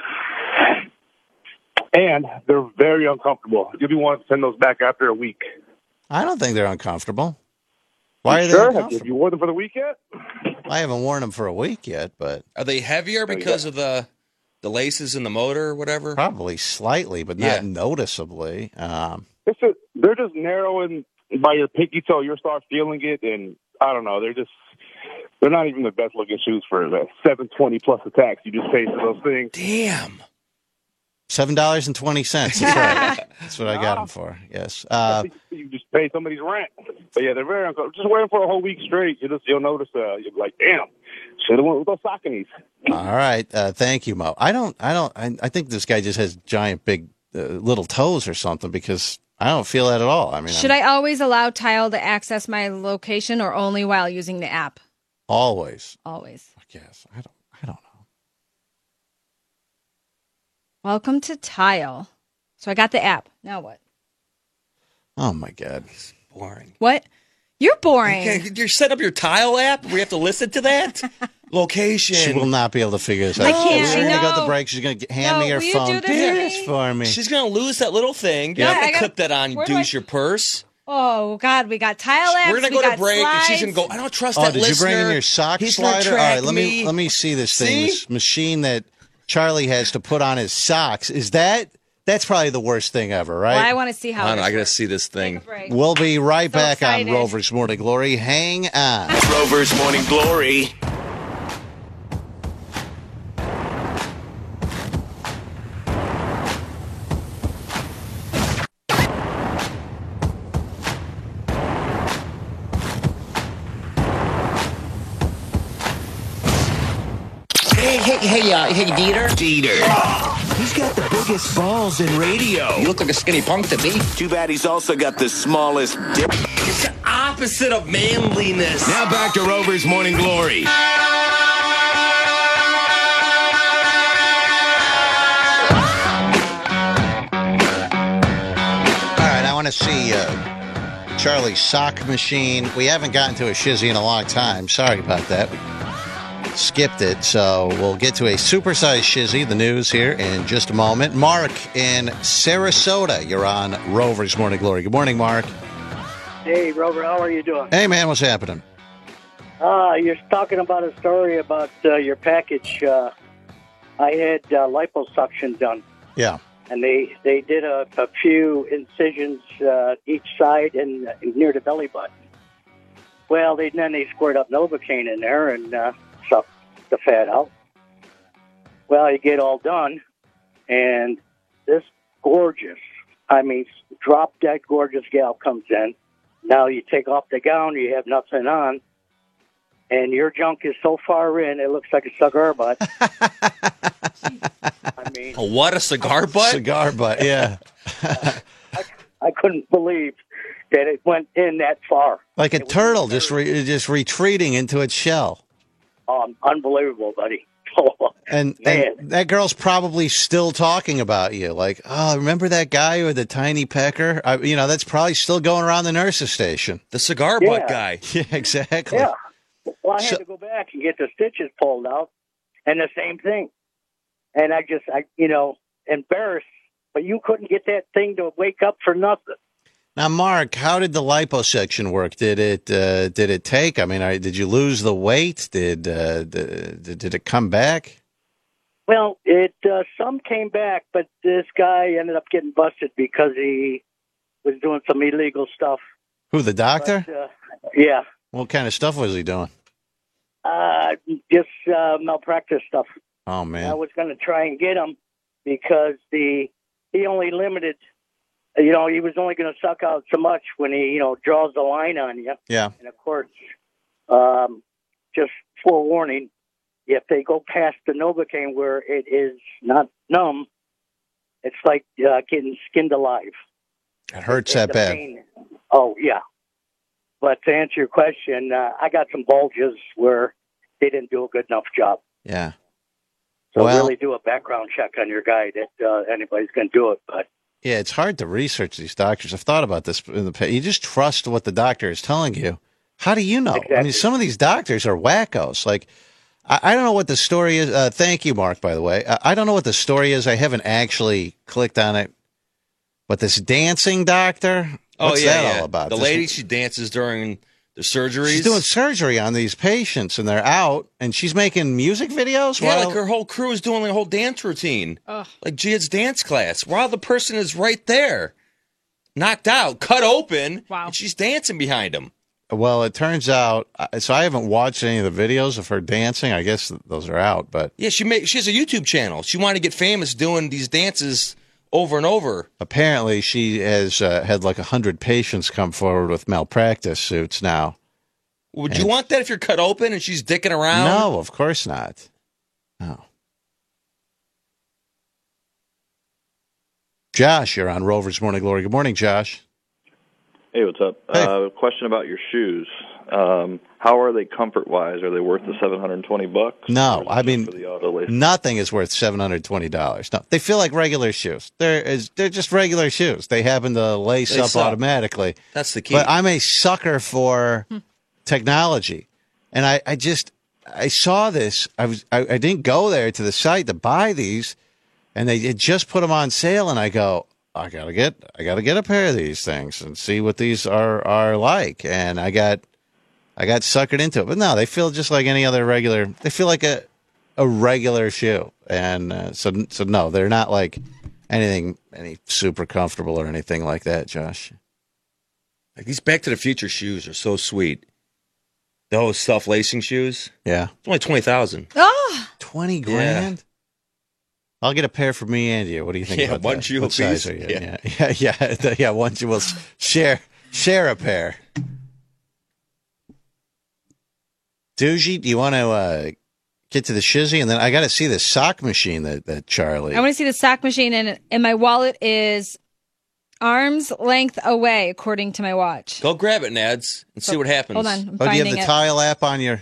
And they're very uncomfortable. You'll be wanting to send those back after a week. I don't think they're uncomfortable. Why You are sure? they Have uncomfortable? Have you wore them for the week yet? I haven't worn them for a week yet, but Are they heavier because of the the laces in the motor or whatever? probably slightly, but not Yeah. noticeably. Um, It's just, they're just narrowing by your pinky toe. You'll start feeling it, and I don't know. They're just they're not even the best looking shoes for the seven twenty plus a tax. You just pay for those things. Damn. Seven dollars and twenty cents. That's right. That's what I got them for. Yes. Uh, You just pay somebody's rent. But yeah, they're very uncomfortable. Just wear them for a whole week straight. You just you'll notice. Uh, you'll be like, damn, Should have went with those Sauconys. All right, uh, thank you, Mo. I don't, I don't, I, I think this guy just has giant, big, uh, little toes or something because I don't feel that at all. I mean, should I'm, I always allow Tile to access my location or only while using the app? Always. Always. I guess I don't. I don't know. Welcome to Tile. So I got the app. Now what? Oh my God. Boring. What? You're boring. Okay, you set up your Tile app. We have to listen to that. Location. She will not be able to figure this out. I can't, We're I going to go to know. the break. She's going to hand No, me her will you phone. do this for me? for me. She's gonna lose that little thing. You Yeah, have to I gotta- clip that on. where do I- Douche your purse. Oh, God. We got Tile apps. We're gonna we go to got break, and she's slides. gonna go. I don't trust Oh, that did listener. you bring in your sock He's gonna slider? All track right, let me. me. let me see this thing. See? This machine that Charlie has to put on his socks. Is that? That's probably the worst thing ever, right? Well, I want to see how I don't know. this I gotta works. see this thing. We'll be right So back excited. on Rover's Morning Glory. Hang on. Rover's Morning Glory. Hey, hey, hey, uh, hey, Dieter. Dieter. He's got the biggest balls in radio. You look like a skinny punk to me. Too bad he's also got the smallest dip. It's the opposite of manliness. Now back to Rover's Morning Glory. All right, I want to see uh, Charlie's sock machine. We haven't gotten to a shizzy in a long time. Sorry about that. We skipped it, so we'll get to a supersized shizzy, the news here, in just a moment. Mark in Sarasota, you're on Rover's Morning Glory. Good morning, Mark. Hey, Rover, how are you doing? Hey, man, what's happening? Uh, you're talking about a story about uh, your package. Uh, I had uh, liposuction done, Yeah. and they, they did a, a few incisions uh, each side and uh, near the belly button. Well, they, then they squirt up Novocaine in there and uh, suck the fat out. Well, you get all done, and this gorgeous, I mean, drop-dead gorgeous gal comes in. Now you take off the gown, you have nothing on, and your junk is so far in, it looks like a cigar butt. I mean, A what? A cigar butt? Cigar butt, yeah. I couldn't believe that it went in that far. Like a turtle just re- just retreating into its shell. Um, unbelievable, buddy. And, Man. and that girl's probably still talking about you. Like, oh, remember that guy with the tiny pecker? I, you know, that's probably still going around the nurse's station. The cigar Yeah. butt guy. Yeah, exactly. Yeah. Well, I had So- to go back and get the stitches pulled out, and the same thing. And I just, I, you know, embarrassed. But you couldn't get that thing to wake up for nothing. Now, Mark, how did the liposuction work? Did it uh, did it take? I mean, I, did you lose the weight? Did uh, did, did it come back? Well, it uh, some came back, but this guy ended up getting busted because he was doing some illegal stuff. Who, the doctor? But, uh, yeah, What kind of stuff was he doing? uh, just uh, malpractice stuff. Oh, I man. was going to try and get him because the he only limited, you know, he was only going to suck out so much when he, you know, draws the line on you. Yeah. And of course, um, just forewarning, if they go past the Novocaine where it is not numb, it's like uh, getting skinned alive. It hurts And that the bad. pain- Oh, yeah. But to answer your question, uh, I got some bulges where they didn't do a good enough job. Yeah. So Well- really do a background check on your guy that uh, anybody's going to do it. But Yeah, it's hard to research these doctors. I've thought about this in the past. You just trust what the doctor is telling you. How do you know? I mean, some of these doctors are wackos. Like, I, I don't know what the story is. Uh, thank you, Mark, by the way. I, I don't know what the story is. I haven't actually clicked on it. But this dancing doctor, Oh what's yeah, that yeah. all about? The This- lady, she dances during the surgeries. She's doing surgery on these patients, and they're out, and she's making music videos. Yeah, while- like her whole crew is doing like a whole dance routine, like Jihad's dance class, while the person is right there, knocked out, cut open, wow. and she's dancing behind him. Well, it turns out, uh, so I haven't watched any of the videos of her dancing. I guess those are out, but Yeah, she made. She has a YouTube channel. She wanted to get famous doing these dances over and over. apparently she has uh, had like a hundred patients come forward with malpractice suits now. Would And you want that if you're cut open and she's dicking around? No, of course not. No. Josh, you're on Rover's Morning Glory. Good morning, Josh. Hey, what's up? Hey. Uh, question about your shoes. Um, how are they comfort-wise? Are they worth the seven hundred twenty bucks? No, I mean, for the auto lace? nothing is worth seven hundred twenty dollars. No, they feel like regular shoes. They're is they're just regular shoes. They happen to lace Lace up up. automatically. That's the key. But I'm a sucker for technology, and I, I just I saw this. I was I, I didn't go there to the site to buy these, and they had just put them on sale, and I go, I gotta get I gotta get a pair of these things and see what these are are like, and I got. I got suckered into it, but no, they feel just like any other regular. They feel like a a regular shoe, and uh, so so no, they're not like anything any super comfortable or anything like that. Josh, Like these Back to the Future shoes are so sweet. Those self lacing shoes. yeah, It's only twenty thousand. Oh, twenty grand. I'll get a pair for me and you. What do you think? Yeah, about one that? shoe What apiece. size are you? Yeah. Yeah, yeah, yeah. yeah one shoe. We'll share share a pair. Doogie, do you want to uh, get to the shizzy, and then I got to see the sock machine that that Charlie. I want to see the sock machine, and and my wallet is arm's length away, according to my watch. Go grab it, Nads, and see what happens. Hold on, I'm Oh, do you have finding the it. Tile app on your?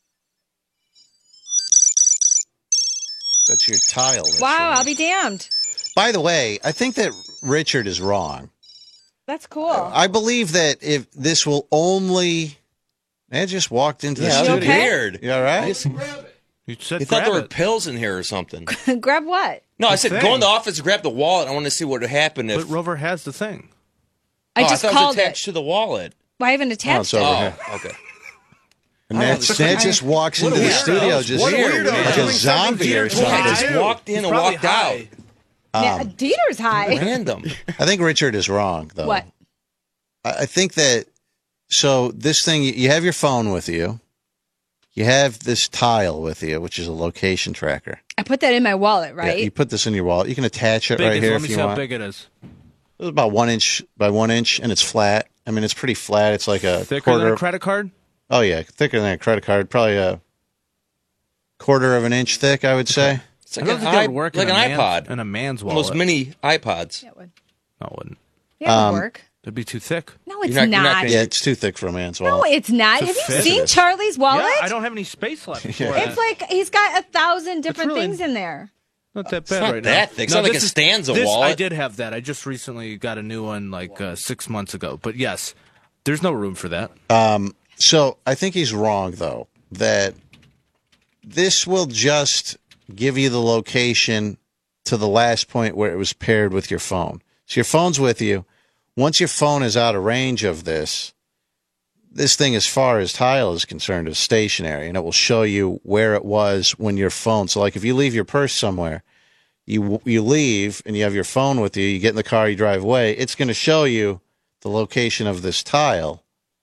That's your Tile. that's Wow, right. I'll be damned. By the way, I think that Richard is wrong. That's cool. I believe that if this will only, Ed just walked into the Yeah, studio. that's weird. You all right? You said You thought grab there were it. pills in here or something. Grab what? No, I The said thing. go in the office and grab the wallet. I want to see what would happen if. But Rover has the thing. I oh, just I thought called it was attached it. to the wallet. Well, I haven't Oh, attached it's it. over Oh, here. okay. And Ned, Ned just walks What into a the weirdo. studio just What a like weirdo. a zombie or Yeah, something. just walked in He's and probably walked out. high. Yeah, Um, Dieter's high. Random. I think Richard is wrong, though. What? I I think that, so this thing, you have your phone with you. You have this Tile with you, which is a location tracker. I put that in my wallet, Yeah, right? you put this in your wallet. You can attach it Big right is- here let if me you see how want. big it is. It's about one inch by one inch, and it's flat. I mean, it's pretty flat. It's like a Thicker quarter. than a credit card? Oh yeah, thicker than a credit card. Probably a quarter of an inch thick, I would say. It's I like don't an, think that i- would work like in an a man's- iPod. in a man's One of wallet. Those mini iPods. Yeah, it would. No, it wouldn't. Yeah, it would Um, work. It'd be too thick. No, it's You're not- not. you're not gonna- Yeah, it's too thick for a man's No, wallet. it's not. To Have you fit seen it. Charlie's wallet? Yeah, I don't have any space left. For Yeah. It's like he's got a thousand different really- things in there. Not that It's bad not right that now. thick. It's not like this a is- Stanza this, wallet. I did have that. I just recently got a new one like uh, six months ago. But yes, there's no room for that. Um, so I think he's wrong, though, that this will just give you the location to the last point where it was paired with your phone. So your phone's with you. Once your phone is out of range of this, this thing, as far as Tile is concerned, is stationary, and it will show you where it was when your phone. So, like, if you leave your purse somewhere, you you leave and you have your phone with you, you get in the car, you drive away, it's going to show you the location of this Tile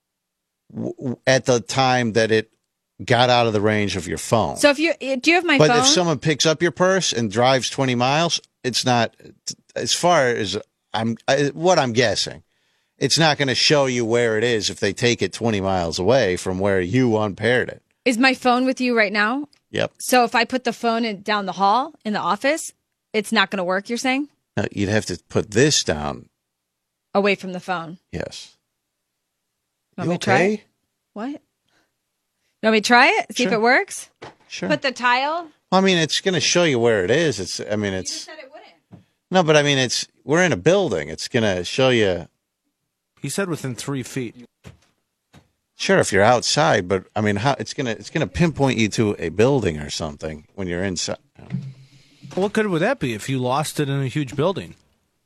w- at the time that it got out of the range of your phone. So if you do you have my but phone? if someone picks up your purse and drives twenty miles, it's not, as far as I'm I, what I'm guessing, it's not going to show you where it is if they take it twenty miles away from where you unpaired it. Is my phone with you right now? Yep. So if I put the phone in, down the hall in the office, it's not going to work, you're saying? Now, you'd have to put this down. Away from the phone. Yes. Want You me to try okay? it? What? You want me to try it? See if Sure. it works? Sure. Put the tile? I mean, it's going to show you where it is. It's. I mean, it's. No, but I mean, it's. We're in a building. It's going to show you. He said within three feet. Sure, if you're outside, but I mean, how it's gonna it's gonna pinpoint you to a building or something when you're inside. What good would that be if you lost it in a huge building?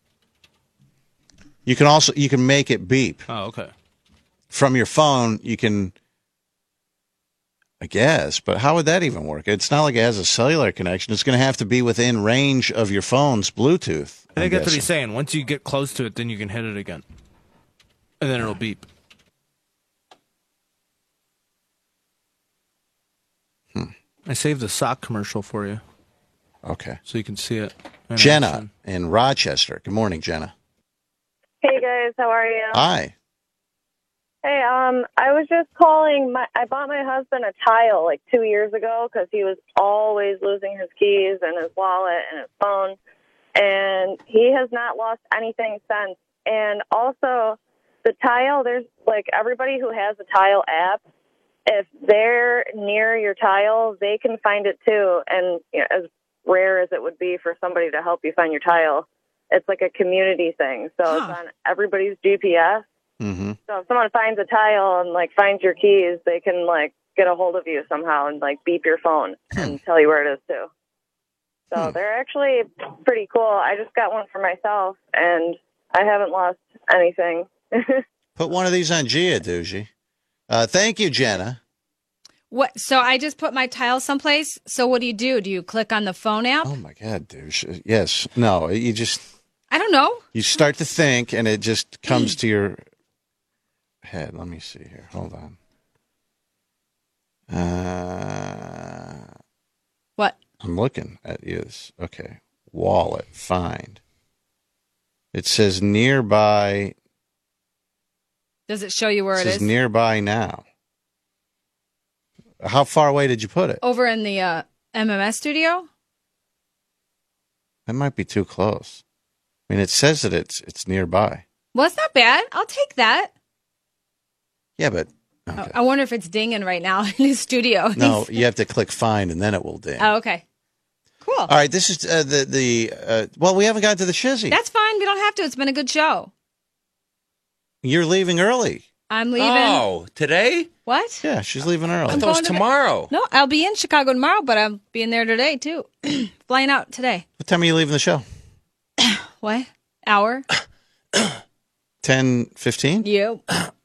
You can also you can make it beep Oh, okay. from your phone. You can, I guess, but how would that even work? It's not like it has a cellular connection. It's going to have to be within range of your phone's Bluetooth. I think I'm that's what he's guessing. saying. Once you get close to it, then you can hit it again. And then it'll beep. Hmm. I saved the sock commercial for you. Okay. So you can see it. in Jenna action. in Rochester. Good morning, Jenna. Hey guys, how are you? Hi. Hey, um, I was just calling. My I bought my husband a tile like two years ago because he was always losing his keys and his wallet and his phone, and he has not lost anything since. And also, the tile. There's like everybody who has a tile app. If they're near your tile, they can find it too. And you know, as rare as it would be for somebody to help you find your tile, it's like a community thing. So it's on everybody's G P S. Mm-hmm. So if someone finds a tile and like finds your keys, they can like get a hold of you somehow and like beep your phone and tell you where it is too. So they're actually pretty cool. I just got one for myself and I haven't lost anything. Put one of these on Gia, Doogie. Uh, thank you, Jenna. What? So I just put my tile someplace. So what do you do? Do you click on the phone app? Oh my God, douche. Yes. No, you just, I don't know. you start to think and it just comes to your head. Let me see here. Hold on. Uh, what? I'm looking at this. Okay. Wallet. Find. It says nearby. Does it show you where It it says is? nearby now. How far away did you put it? Over in the uh, M M S studio? That might be too close. I mean, it says that it's it's nearby. Well, it's not bad. I'll take that. Yeah, but I- I wonder if it's dinging right now in his studio. no, you have to click find and then it will ding. Oh, okay. Cool. All right, this is uh, the the uh, well, we haven't gotten to the shizzy. That's fine. We don't have to. It's been a good show. You're leaving early. I'm leaving. Oh, today? What? Yeah, she's leaving early. I thought it was going to bed. tomorrow. No, I'll be in Chicago tomorrow, but I'm being there today, too. Flying out today. What time are you leaving the show? What? Hour? ten fifteen? You.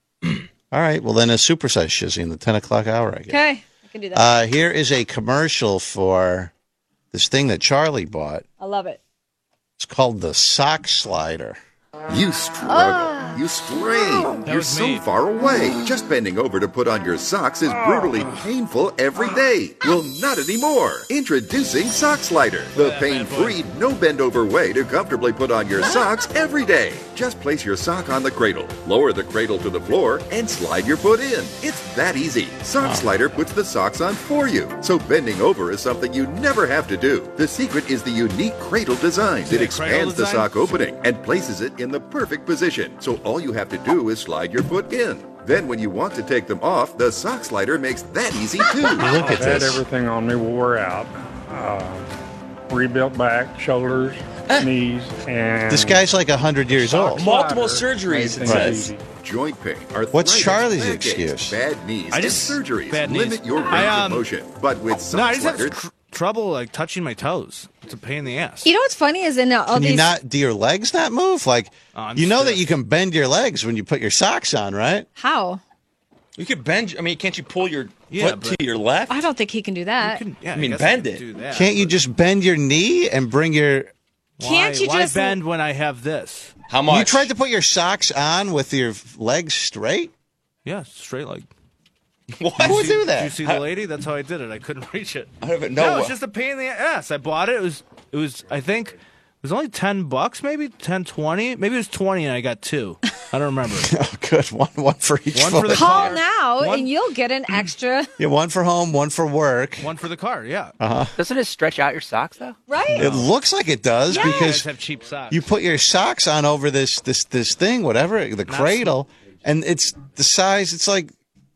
All right, well, then a supersized shizzy in the ten o'clock hour, I guess. Okay. I can do that. Uh, here is a commercial for this thing that Charlie bought. I love it. It's called the Sock Slider. You struggle. You strain. You're so far away. Just bending over to put on your socks is brutally painful every day. Well, not anymore. Introducing Sock Slider, the pain-free, no-bend-over way to comfortably put on your socks every day. Just place your sock on the cradle, lower the cradle to the floor, and slide your foot in. It's that easy. Sock Slider puts the socks on for you, so bending over is something you never have to do. The secret is the unique cradle design that expands the sock opening and places it in the perfect position. So all you have to do is slide your foot in. Then when you want to take them off, the sock slider makes that easy too. Look at I've had this. everything on me, wore out. Uh, rebuilt back, shoulders, knees, and This guy's like one hundred years old. Multiple surgeries, it says. Joint pain, arthritis, What's Charlie's backaches, excuse? Bad knees, I just- and surgeries bad knees. limit your range I, um, of motion. But with sock No, I just slider, have tr- trouble like touching my toes. It's a pain in the ass. You know what's funny is in all Can you these. not, do your legs not move? Like, Oh, I'm you know stiff. that you can bend your legs when you put your socks on, right? How? You could bend. I mean, can't you pull your Yeah, foot but- to your left? I don't think he can do that. Yeah, I mean, guess bend could it. do that, Can't you but just bend your knee and bring your... Can't why- you why just- bend when I have this? How much? You tried to put your socks on with your legs straight? Yeah, straight leg. What? Who would do that? Did you see the lady? That's how I did it. I couldn't reach it. I don't even No, know. it's just a pain in the ass. I bought it. It was, it was. I think it was only ten bucks, maybe ten, twenty. Maybe it was twenty, and I got two. I don't remember. Oh, good. One, one for each One foot. for the Call car. now One- and you'll get an extra. Yeah, one for home, one for work. One for the car. Yeah. Uh-huh. Doesn't it stretch out your socks though? Right? It looks like it does Yes. You guys because have cheap socks. you put your socks on over this this this thing, whatever, the cradle, and it's the size. It's like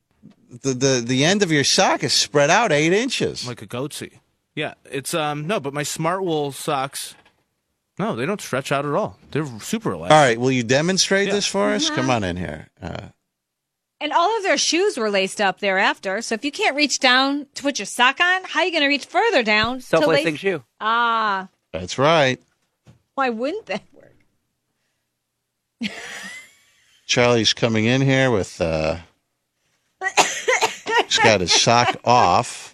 the the the end of your sock is spread out eight inches. like a goatsy. Yeah, it's um no, but my Smart Wool socks, no, they don't stretch out at all. They're super All elastic. right, will you demonstrate Yeah. this for us? Uh-huh. Come on in here. Uh, And all of their shoes were laced up thereafter. So if you can't reach down to put your sock on, how are you going to reach further down? to Self-lacing lace- shoe. Ah, that's right. why wouldn't that work? Charlie's coming in here with. Uh, he's got his sock off.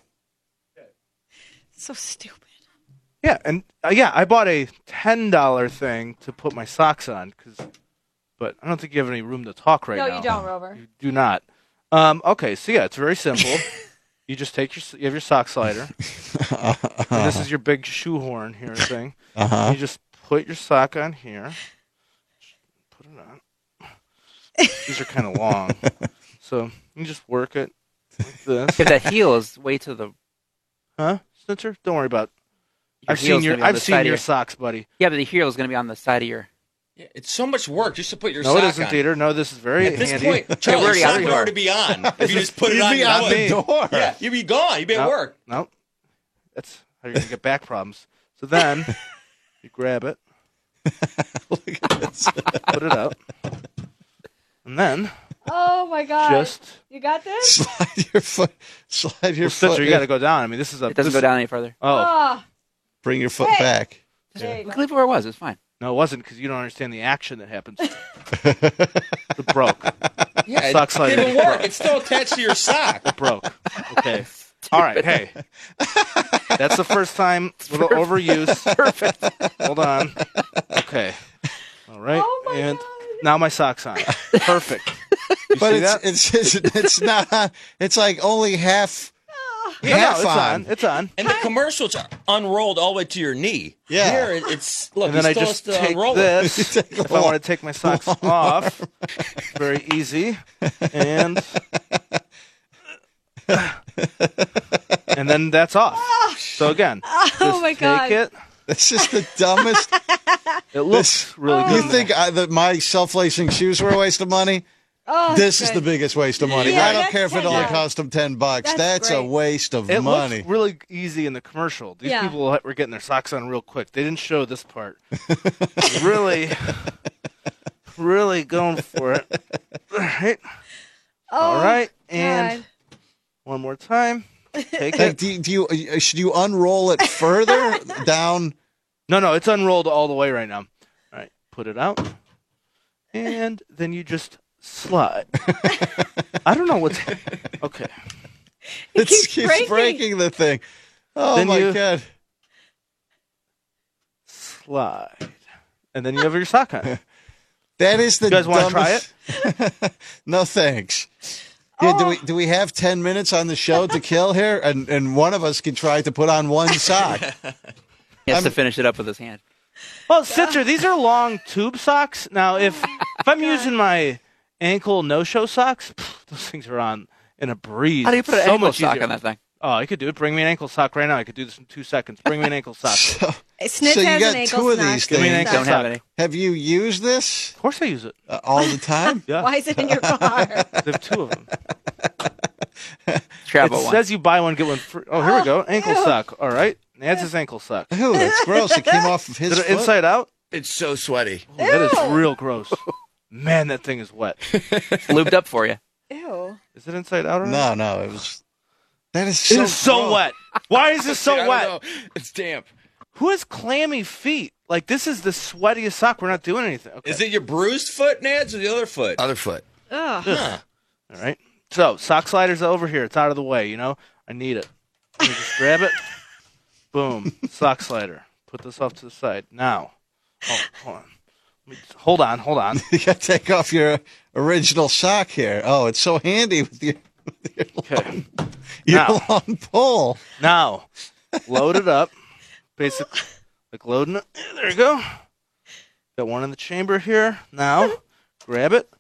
So stupid. Yeah, and uh, yeah, I bought a ten dollar thing to put my socks on, cause, but I don't think you have any room to talk right no, now. you don't, Rover. You do not. Um, okay, so yeah, it's very simple. You just take your, you have your sock slider. And this is your big shoehorn here thing. Uh-huh. You just put your sock on here. Put it on. These are kind of long. So you just work it like this. If that heel is way to the... Huh? Snitcher? Don't worry about it. Your I've seen heel's your gonna be on I've the seen side of your your- socks, buddy. Yeah, but the heel is going to be on the side of your... Yeah, it's so much work just to put your No, sock it isn't, on. Dieter. No, this is very At this handy. point, Charlie, already your out sock the would door. already be on. If you just put it You'd on be your out foot. the door. Yeah, you'd be gone. You'd be at Nope. work. Nope. That's how you're going to get back problems. So then you grab it. Look at this. Put it out. And then Oh my god! just You got this? Slide your foot. Slide your well, foot. Snitcher, you got to go down. I mean, this is a. It doesn't this, go down any further. Oh. Ah. Bring your foot Hey. back. There you Look, go. leave it where it was. It's fine. No, it wasn't because you don't understand the action that happens. It broke. Yeah, Sock it slider didn't broke. work. It's still attached to your sock. It broke. Okay. All right. Hey. That's the first time. Little overuse. Perfect. Hold on. Okay. All right. Oh my and God. now my sock's on. Perfect. You But see it's, that? it's it's it's not. It's like only half. No, no, half it's on. on. It's on. And the commercials are unrolled all the way to your knee. Yeah. Here, it- it's look. And then you I still just have to take unroll this. You take a If I want to take my socks off, very easy. And and then that's off. So again, Oh just my God. take it. This is the dumbest. It looks really good. You in think there. I, that my self-lacing shoes were a waste of money? Oh, This is good. the biggest waste of money. Yeah, I don't that's care if it ten only bucks. cost them ten bucks. That's That's, a great. waste of It money. looks really easy in the commercial. These Yeah. people were getting their socks on real quick. They didn't show this part. really, really going for it. All right. Oh, All right. And God. one more time. Take Hey, it. do, you- do you uh, should you unroll it further down? No, no, it's unrolled all the way right now. All right, put it out, and then you just slide. I don't know what's okay. It keeps keeps breaking. breaking the thing. Oh Then my you- god! Slide, and then you have your sock on. That is the. You guys wanna try it? No thanks. Yeah, do we do we have ten minutes on the show to kill here, and and one of us can try to put on one sock? He has I'm- to finish it up with his hand. Well, Stitcher, these are long tube socks. Now, if if I'm using my ankle no-show socks, pff, those things are on in a breeze. How do you put an so ankle much sock easier. on that thing? Oh, I could do it. Bring me an ankle sock right now. I could do this in two seconds. Bring me an ankle sock. So, Snitch so you has got an ankle two of sock. these Give me an things. ankle Don't have sock. any. Have you used this Of course I use it. uh, all the time? Yeah. Why is it in your car? I have two of them. Travel It one. says you buy one, get one free. Oh, here we go. Ankle ew. sock. All right. That's his ankle sock. Is Ooh, that's gross. It came off of his it foot. inside out? It's so sweaty. Oh, that is real gross. Man, that thing is wet. Lubed up for you. Ew. Is it inside out or No, not? no, it was. That is It so, is so gross. wet. Why is this so I don't wet? know. It's damp. Who has clammy feet? Like, this is the sweatiest sock. We're not doing anything. Okay. Is it your bruised foot, Nads, or the other foot? Other foot. Ugh. Huh. All right. So, sock slider's over here. It's out of the way, you know? I need it. Let me just grab it. Boom. Sock slider. Put this off to the side. Now. Oh, hold on. Let me just- hold on. Hold on. You got to take off your original sock here. Oh, it's so handy with your, with your, Okay. long, your Now. long pole. Now, load it up. Basically, like loading it. There you go. Got one in the chamber here. Now, grab it.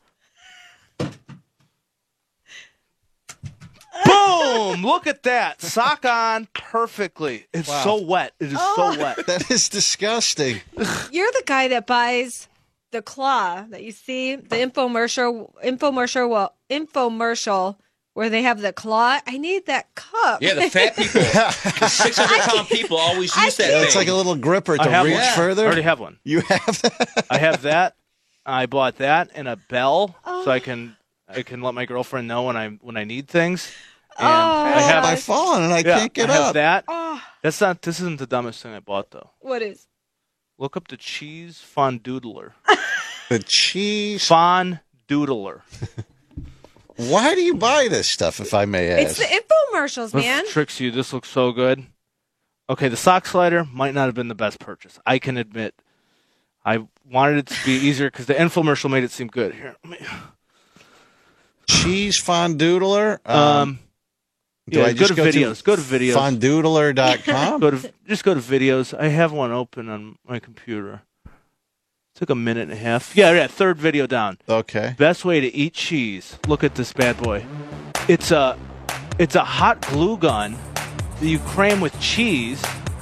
Boom! Look at that. Sock on perfectly. It's Wow. so wet. It is Oh. so wet. That is disgusting. You're the guy that buys the claw that you see, the infomercial, infomercial, well, infomercial where they have the claw. I need that cup. Yeah, the fat people, the six hundred pound people always use that Yeah, thing. it's like a little gripper I to have reach one. further. I already have one. You have that? I have that. I bought that and a bell so I can I can let my girlfriend know when I when I need things. And I have I've fallen and I yeah, can't get I have up. that. Oh, That's not. This isn't the dumbest thing I bought though. what is? Look up the cheese fondoodler. The cheese. Fondoodler. Why do you buy this stuff, if I may It's ask? the infomercials, man. This tricks you. This looks so good. Okay, the sock slider might not have been the best purchase. I can admit. I wanted it to be easier because the infomercial made it seem good. Here, let me. Cheese fondoodler? Um, Um, do yeah, I go just to go videos. to Go to videos. fondoodler dot com? Go to just go to videos. I have one open on my computer. Took a minute and a half. Yeah, yeah, third video down. Okay. Best way to eat cheese. Look at this bad boy. It's a, it's a hot glue gun that you cram with cheese.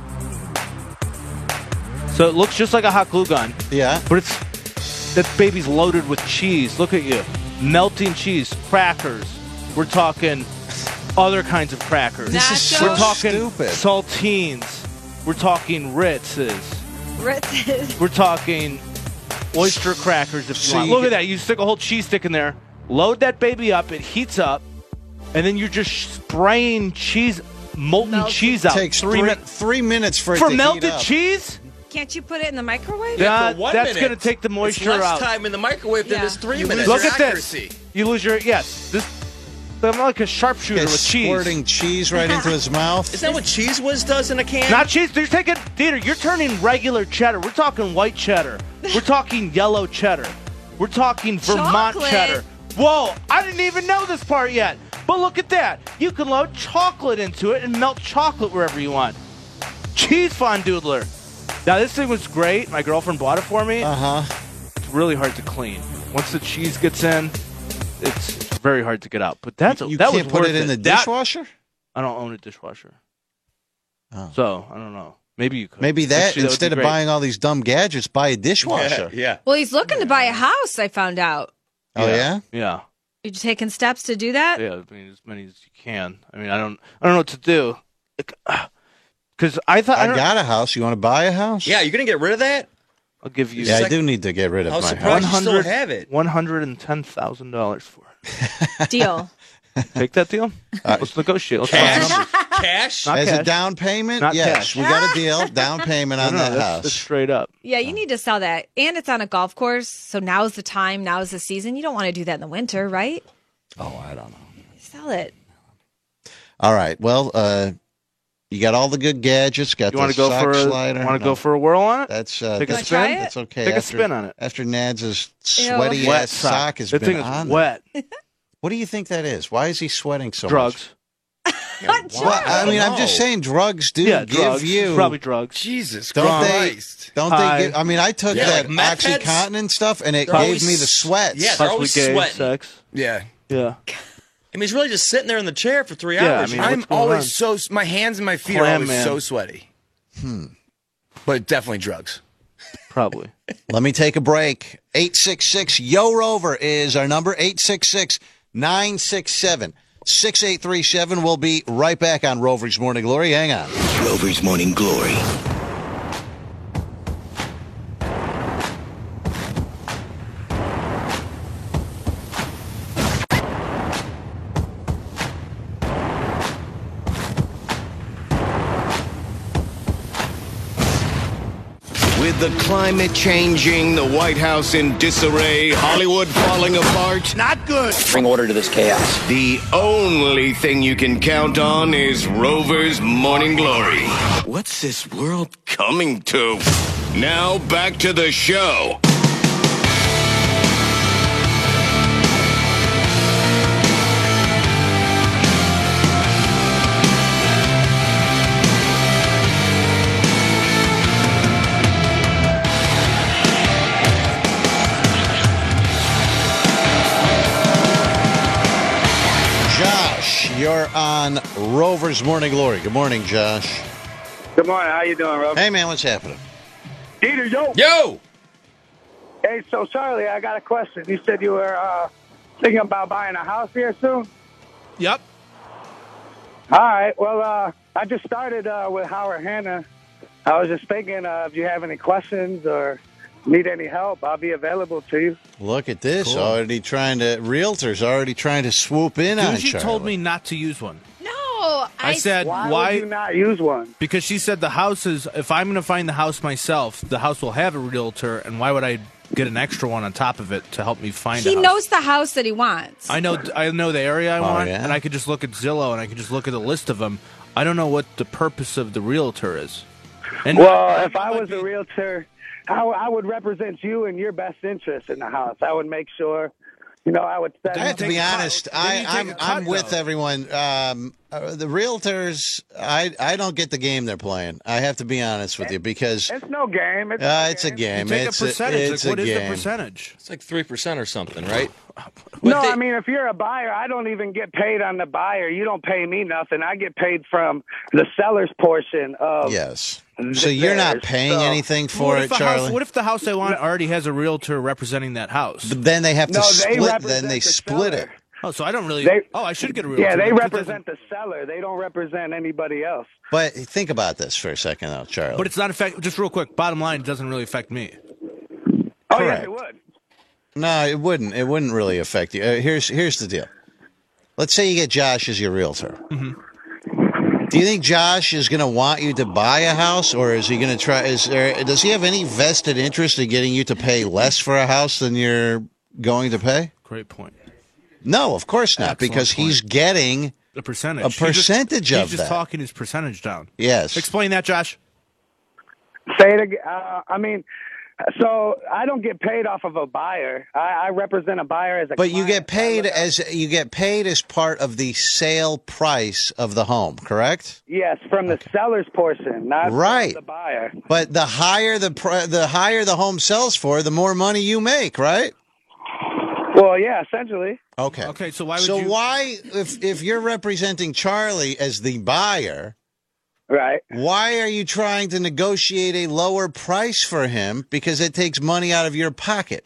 So it looks just like a hot glue gun. Yeah. But it's, that baby's loaded with cheese. Look at you. Melting cheese, crackers. We're talking other kinds of crackers. This is so We're talking stupid. saltines. We're talking Ritzes. Ritzes. We're talking oyster crackers if you So want. you Look get- at that. You stick a whole cheese stick in there, load that baby up, it heats up, and then you're just spraying cheese, molten Melted. cheese out. Takes three, three, min- three minutes for it for to melted heat up. cheese? Can't you put it in the microwave? Yeah, for one that's minute. going to take the It's moisture less out. time in the microwave than Yeah. it is three You minutes. lose Look your at accuracy. this. You lose your yes. This. I'm like a sharpshooter It's with cheese. squirting cheese right into his mouth. Is that what Cheese Whiz does in a can? Not cheese. You're taking, Dieter, you're turning regular cheddar. We're talking white cheddar. We're talking yellow cheddar. We're talking Vermont Chocolate. cheddar. Whoa, I didn't even know this part yet. But look at that. You can load chocolate into it and melt chocolate wherever you want. Cheese fondoodler. Now, this thing was great. My girlfriend bought it for me. Uh-huh. It's really hard to clean. Once the cheese gets in, it's very hard to get out. But that's You that can't was put worth it in the That- dishwasher? I don't own a dishwasher. Oh. So, I don't know. Maybe you could. Maybe that, Actually, would instead be of great. buying all these dumb gadgets, buy a dishwasher. Yeah, yeah. Well, he's looking to buy a house, I found out. Oh, yeah? Yeah. Are you taking steps to do that? Yeah, I mean, as many as you can. I mean, I don't, I don't know what to do. Because I thought I, I don't, got a house. You want to buy a house? Yeah, you're going to get rid of that? I'll give you Yeah, I Sec- do need to get rid of I was my surprised house. you still have it. one hundred and ten thousand dollars for it. Deal. Take that deal. Let's negotiate. Let's Cash? talk numbers. Cash? Not As cash. a down payment? Not yes, cash. we got a deal. Down payment No, on no, that that's, house. that's straight up. Yeah, you need to sell that. And it's on a golf course, so now's the time, now's the season. You don't want to do that in the winter, right? Oh, I don't know. Sell it. All right. Well, uh, you got all the good gadgets. Got You the want to go sock for a, slider. want to No, go for a whirl on it? That's uh, Take a that's, spin? Try it? that's okay. Take a after, spin on it. After Nads' Ew. sweaty Wet ass sock. sock has That been thing is on there. wet. What do you think that is? Why is he sweating so Drugs. much? Well, I mean, I'm just saying, drugs do Yeah, give drugs. you Probably drugs. Jesus Don't Christ. they? Don't High. they? Give, I mean, I took Yeah, that like meth heads. OxyContin stuff, and it They're gave always- me the sweats. Yeah, they're Possibly always gay sweating. sex. Yeah. Yeah. I mean, he's really just sitting there in the chair for three Yeah, hours. I mean, I'm what's going always on? so, my hands and my feet Clam are always man. so sweaty. Hmm. But definitely drugs. Probably. Let me take a break. eight six six, Y O Rover is our number. eight six six, nine six seven, six eight three seven. We'll be right back on Rover's Morning Glory. Hang on. Rover's Morning Glory. With the climate changing, the White House in disarray, Hollywood falling apart. Not good. Bring order to this chaos. The only thing you can count on is Rover's Morning Glory. What's this world coming to? Now back to the show. Josh, you're on Rover's Morning Glory. Good morning, Josh. Good morning. How you doing, Rob? Hey, man, what's happening? Dieter, yo. Yo! Hey, so Charlie, I got a question. You said you were uh, thinking about buying a house here soon? Yep. All right. Well, uh, I just started uh, with Howard Hanna. I was just thinking uh, if you have any questions or need any help, I'll be available to you. Look at this. Cool. Already trying to, realtors already trying to swoop in on Susie Charlie. told me not to use one. No, I, I said, Why, why? would you not use one? Because she said the house is, if I'm going to find the house myself, the house will have a realtor, and why would I get an extra one on top of it to help me find he a house? knows the house that he wants. I know I know the area I Oh, want, yeah? and I could just look at Zillow, and I could just look at the list of them. I don't know what the purpose of the realtor is. And Well, if I was a realtor, I, w- I would represent you in your best interest in the house. I would make sure, you know, I would set I have to be honest. I, Then you take I'm, a cut, I'm with though. everyone. Um, Uh, the realtors, I I don't get the game they're playing. I have to be honest with you because It's no game. It's, uh, no it's a game. You take it's a percentage. it's like, what a is game. the percentage? It's like three percent or something, right? No, I mean, if you're a buyer, I don't even get paid on the buyer. You don't pay me nothing. I get paid from the seller's portion of. Yes. So you're not theirs. paying So- anything Well, for what it, if the Charlie? house, what if the house I want already has a realtor representing that house? But then they have to No, they split. represent Then they the split seller. it. Oh, so I don't really. They- oh, I should get a realtor. Yeah, they Because it represent the seller. They don't represent anybody else. But think about this for a second, though, Charlie. But it's not affect. Just real quick, bottom line, it doesn't really affect me. Oh, Correct. yes, it would. No, it wouldn't. It wouldn't really affect you. Uh, here's here's the deal. Let's say you get Josh as your realtor. Mm-hmm. Do you think Josh is going to want you to buy a house, or is he going to try? Is there? Does he have any vested interest in getting you to pay less for a house than you're going to pay? Great point. No, of course not, Excellent because point. he's getting A percentage. a He just- percentage of He's just that. talking his percentage down. Yes. Explain that, Josh. Say it again. Uh, I mean, so I don't get paid off of a buyer. I, I represent a buyer as a. But you client. get paid as you get paid as part of the sale price of the home, correct? Yes, from the seller's portion, not Right. from the buyer. But the higher the pr- the higher the home sells for, the more money you make, right? Well, yeah, essentially. Okay. Okay, so why would so you? why, if if you're representing Charlie as the buyer, right? Why are you trying to negotiate a lower price for him? Because it takes money out of your pocket.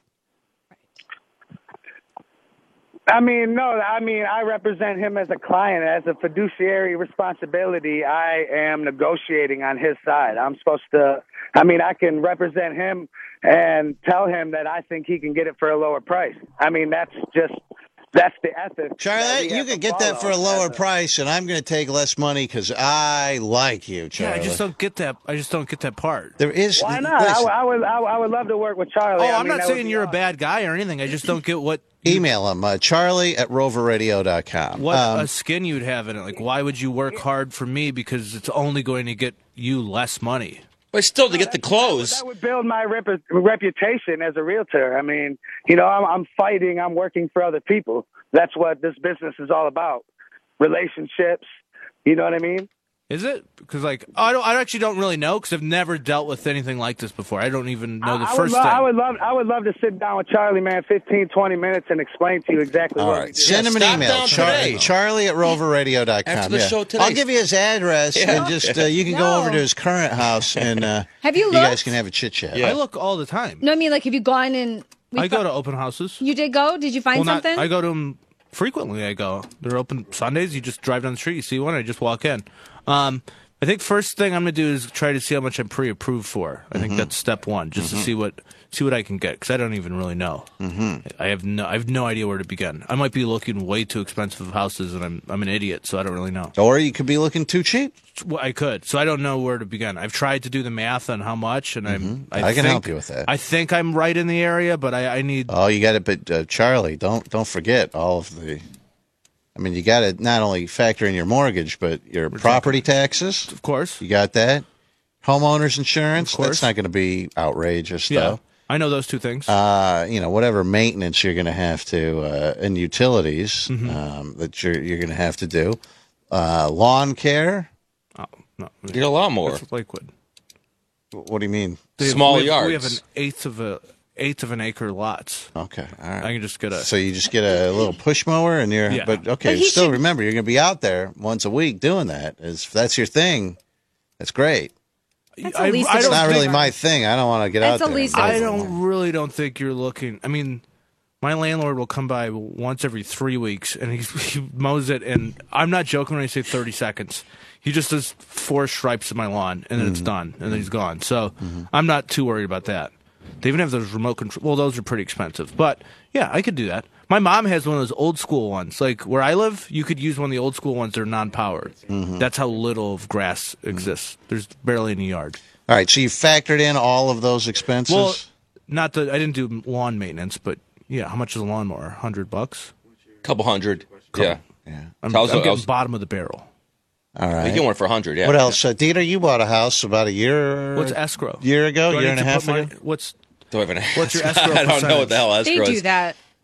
I mean, no, I mean, I represent him as a client. As a fiduciary responsibility, I am negotiating on his side. I'm supposed to, I mean, I can represent him and tell him that I think he can get it for a lower price. I mean, that's just, that's the ethic. Charlie, you can get that for a lower price, and I'm going to take less money because I like you, Yeah, Charlie. I just don't get that. I just don't get that part. There is. Why not? I, listen, I would, I, would- I would love to work with Charlie. Oh, I I'm mean, not that would saying be you're a awesome. bad guy or anything. I just don't get what email him, uh, Charlie at rover radio dot com. what Um, a skin you'd have in it. Like, why would you work hard for me because it's only going to get you less money? But still, to get the clothes. That would build my rep- reputation as a realtor. I mean, you know, I'm, I'm fighting. I'm working for other people. That's what this business is all about. Relationships. You know what I mean? Is it? Because like I don't, I actually don't really know because I've never dealt with anything like this before. I don't even know the I, I first would lo- thing. I would love, I would love to sit down with Charlie, man, fifteen, twenty minutes and explain to you exactly All what we right. do. Send him an stop email. down Char- today. Charlie at rover radio dot com. After the yeah. show today. I'll give you his address Yeah. and just uh, you can go No. over to his current house and uh, Have you you guys looked? can have a chit chat. Yeah. I look all the time. No, I mean, like, have you gone and? we I go fo- to open houses. You did go? Did you find well, not, something? I go to them frequently. I go. They're open Sundays. You just drive down the street. You see one. I just walk in. Um, I think first thing I'm going to do is try to see how much I'm pre-approved for. I Mm-hmm. think that's step one, just to see what see what I can get because I don't even really know. Mm-hmm. I have no I have no idea where to begin. I might be looking way too expensive houses, and I'm I'm an idiot, so I don't really know. Or you could be looking too cheap. Well, I could, so I don't know where to begin. I've tried to do the math on how much, and I'm I, I can think- help you with that. I think I'm right in the area, but I, I need. Oh, you got it, but uh, Charlie, don't don't forget all of the. I mean, you got to not only factor in your mortgage, but your property taxes. Of course. You got that. Homeowners insurance. Of course. That's not going to be outrageous, Yeah, though. I know those two things. Uh, you know, whatever maintenance you're going to have to, uh, and utilities Mm-hmm. um, that you're you're going to have to do, uh, lawn care. oh no, Get a lawnmower. That's Lakewood. What do you mean? They have- Small we have, We yards. have an eighth of a eighth of an acre lots. Okay, all right. I can just get a. So you just get a little push mower, and you're. Yeah. But okay, But he still should- remember you're going to be out there once a week doing that. Is if that's your thing, that's great. That's I, the least I of It's don't his not really think- my thing. I don't want to get That's out the there. least of I his- don't really don't think you're looking. I mean, my landlord will come by once every three weeks, and he's, he mows it. And I'm not joking when I say thirty seconds. He just does four stripes of my lawn, and then it's done, and then he's gone. So I'm not too worried about that. They even have those remote control. Well, those are pretty expensive, but yeah, I could do that. My mom has one of those old school ones. Like where I live, you could use one of the old school ones that are non-powered. That's how little of grass exists. There's barely any yard. All right, so you factored in all of those expenses. Well, not that I didn't do lawn maintenance, but yeah, how much is a lawnmower? Hundred bucks. Couple hundred. Yeah. yeah. I'm, So I was- I'm I getting was- bottom of the barrel. All You right. get one for a hundred. Yeah. What else, uh, Dieter? You bought a house about a year. What's escrow? Year ago, Do I year need and a to half put my- ago. What's Do I have an What's your escrow I don't know what percentage? the hell They escrow do is. that.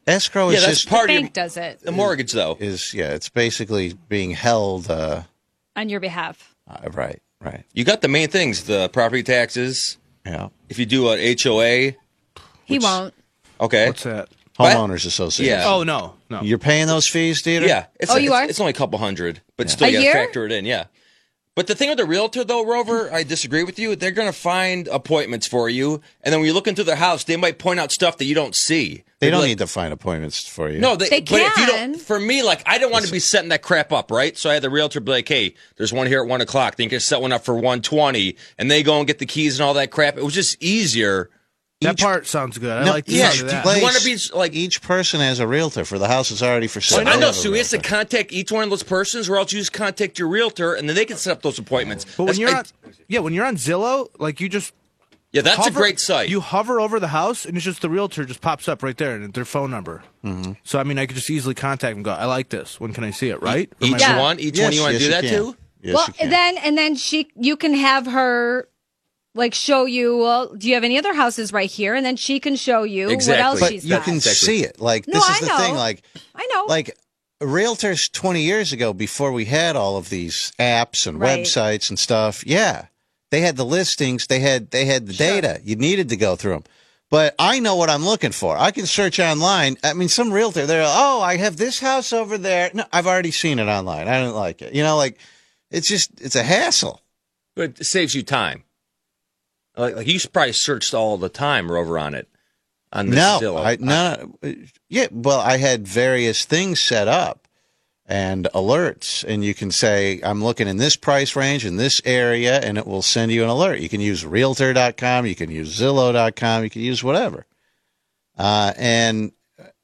Escrow Yeah, is that's just part The of your, bank does it the mortgage, though. is yeah, it's basically being held. Uh, on your behalf. uh, right, right. You got the main things: the property taxes. Yeah. If you do an H O A, He won't. okay. What's that? Homeowners Association. Yeah. Oh no, no. You're paying those fees, Dieter? Yeah. It's, Oh, you it's, are? It's only a couple hundred, but Yeah. still, A you got to year? factor it in. Yeah. But the thing with the realtor, though, Rover, I disagree with you. They're going to find appointments for you, and then when you look into their house, they might point out stuff that you don't see. They They'd be don't like, need to find appointments for you. No, they, They but if you can. don't, for me, like I don't want to be setting that crap up, right? So I had the realtor be like, "Hey, there's one here at one o'clock. Then you can set one up for one twenty, and they go and get the keys and all that crap." It was just easier. That part sounds good. I No, like the yeah, sound of that. place- You want to be like Each person has a realtor for the house is already for sale. I They know, have a so he has to realtor. contact each one of those persons, or else you just contact your realtor, and then they can set up those appointments. But when That's- you're I- on, yeah, when you're on Zillow, like you just yeah, that's hover- a great site. You hover over the house, and it's just the realtor just pops up right there, and their phone number. Mm-hmm. So I mean, I could just easily contact them. And go, I like this. When can I see it? Right? Or am I each wrong? one, each Yes, one, you want to yes, do that you can. too? Yes, well, you can. then and then she, you can have her, like, show you. Well, do you have any other houses right here? And then she can show you Exactly. what else but she's you got. can see it. Like No, this is I the know. thing. Like I know. like realtors twenty years ago, before we had all of these apps and Right. websites and stuff. Yeah, they had the listings. They had they had the data. You needed to go through them. But I know what I'm looking for. I can search online. I mean, some realtor, they're, oh, I have this house over there. No, I've already seen it online. I don't like it. You know, like it's just it's a hassle. But it saves you time. Like, like you probably searched all the time, Rover, on it. On this No, Zillow. I, no, yeah. Well, I had various things set up and alerts, and you can say, I'm looking in this price range in this area, and it will send you an alert. You can use realtor dot com, you can use Zillow dot com, you can use whatever. Uh, and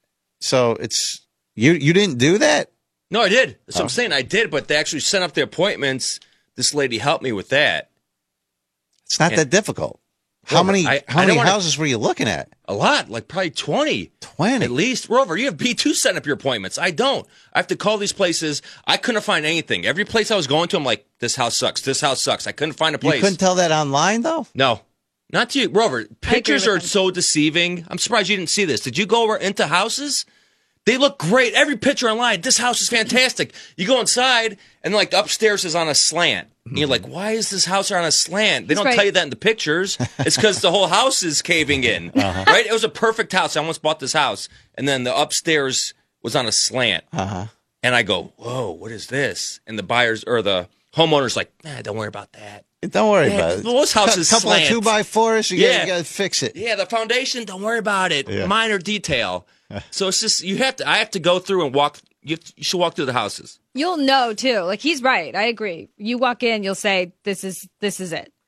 so it's you. You didn't do that? No, I did. That's what Oh. I'm saying. I did, but they actually sent up the appointments. This lady helped me with that. It's not And- that difficult. How Rover, many I- how I many don't wanna- houses were you looking at? A lot, like probably twenty. twenty. At least. Rover, you have B two setting up your appointments. I don't. I have to call these places. I couldn't find anything. Every place I was going to, I'm like, this house sucks. This house sucks. I couldn't find a You place. couldn't tell that online though. No. Not to you. Rover, pictures with are him. so deceiving. I'm surprised you didn't see this. Did you go over into houses? They look great. Every picture online, this house is fantastic. You go inside, and like the upstairs is on a slant. And you're like, why is this house on a slant? They He's don't right. tell you that in the pictures. It's because the whole house is caving in. Right? It was a perfect house. I almost bought this house. And then the upstairs was on a slant. Uh-huh. And I go, whoa, what is this? And the buyers or the homeowner's like, nah, don't worry about that. Don't worry Yeah, about it. most houses A couple slant. of two by fours, you, Yeah. gotta, you gotta fix it. Yeah, the foundation, don't worry about it. Yeah. Minor detail. So it's just you have to. I have to go through and walk. You, have to, you should walk through the houses. You'll know too. Like he's right. I agree. You walk in, you'll say, "This is this is it."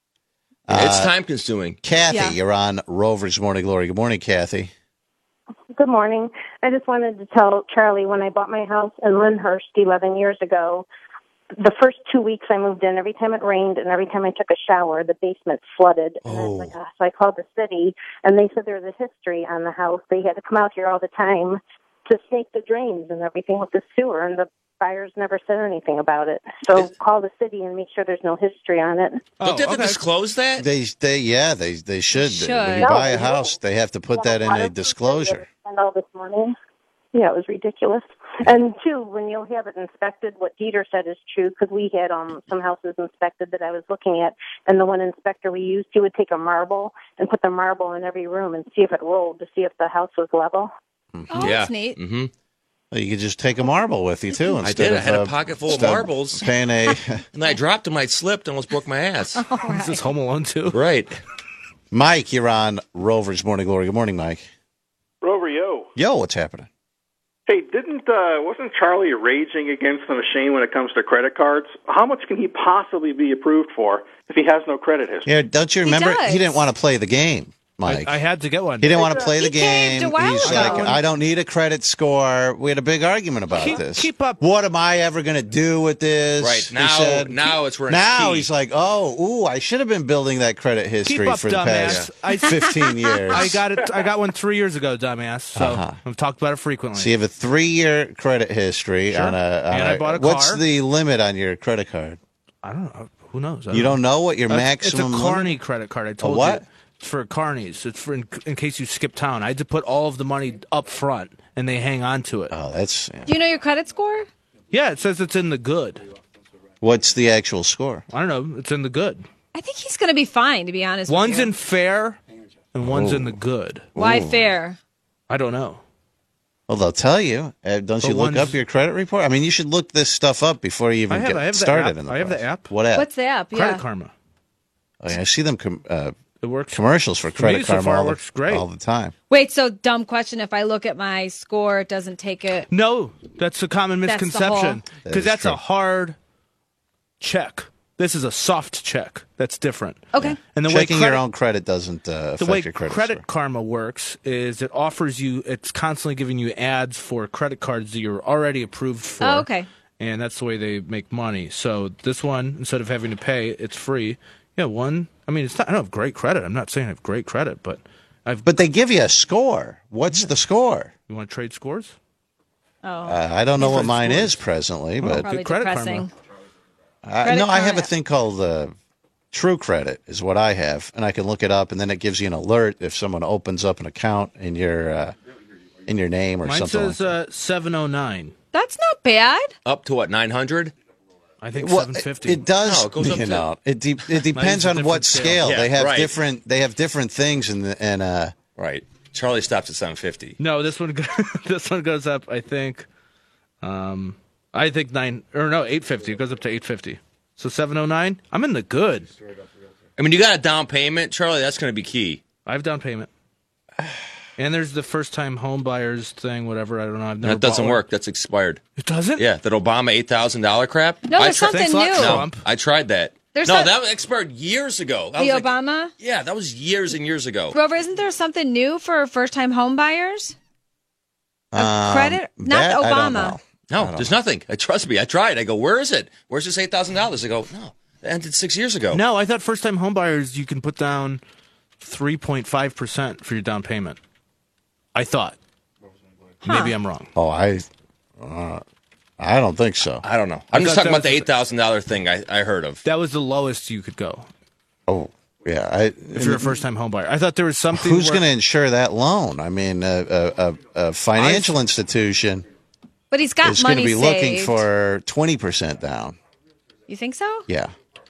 it's Uh, time consuming. Kathy, Yeah. you're on Rover's Morning Glory. Good morning, Kathy. Good morning. I just wanted to tell Charlie when I bought my house in Lyndhurst eleven years ago, the first two weeks I moved in, every time it rained and every time I took a shower, the basement flooded. And I was like, oh. So I called the city, and they said there was a history on the house. They had to come out here all the time to snake the drains and everything with the sewer, and the buyers never said anything about it. So call the city and make sure there's no history on it. Don't they have to disclose that? They, they, yeah, they, they should. Should. When you No, buy a they house, they have to put that in a disclosure. And all this morning. Yeah, it was ridiculous. And two, when you'll have it inspected, what Dieter said is true, because we had um some houses inspected that I was looking at, and the one inspector we used, he would take a marble and put the marble in every room and see if it rolled to see if the house was level. Oh, Yeah. that's neat. Mm-hmm. Well, you could just take a marble with you too. I Instead did. I of, had a uh, pocket full of instead marbles. Paying a And I dropped them. I slipped and almost broke my ass. Is this Home Alone too? Right. Mike, you're on Rover's Morning Glory. Good morning, Mike. Rover, yo. Yo, what's happening? Hey, didn't uh, wasn't Charlie raging against the machine when it comes to credit cards? How much can he possibly be approved for if he has no credit history? Yeah, don't you remember? does. He didn't want to play the game, Mike. I, I had to get one. He didn't want to play the He caved game. a while He's ago. like, I don't need a credit score. We had a big argument about Keep- this. keep up. What am I ever going to do with this? Right. He Now, said. now it's where it's Now key. he's like, oh, ooh, I should have been building that credit history up, for the dumbass. past I- fifteen years. I got it. I got one three years ago, dumbass. So Uh-huh. I've talked about it frequently. So you have a three-year credit history Sure. on a. On And a I bought a what's car. the limit on your credit card? I don't know. Who knows? I You don't know what your That's- maximum It's a limit- Carney credit card. I told what? you. for carnies. It's for in, in case you skip town. I had to put all of the money up front, and they hang on to it. Oh, that's. Yeah. Do you know your credit score? Yeah, it says it's in the good. What's the actual score? I don't know. It's in the good. I think he's going to be fine, to be honest One's with you. in fair, and one's Oh. in the good. Why Ooh. fair? I don't know. Well, they'll tell you. Uh, don't But you look one's- up your credit report? I mean, you should look this stuff up before you even I have- get I have the started app. in the I have the process. app. What app? What's the app? Credit Yeah. Karma. Oh, yeah, I see them com- uh, It works. commercials for For Credit me, so Karma far, it all, works the, great. all the time. Wait, so dumb question. If I look at my score, it doesn't take it. No, that's a common That's the misconception. whole- That Because is that's true. a hard check. This is a soft check. That's different. Okay. And the Checking way credit, your own credit doesn't uh, affect the way your credit, credit score. Karma works is it offers you, it's constantly giving you ads for credit cards that you're already approved for. Oh, okay. And that's the way they make money. So this one, instead of having to pay, it's free. Yeah, one. I mean, it's not. I don't have great credit. I'm not saying I have great credit, but I've. But they give you a score. What's the score? You want to trade scores? Oh. Uh, I don't know what Different mine scores. is presently, Well, but Probably good credit depressing. karma. Uh, Credit no, I have a Karma. thing called uh, True Credit is what I have, and I can look it up, and then it gives you an alert if someone opens up an account in your uh, in your name or Mine something. says like uh, seven oh nine. That's not bad. Up to what, nine hundred? I think Well, seven fifty. It does. No, it goes up you to- know, it de- it depends a on different what scale. scale Yeah, they have. right. Different. They have different things, in the, and uh, Right. Charlie stops at seven fifty. No, this one. Go- this one goes up. I think. Um, I think nine or no eight fifty. It goes up to eight fifty. So seven oh nine. I'm in the good. I mean, you got a down payment, Charlie. That's going to be key. I have down payment. And there's the first time home buyers thing. Whatever. I don't know. I've never. That doesn't bought one. work. That's expired. It doesn't. Yeah, that Obama eight thousand dollar crap. No, I there's something Thanks a lot, new. No, Trump. I tried that. There's no, some- that expired years ago. That The was like- Obama? yeah, that was years and years ago. Rover, isn't there something new for first time home buyers? um, credit? Not that I don't Obama. know. No, there's nothing. I trust me. I tried. I go, where is it? Where's this eight thousand dollars? I go, no, it ended six years ago. No, I thought first time home buyers you can put down three point five percent for your down payment. I thought. Maybe I'm wrong. Oh, I. Uh, I don't think so. I don't know. I'm I just thought talking that about the was- eight thousand dollar thing I, I heard of. That was the lowest you could go Oh, yeah. I, if you're a first time home buyer. I thought there was something. Who's where- going to insure that loan? I mean, a, a, a, a financial institution But he's got is going money to be saved. looking for twenty percent down. You think so? Yeah.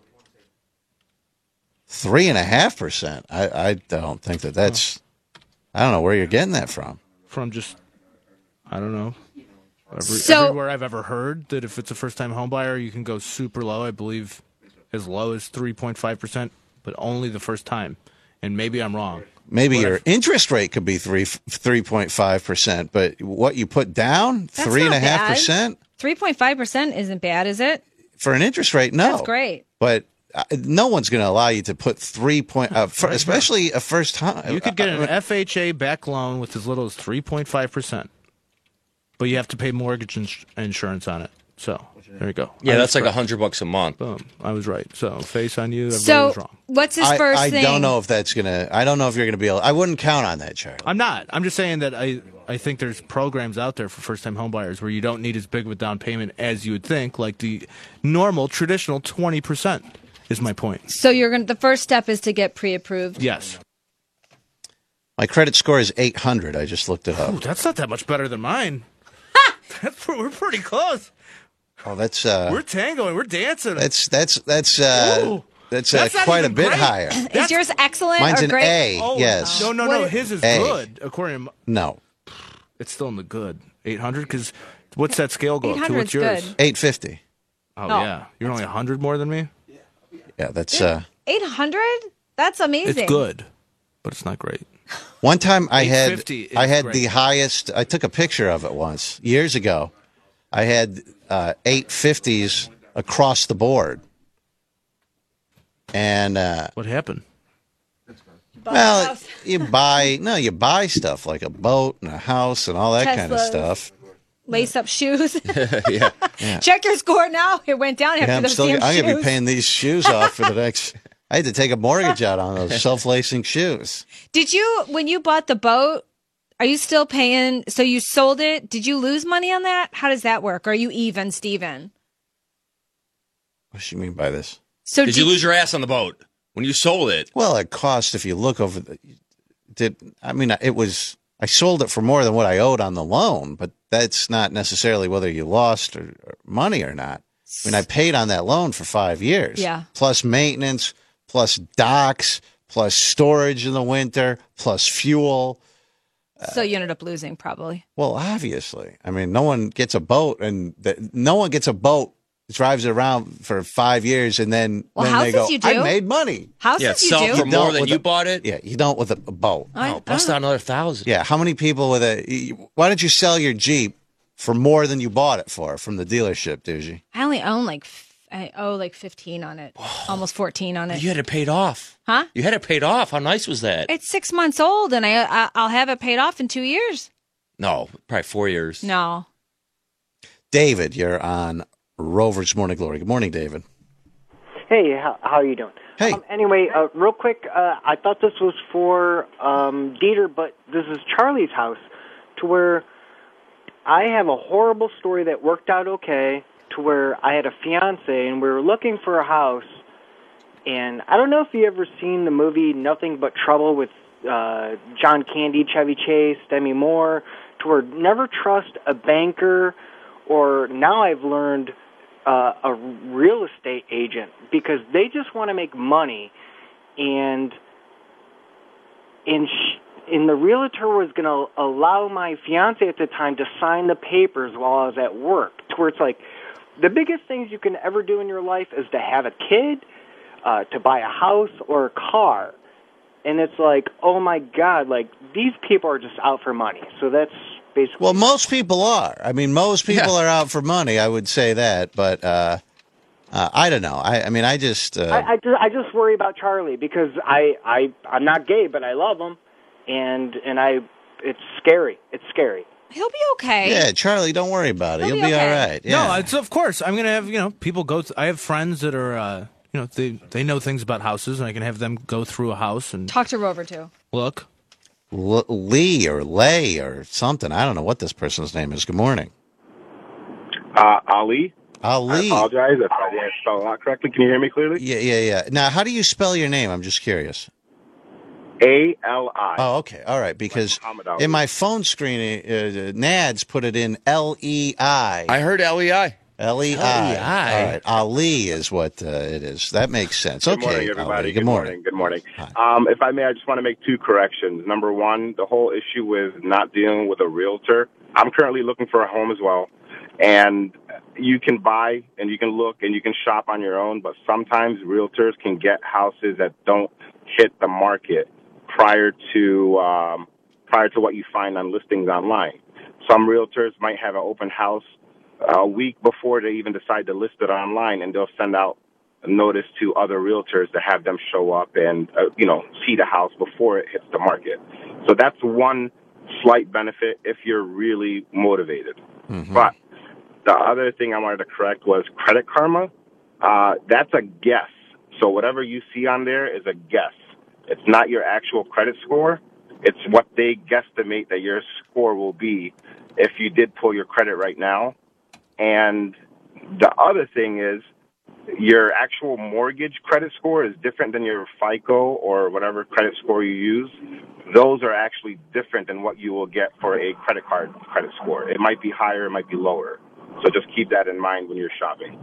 Three and a half percent. I, I don't think that that's. I don't know where you're getting that from. from just I don't know. Every, So- everywhere I've ever heard that if it's a first time home buyer, you can go super low. I believe as low as three point five percent, but only the first time. And maybe I'm wrong. Maybe But your I've- interest rate could be three three point five percent, but what you put down That's three and not a half bad. percent three point five percent isn't bad, is it? for an interest rate. No, That's great. But uh, no one's going to allow you to put three point, uh, for, especially a first time. You could get an F H A back loan with as little as three point five percent. But you have to pay mortgage ins- insurance on it. So, there you go. Yeah, I that's was like a correct. hundred bucks a month. Boom. I was right. So, face on you. Everybody So, was wrong. what's his I, first I thing? don't know if that's gonna. I don't know if you're gonna be able. I wouldn't count on that, Charlie. I'm not. I'm just saying that I, I think there's programs out there for first time homebuyers where you don't need as big of a down payment as you would think, like the normal traditional twenty percent is my point. So you're going to the first step is to get pre-approved. Yes. My credit score is eight hundred. I just looked it Ooh, up. that's not that much better than mine. That's, we're pretty close. Oh, that's uh, We're tangoing. We're dancing. that's that's that's uh, Ooh. that's, uh, That's not quite a even bit great. higher. Is yours excellent Mine's or an great? A. Oh, yes. No, no, What no. is- His is A. good. According to No. it's still in the good. eight hundred? Because what's that scale go up to? 800 What's is yours? good. Eight fifty. Oh, Oh, yeah. You're only one hundred more than me? Yeah, that's uh. eight hundred? That's amazing. It's good, but it's not great. One time I had eight fifty is I had great. the highest. I took a picture of it once years ago. I had uh, eight fifties across the board, and uh, What happened? well, you buy no, you buy stuff like a boat and a house and all that kind of Teslas. stuff. Lace up shoes. yeah. Yeah. Check your score now. It went down after Yeah, I'm those still. damn I'm gonna be shoes. paying these shoes off for the next. I had to take a mortgage out on those self-lacing shoes. Did you, when you bought the boat, are you still paying? So you sold it. Did you lose money on that? How does that work? Are you even, Steven? What do you mean by this? So Did you lose your ass on the boat? when you sold it. Well, it cost, if you look over the, did, I mean, it was, I sold it for more than what I owed on the loan, but that's not necessarily whether you lost or, or money or not. I mean, I paid on that loan for five years. Yeah. Plus maintenance, plus docks, plus storage in the winter, plus fuel. So you ended up losing, probably. Well, obviously. I mean, no one gets a boat, and the, no one gets a boat, drives it around for five years, and then, Well, then they houses go, you do. I made money. Houses Yeah, you sell do. for more don't than with you a- bought it. Yeah, you don't with a, a boat. I- Oh, bust out another thousand. Yeah, how many people with a, you- why don't you sell your Jeep for more than you bought it for from the dealership, Doogie? I only own like, f- I owe like fifteen on it, almost fourteen on it. You had it paid off. Huh? You had it paid off. How nice was that? It's six months old, and I, I I'll have it paid off in two years. No, probably four years. No. David, you're on Rover's Morning Glory. Good morning, David. Hey, how, how are you doing? Hey. Um, anyway, uh, real quick, uh, I thought this was for um, Dieter, but this is Charlie's house, to where I have a horrible story that worked out okay, to where I had a fiance and we were looking for a house, and I don't know if you ever seen the movie Nothing But Trouble with uh, John Candy, Chevy Chase, Demi Moore, to where never trust a banker, or now I've learned uh, a real estate agent, because they just want to make money, and and sh- and the realtor was going to allow my fiance at the time to sign the papers while I was at work, to where it's like the biggest things you can ever do in your life is to have a kid, uh, to buy a house or a car. And it's like, oh my God, like these people are just out for money. So that's basically. Well, most people are. I mean, most people are out for money. I would say that, but uh, uh, I don't know. I, I mean, I just. Uh, I, I just I just worry about Charlie, because I I I'm not gay, but I love him, and and I it's scary. It's scary. He'll be okay. yeah, Charlie, don't worry about it. He'll You'll be be okay. all right. Yeah. No, it's of course I'm gonna have you know people go. Th- I have friends that are uh, you know they they know things about houses, and I can have them go through a house and Talk to Rover, too. look. L- Lee or Lay or something. I don't know what this person's name is. Good morning. Uh, Ali. Ali. I apologize if I didn't spell it out correctly. Can you hear me clearly? Yeah, yeah, yeah. Now, how do you spell your name? I'm just curious. A L I. Oh, okay. All right. Because Muhammad Ali. in my phone screen, uh, Nads put it in L E I. I heard L E I. L E I. L E I. All right. Ali is what uh, it is. That makes sense. Good okay. morning, everybody. Ali. Good, Good morning. Good morning. Um, if I may, I just want to make two corrections. Number one, the whole issue with not dealing with a realtor. I'm currently looking for a home as well, and you can buy and you can look and you can shop on your own, but sometimes realtors can get houses that don't hit the market prior to um, prior to what you find on listings online. Some realtors might have an open house a week before they even decide to list it online, and they'll send out a notice to other realtors to have them show up and uh, you know see the house before it hits the market. So that's one slight benefit if you're really motivated. Mm-hmm. But the other thing I wanted to correct was Credit Karma. Uh, that's a guess. So whatever you see on there is a guess. It's not your actual credit score. It's what they guesstimate that your score will be if you did pull your credit right now. And the other thing is your actual mortgage credit score is different than your FICO or whatever credit score you use. Those are actually different than what you will get for a credit card credit score. It might be higher, it might be lower. So just keep that in mind when you're shopping.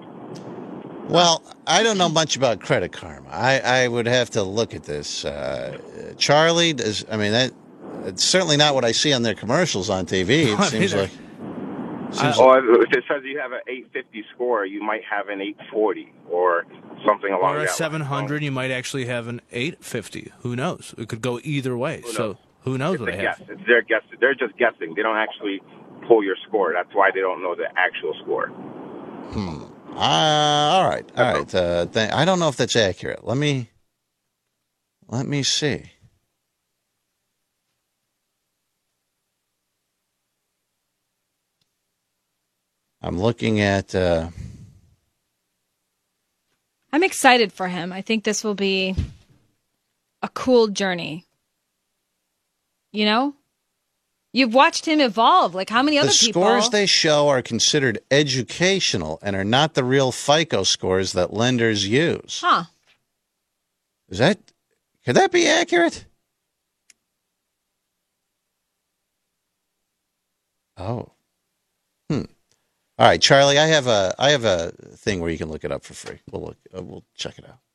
Well, I don't know much about Credit Karma. I, I would have to look at this. Uh, Charlie, does, I mean, that it's certainly not what I see on their commercials on T V. It seems like. Seems Or like if it says you have an eight fifty score, you might have an eight forty or something along Or a that seven hundred, you might actually have an eight fifty. Who knows? It could go either way. Who So knows? who knows It's what a I have? guess. It's their guess. They're just guessing. They don't actually pull your score. That's why they don't know the actual score. Hmm. Uh, all right. All right. Uh, th- I don't know if that's accurate. Let me. Let me see. I'm looking at. Uh, I'm excited for him. I think this will be a cool journey. You know? You've watched him evolve. Like, how many the other people? scores they show are considered educational and are not the real FICO scores that lenders use. Huh. Is that, could that be accurate? Oh. Hmm. All right, Charlie, I have a I have a thing where you can look it up for free. We'll look uh, we'll check it out.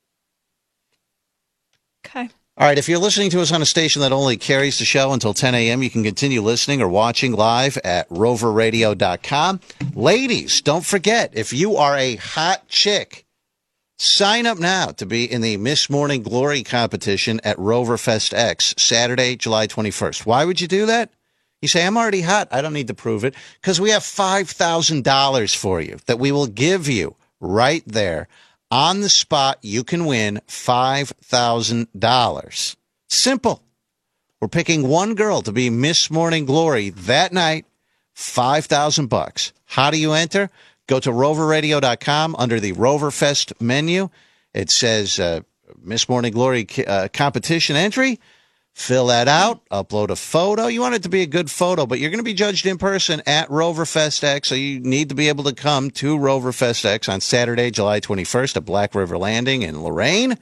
Okay. All right, if you're listening to us on a station that only carries the show until ten a.m., you can continue listening or watching live at rover radio dot com. Ladies, don't forget, if you are a hot chick, sign up now to be in the Miss Morning Glory competition at Roverfest X, Saturday, July twenty-first. Why would you do that? You say, I'm already hot. I don't need to prove it. Because we have five thousand dollars for you that we will give you right there. On the spot, you can win five thousand dollars. Simple. We're picking one girl to be Miss Morning Glory that night. five thousand bucks. How do you enter? Go to rover radio dot com under the Roverfest menu. It says uh, Miss Morning Glory uh, competition entry. Fill that out, upload a photo. You want it to be a good photo, but you're going to be judged in person at Roverfest X, so you need to be able to come to Roverfest X on Saturday, July twenty-first at Black River Landing in Lorain.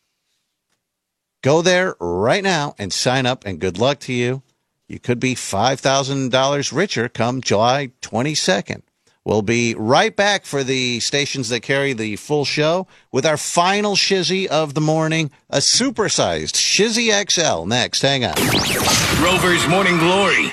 Go there right now and sign up, and good luck to you. You could be five thousand dollars richer come July twenty-second. We'll be right back for the stations that carry the full show with our final shizzy of the morning, a supersized Shizzy X L. Next, hang on. Rover's Morning Glory.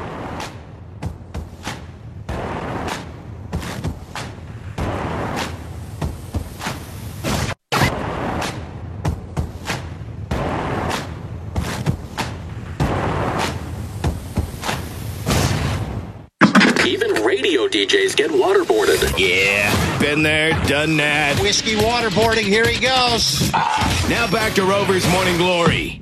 Radio D Js get waterboarded. Yeah, been there, done that. Whiskey waterboarding, here he goes. Now back to Rover's Morning Glory.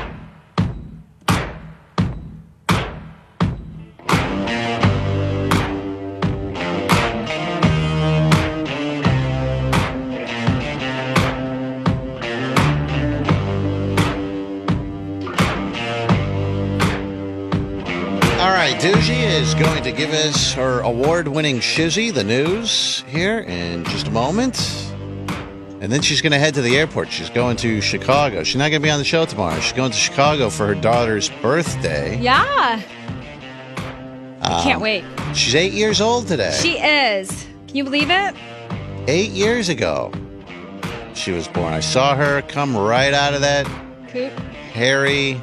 Doogie is going to give us her award-winning shizzy, the news, here in just a moment. And then she's going to head to the airport. She's going to Chicago. She's not going to be on the show tomorrow. She's going to Chicago for her daughter's birthday. Yeah. Um, Can't wait. She's eight years old today. She is. Can you believe it? Eight years ago, she was born. I saw her come right out of that Coop. hairy...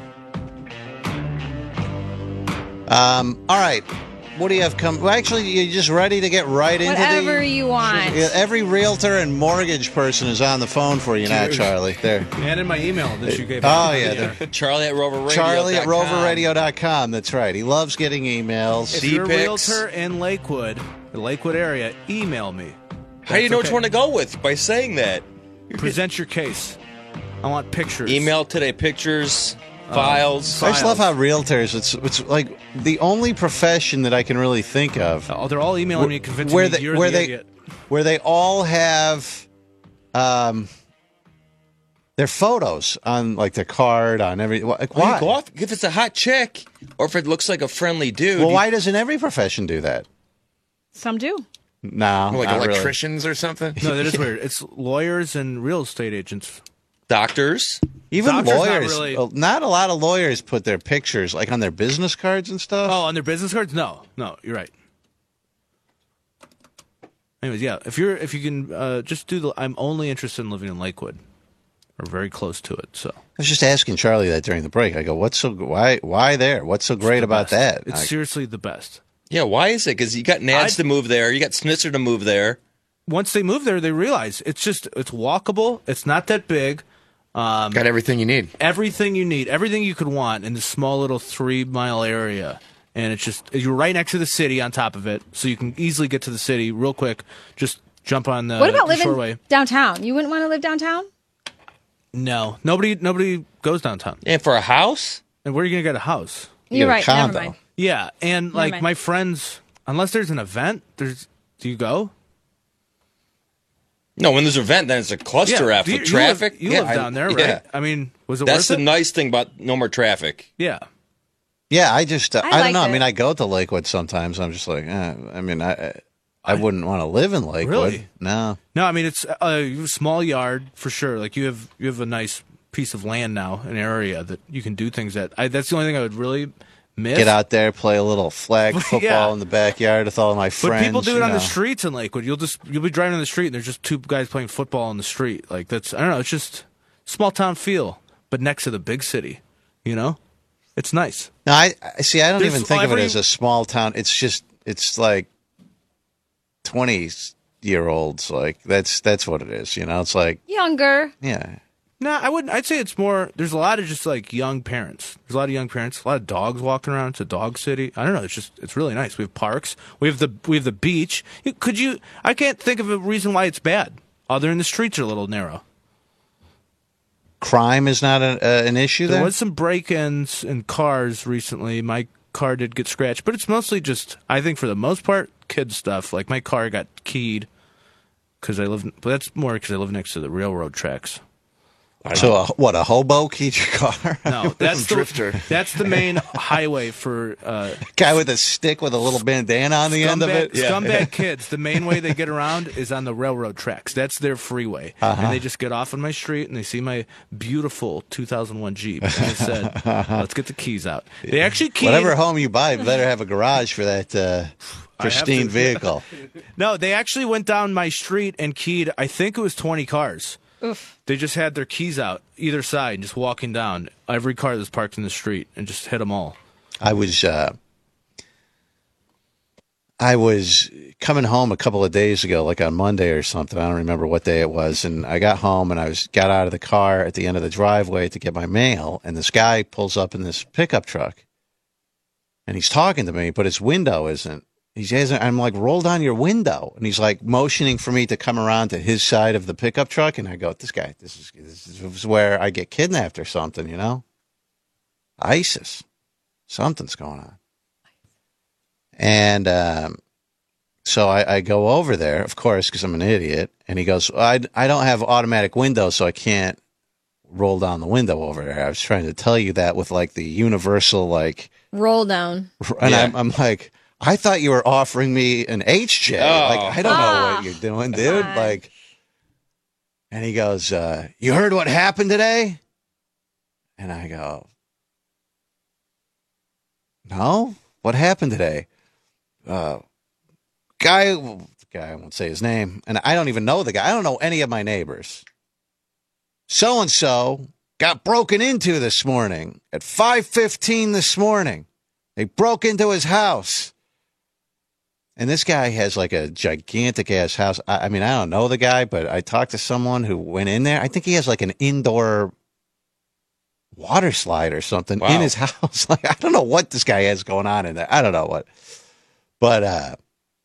Um, all right. What do you have come? Well, actually, you're just ready to get right into the... Whatever you want. Every realtor and mortgage person is on the phone for you now, Charlie. There. And in my email that you gave Oh, me. yeah. Charlie at rover radio. Charlie at rover radio dot com. That's right. He loves getting emails. If you're a realtor in Lakewood, the Lakewood area, email me. How do you know okay. which one to go with by saying that? Present your case. I want pictures. Email today pictures... Files. I just love how realtors, it's it's like the only profession that I can really think of. Oh, they're all emailing me convincing where me they, you're where the they, idiot. Where they all have um, their photos on like their card, on every... Like, Well, why? you go off, if it's a hot chick, or if it looks like a friendly dude. Well, you- why doesn't every profession do that? Some do. No, Like not really. electricians or something? No, that is weird. It's lawyers and real estate agents. Doctors. Even Doctors, not lawyers. really. Not, not a lot of lawyers put their pictures like on their business cards and stuff. Oh, on their business cards? No, no, you're right. Anyways, yeah, if you're if you can uh, just do the, I'm only interested in living in Lakewood, or very close to it. So I was just asking Charlie that during the break. I go, "What's so why why there? What's so great about that?" it's I- seriously the best. Yeah, why is it? Because you got Nads to move there, you got Snitzer to move there. Once they move there, they realize it's just it's walkable. It's not that big. Um, Got everything you need. Everything you need, everything you could want in this small little three mile area. And it's just, you're right next to the city on top of it. So you can easily get to the city real quick. Just jump on the, What about the living shoreway. downtown? You wouldn't want to live downtown? No. Nobody nobody goes downtown. And for a house? And where are you going to get a house? You're right. Never mind. Yeah. And like mind. my friends, unless there's an event, there's, do you go? No, when there's an event, then it's a cluster Yeah, F you- with you live- traffic. you Yeah, live I- down there, right? yeah. I mean, was it That's worth the it? nice thing about no more traffic. Yeah. Yeah, I just uh, I I, don't liked know. I it. mean, I go to Lakewood sometimes. I'm just like, eh, I mean, I I, I wouldn't want to live in Lakewood. Really? No. No, I mean it's a, a small yard for sure. Like you have you have a nice piece of land now, an area that you can do things at. I, that's the only thing I would really miss. Get out there, play a little flag football Yeah. in the backyard with all of my But friends. people do it you on the know. streets in Lakewood. You'll just you'll be driving on the street and there's just two guys playing football on the street. Like that's I don't know. It's just small town feel, but next to the big city. You know, it's nice. No, I I- see. I don't There's even think of it every- as a small town. It's just it's like twenty year olds. Like that's that's what it is. You know, it's like Younger. yeah. No, I wouldn't. I'd say it's more. There's a lot of just like young parents. There's a lot of young parents. A lot of dogs walking around. It's a dog city. I don't know. It's just. It's really nice. We have parks. We have the. We have the beach. You- Could you? I can't think of a reason why it's bad. Other than the streets are a little narrow. Crime is not a, uh, an issue There there. was some break-ins in cars recently. My car did get scratched, but it's mostly just. I think for the most part, kid stuff. Like my car got keyed because I live. But that's more because I live next to the railroad tracks. So a, what? A hobo keyed your car? No, that's the drifter. That's the main highway for uh, Guy with a stick with a little bandana on the end of scumbag, it. scumbag kids. The main way they get around is on the railroad tracks. That's their freeway, Uh-huh. and they just get off on my street and they see my beautiful two thousand one Jeep. And they said, "Let's get the keys out." They actually keyed. Whatever home you buy, you better have a garage for that uh, pristine to. vehicle. No, they actually went down my street and keyed. I think it was twenty cars. Oof. They just had their keys out either side, and just walking down every car that was parked in the street, and just hit them all. I was uh, I was coming home a couple of days ago, like on Monday or something. I don't remember what day it was, and I got home and I was got out of the car at the end of the driveway to get my mail, and this guy pulls up in this pickup truck, and he's talking to me, but his window isn't. He says, I'm like, roll down your window. And he's like motioning for me to come around to his side of the pickup truck. And I go, this guy, this is, this is where I get kidnapped or something, you know? ISIS. Something's going on. And um, so I, I go over there, of course, because I'm an idiot. And he goes, I, I don't have automatic windows, so I can't roll down the window over there. I was trying to tell you that with like the universal, like, Roll down. and Yeah. I'm, I'm like, I thought you were offering me an H J. Oh. Like, I don't know Ah. what you're doing, dude. Like, and he goes, uh, you heard what happened today? And I go, no, what happened today? Uh, guy, well, the guy, I won't say his name, and I don't even know the guy. I don't know any of my neighbors. So and so got broken into this morning at five fifteen this morning. They broke into his house. And this guy has like a gigantic ass house. I, I mean, I don't know the guy, but I talked to someone who went in there. I think he has like an indoor water slide or something Wow. in his house. Like, I don't know what this guy has going on in there. I don't know what. But, uh,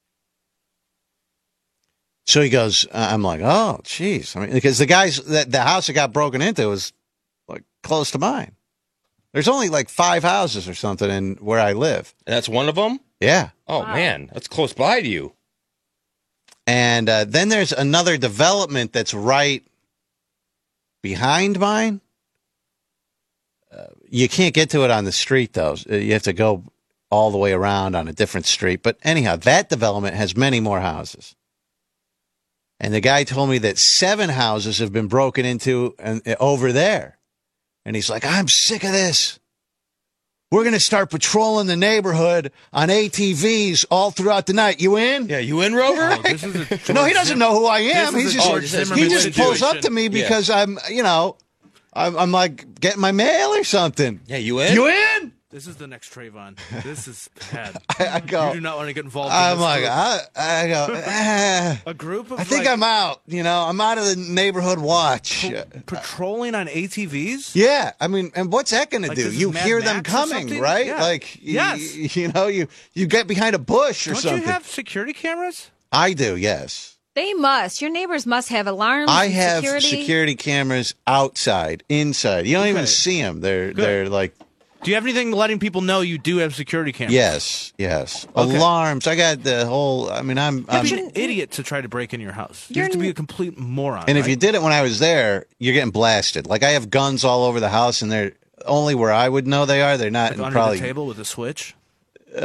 so he goes, uh, I'm like, oh, geez. I mean, because the guys, that the house that got broken into was like close to mine. There's only like five houses or something in where I live. And that's one of them? Yeah. Oh, man. That's close by to you. And uh, then there's another development that's right behind mine. Uh, you can't get to it on the street, though. You have to go all the way around on a different street. But anyhow, that development has many more houses. And the guy told me that seven houses have been broken into and, uh, over there. And he's like, I'm sick of this. We're going to start patrolling the neighborhood on A T Vs all throughout the night. You in? Yeah, you in, Rover? Oh, this is a George No, he doesn't know who I am. This is He's a just, George he Zimmerman just pulls up situation. to me Yeah. because I'm, you know, I'm, I'm like getting my mail or something. Yeah, you in? You in? This is the next Trayvon. This is bad. I, I go. You do not want to get involved. in I'm this like, group. I, I go. ah. a group of I think like, I'm out. You know, I'm out of the neighborhood watch. patrolling on A T Vs. Yeah, I mean, and what's that going Like, to do? this is You Mad hear them Max or coming, something? right? Yeah. Like, y- Yes. you know, you you get behind a bush or Don't something. you have security cameras? I do, yes. They must. Your neighbors must have alarms. I and have security. security. cameras outside, inside. You don't even Okay. see them. They're Good. they're like, Do you have anything letting people know you do have security cameras? yes, yes, Okay. alarms. I got the whole. I mean, I'm. You'd I'm be an idiot to try to break into your house. You You're have to be n- a complete moron. and if right? you did it when I was there, you're getting blasted. Like I have guns all over the house, and they're only where I would know they are. They're not like in under probably. the table with a switch.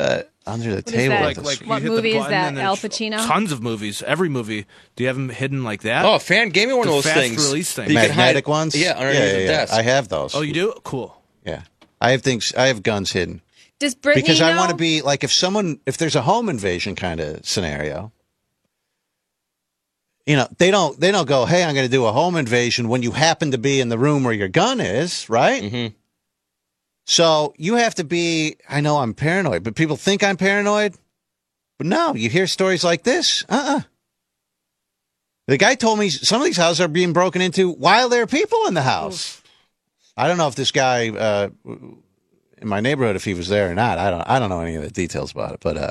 under the What is table. that? with Like, us. you What hit the movie is button that? and Al there's Pacino? Tons of movies. Every movie. Do you have them hidden like that? Oh, a fan gave me one The of those fast things. release thing. that you can hide- Magnetic ones? Yeah, underneath yeah, the yeah, desk. I have those. Oh, you do? Cool. Yeah. I have things. I have guns hidden. Does Brittany Because I know? want to be like, if someone, if there's a home invasion kind of scenario, you know, they don't, they don't go, hey, I'm going to do a home invasion when you happen to be in the room where your gun is, right? Mm-hmm. So you have to be, I know I'm paranoid, but people think I'm paranoid. But no, you hear stories like this. Uh-uh. The guy told me some of these houses are being broken into while there are people in the house. I don't know if this guy uh, in my neighborhood, if he was there or not. I don't. I don't know any of the details about it. But uh,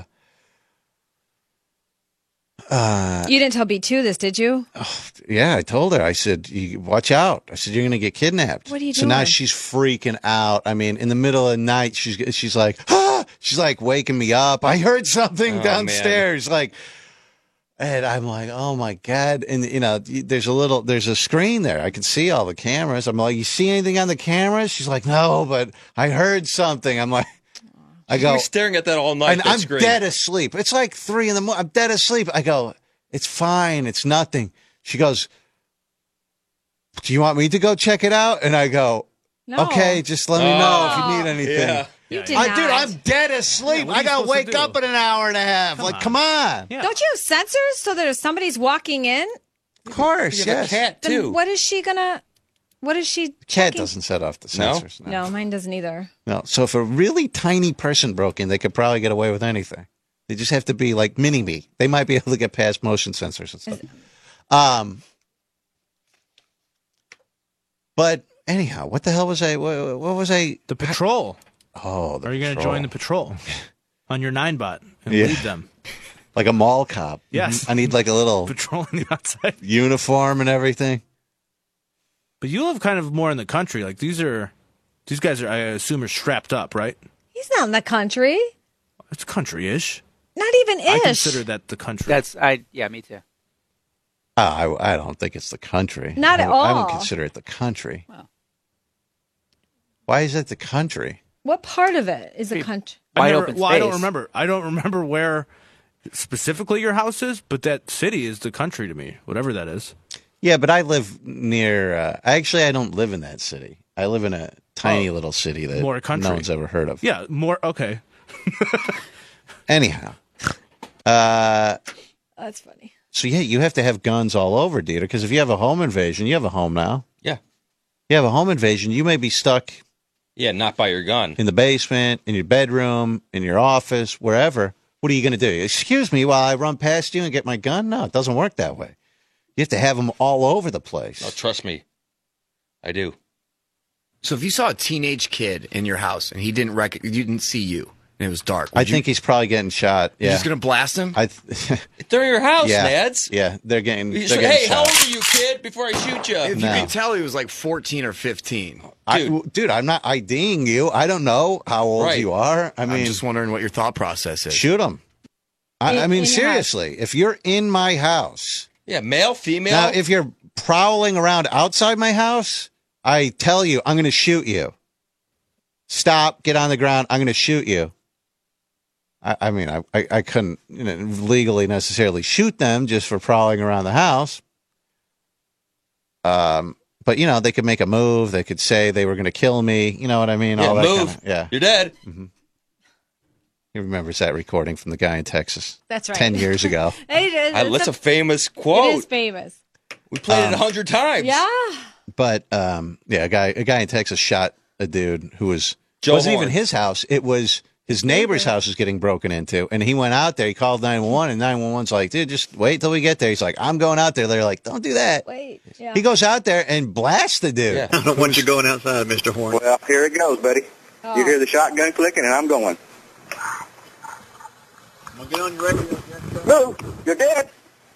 uh, You didn't tell B two this, did you? yeah, I told her. I said, you, "Watch out!" I said, "You're going to get kidnapped." What are you So now doing? she's freaking out. I mean, in the middle of the night, she's she's like, ah! She's like waking me up. I heard something Oh, downstairs. Like. And I'm like, oh my God. And you know, there's a little, there's a screen there. I can see all the cameras. I'm like, you see anything on the cameras? She's like, no, but I heard something. I'm like, I go, You're staring at that all night. and that I'm screen. dead asleep. It's like three in the morning. I'm dead asleep. I go, it's fine. It's nothing. She goes, do you want me to go check it out? And I go, No. okay, just let me know if you need anything. Yeah. You did I, not. dude, I'm dead asleep. Yeah, what are I you gotta supposed to wake do? up in an hour and a half. like, on. come on. Yeah. Don't you have sensors so that if somebody's walking in, Of course, You have yes. a cat then too. what is she gonna? What is she? Cat checking? doesn't set off the No? sensors. No? No, mine doesn't either. No. So if a really tiny person broke in, they could probably get away with anything. They just have to be like mini me. They might be able to get past motion sensors and stuff. Um. But anyhow, what the hell was I? What, what was I? The patrol. Oh, the Are you going to patrol. join the patrol on your nine bot and Yeah. lead them? Like a mall cop. Yes. I need like a little Patrolling the outside. uniform and everything. But you live kind of more in the country. Like these are, these guys are, I assume, are strapped up, right? He's not in the country. It's country-ish. Not even I ish. consider that the country. That's I. Yeah, me too. Oh, I, I don't think it's the country. Not I, at I don't all. consider it the country. Well. Why is it the country? What part of it is a country? I Wide never- open well, I don't space. remember. I don't remember where specifically your house is, but that city is the country to me, whatever that is. Yeah, but I live near. Uh, actually, I don't live in that city. I live in a tiny Oh, little city that more country. no one's ever heard of. Yeah, more okay. Anyhow, uh, That's funny. so yeah, you have to have guns all over, Dieter, because if you have a home invasion, you have a home now. Yeah. You have a home invasion, you may be stuck Yeah, not by your gun. in the basement, in your bedroom, in your office, wherever. What are you going to do? Excuse me while I run past you and get my gun? No, it doesn't work that way. You have to have them all over the place. Oh, trust me. I do. So if you saw a teenage kid in your house and he didn't rec- you didn't see you and it was dark, I would you- think he's probably getting shot. you're Yeah. just gonna blast him? I th- They're in your house, yeah. Nads. Yeah, they're getting, You they're say, getting hey, shot. how old are you, kid? Before I shoot you. If No. you could tell he was like fourteen or fifteen. I, w- dude, I'm not IDing you. I don't know how old Right. you are. I mean, I'm just wondering what your thought process is. shoot him. I, In- I in mean, your seriously, if you're in my house, Yeah, male, female. now if you're prowling around outside my house, I tell you, I'm going to shoot you. Stop, get on the ground. I'm going to shoot you. I, I mean, I, I, I couldn't you know, legally necessarily shoot them just for prowling around the house. Um, but you know, they could make a move. They could say they were going to kill me. You know what I mean? yeah, All that move. kinda- yeah. You're dead. He remembers that recording from the guy in Texas. That's right. ten years ago. It is, I, it's that's a- a famous It quote. is famous. We played it Um, a hundred times. Yeah. But um, yeah, a guy a guy in Texas shot a dude who was Joe wasn't Horn. even his house. It was his neighbor's house was getting broken into, and he went out there. He called nine one one, and nine one one's like, "Dude, just wait till we get there." He's like, "I'm going out there." They're like, "Don't do that." Wait. Yeah. He goes out there and blasts the dude. Yeah. I don't want you going outside, Mister Horn. Well, here it goes, buddy. Oh. You hear the shotgun clicking, and I'm going. I'm get on your record. Move! You're dead.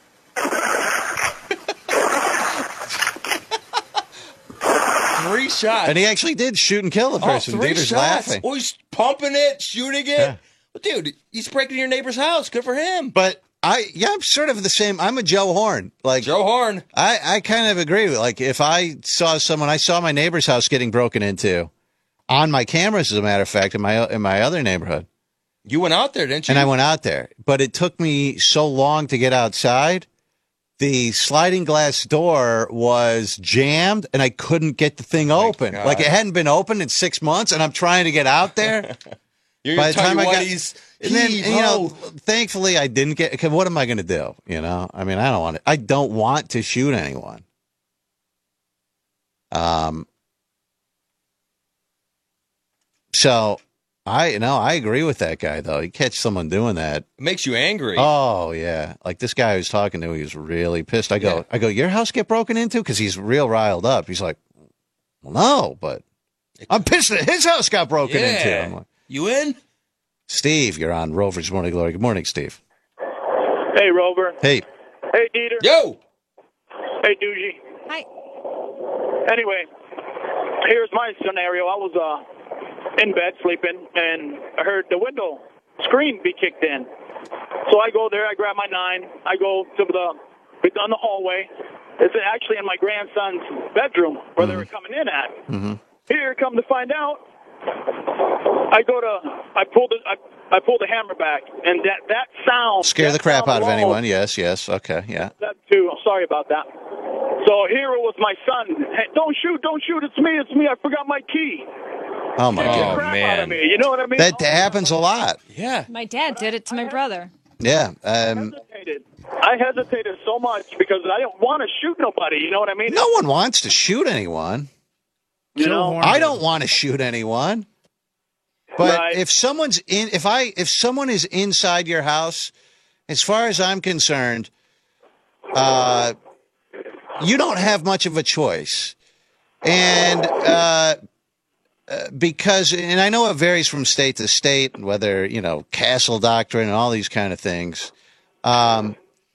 Three shots. And he actually did shoot and kill the person. Oh, three Dieter's shots. laughing. Oh, he's pumping it, shooting it. Yeah. Well, dude, he's breaking your neighbor's house. Good for him. But I, yeah, I'm sort of the same. I'm a Joe Horn. Like Joe Horn. I, I kind of agree with, like, if I saw someone, I saw my neighbor's house getting broken into on my cameras, as a matter of fact, in my in my other neighborhood, You went out there, didn't you? And I went out there, but it took me so long to get outside. The sliding glass door was jammed, and I couldn't get the thing open. God. Like it hadn't been open in six months, and I'm trying to get out there. You're By gonna the tell time your I got, whiteys, and then heave you know, ho. thankfully I didn't get. Cause what am I going to do? You know, I mean, I don't want to. I don't want to shoot anyone. Um. So I no, I agree with that guy though. You catch someone doing that, It makes you angry. oh yeah, like this guy I was talking to, he was really pissed. I go, Yeah. I go, your house get broken into? Because he's real riled up. He's like, well, no, but I'm pissed that his house got broken Yeah. into. I'm like, You in? Steve, you're on Rover's Morning Glory. Good morning, Steve. Hey, Rover. Hey, Hey, Dieter. Yo. Hey, Doogie. Hi. Anyway, here's my scenario. I was uh, in bed sleeping, and I heard the window screen be kicked in. So I go there. I grab my nine. I go to the it's on the hallway. It's actually in my grandson's bedroom where they were coming in at. Mm-hmm. Here, come to find out, I go to I pulled it. I, I pulled the hammer back, and that that sound scare that the crap sound out of alone- anyone. Yes, yes. Okay, yeah. That too. I'm sorry about that. So here it was my son. Hey, don't shoot! Don't shoot! It's me! It's me! I forgot my key. Oh my Scared the God, crap out of me. You know what I mean? that happens a lot. Yeah. My dad did it to my brother. Yeah. Um, hesitated. I hesitated so much because I didn't want to shoot nobody. You know what I mean? no one wants to shoot anyone. You know? I don't want to shoot anyone. But Right. if someone's in, if I, if someone is inside your house, as far as I'm concerned, uh, you don't have much of a choice. And, uh, uh, because, and I know it varies from state to state, whether, you know, castle doctrine and all these kind of things. Um,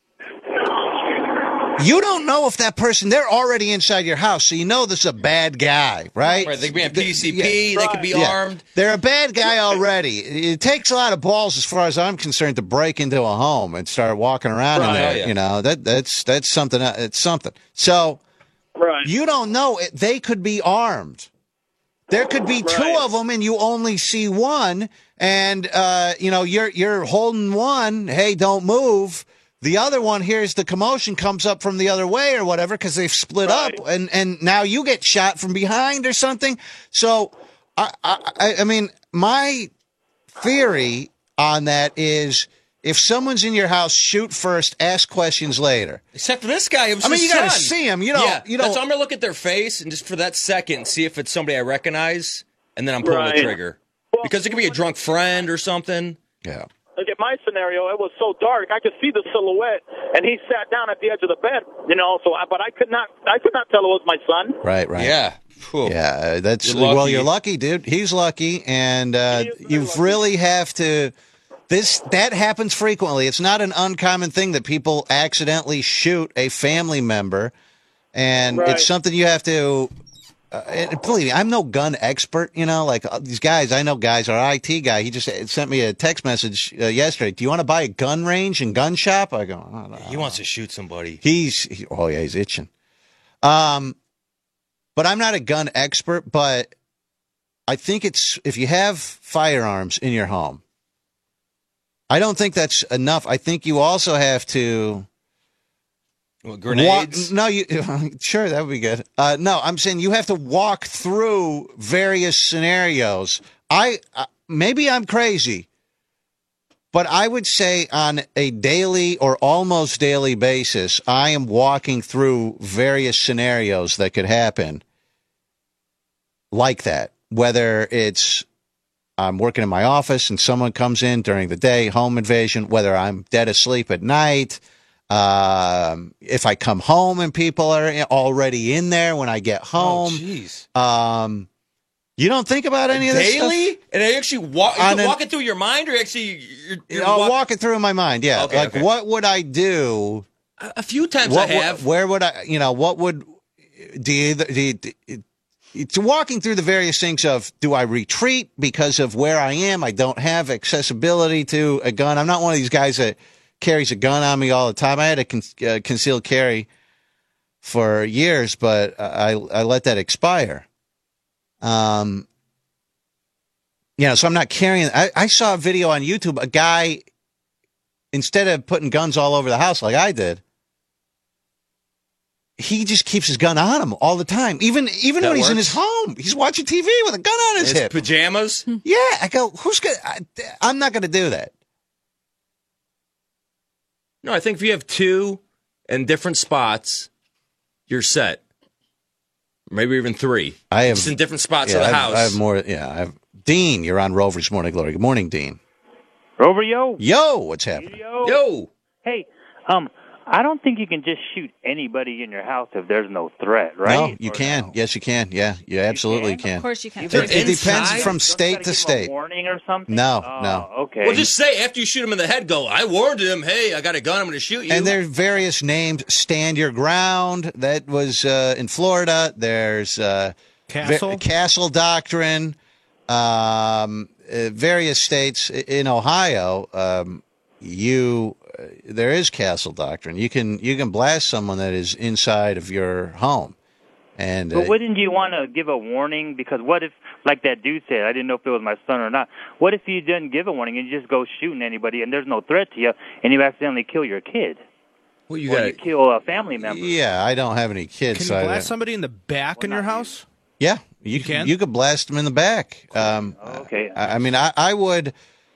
you don't know if that person, they're already inside your house, so you know this is a bad guy, right? Right. They could be on P C P. They could be Yeah. armed. They're a bad guy already. It takes a lot of balls, as far as I'm concerned, to break into a home and start walking around in Right. there. Oh, yeah. You know, that that's that's something. It's something. So Right. you don't know. It- They could be armed. There could be two Right. of them, and you only see one. And uh, you know, you're you're holding one. Hey, don't move. The other one hears the commotion, comes up from the other way or whatever, because they've split Right. up, and, and now you get shot from behind or something. So, I, I, I mean, my theory on that is, if someone's in your house, shoot first, ask questions later. Except for this guy. It was I mean, his you gotta son. see him. You don't- Yeah. you don't- That's, I'm gonna look at their face and just for that second see if it's somebody I recognize, and then I'm pulling Right. the trigger because it could be a drunk friend or something. Yeah. Look at my scenario. It was so dark, I could see the silhouette, and he sat down at the edge of the bed. You know, so I, but I could not, I could not tell it was my son. Right, right. Yeah. Whew. Yeah, uh, that's You're lucky. well. You're lucky, dude. He's lucky, and uh, you really have to. This that happens frequently. It's not an uncommon thing that people accidentally shoot a family member, and Right. it's something you have to. Uh, and believe me, I'm no gun expert. You know, like uh, these guys. I know guys. Our I T guy. He just sent me a text message uh, yesterday. Do you want to buy a gun range and gun shop? I go. I don't know. He wants to shoot somebody. He's he, oh yeah, he's itching. Um, but I'm not a gun expert. But I think it's if you have firearms in your home, I don't think that's enough. I think you also have to. What, grenades? Walk, no, you sure that would be good. Uh, no, I'm saying you have to walk through various scenarios. I uh, maybe I'm crazy, but I would say on a daily or almost daily basis, I am walking through various scenarios that could happen like that. Whether it's I'm working in my office and someone comes in during the day, home invasion, whether I'm dead asleep at night. Um, if I come home and people are already in there when I get home, Oh, jeez. um, you don't think about any of this Daily? stuff? And I actually walk, On an- walk it through your mind, or actually you're, you're I'll walk- walk it through in my mind. Yeah, Okay, like okay. what would I do? A, a few times What, I have. Where would I? You know, what would do you? Do you, do you it's walking through the various things of, do I retreat because of where I am? I don't have accessibility to a gun. I'm not one of these guys that carries a gun on me all the time. I had a con- uh, concealed carry for years, but I I let that expire. Um, You know, so I'm not carrying. I, I saw a video on YouTube. A guy, instead of putting guns all over the house like I did, he just keeps his gun on him all the time. Even even That when he's in works? his home, he's watching T V with a gun on his His hip. pajamas? Yeah, I go, who's gonna? I, I'm not gonna do that. No, I think if you have two in different spots, you're set. Maybe even three. I have Just in different spots yeah, of the I have, house. I have more. Yeah, I have Dean. You're on Rover's Morning Glory. Good morning, Dean. Rover, yo. Yo, what's happening? Yo. Yo. Hey, um, I don't think you can just shoot anybody in your house if there's no threat, right? No, you can. Yes, you can. Yeah, you absolutely can. Of course you can. It, it depends Inside? from state to state. Warning or something? No, Oh, no. Okay. Well, just say after you shoot him in the head, go, I warned him, hey, I got a gun, I'm going to shoot you. And there's various names. Stand Your Ground. That was uh, in Florida. There's uh, Castle? va- Castle Doctrine. Um, uh, various states I- in Ohio. Um, you uh, there is Castle Doctrine. You can you can blast someone that is inside of your home. And But uh, wouldn't you want to give a warning? Because what if, like that dude said, I didn't know if it was my son or not. What if you didn't give a warning and you just go shooting anybody and there's no threat to you and you accidentally kill your kid? Well, you or got you kill a family member. yeah, I don't have any kids. Can so you I blast don't- somebody in the back in your house? Yeah, you, can. You could blast them in the back. Um, okay. I, I mean, I, I would.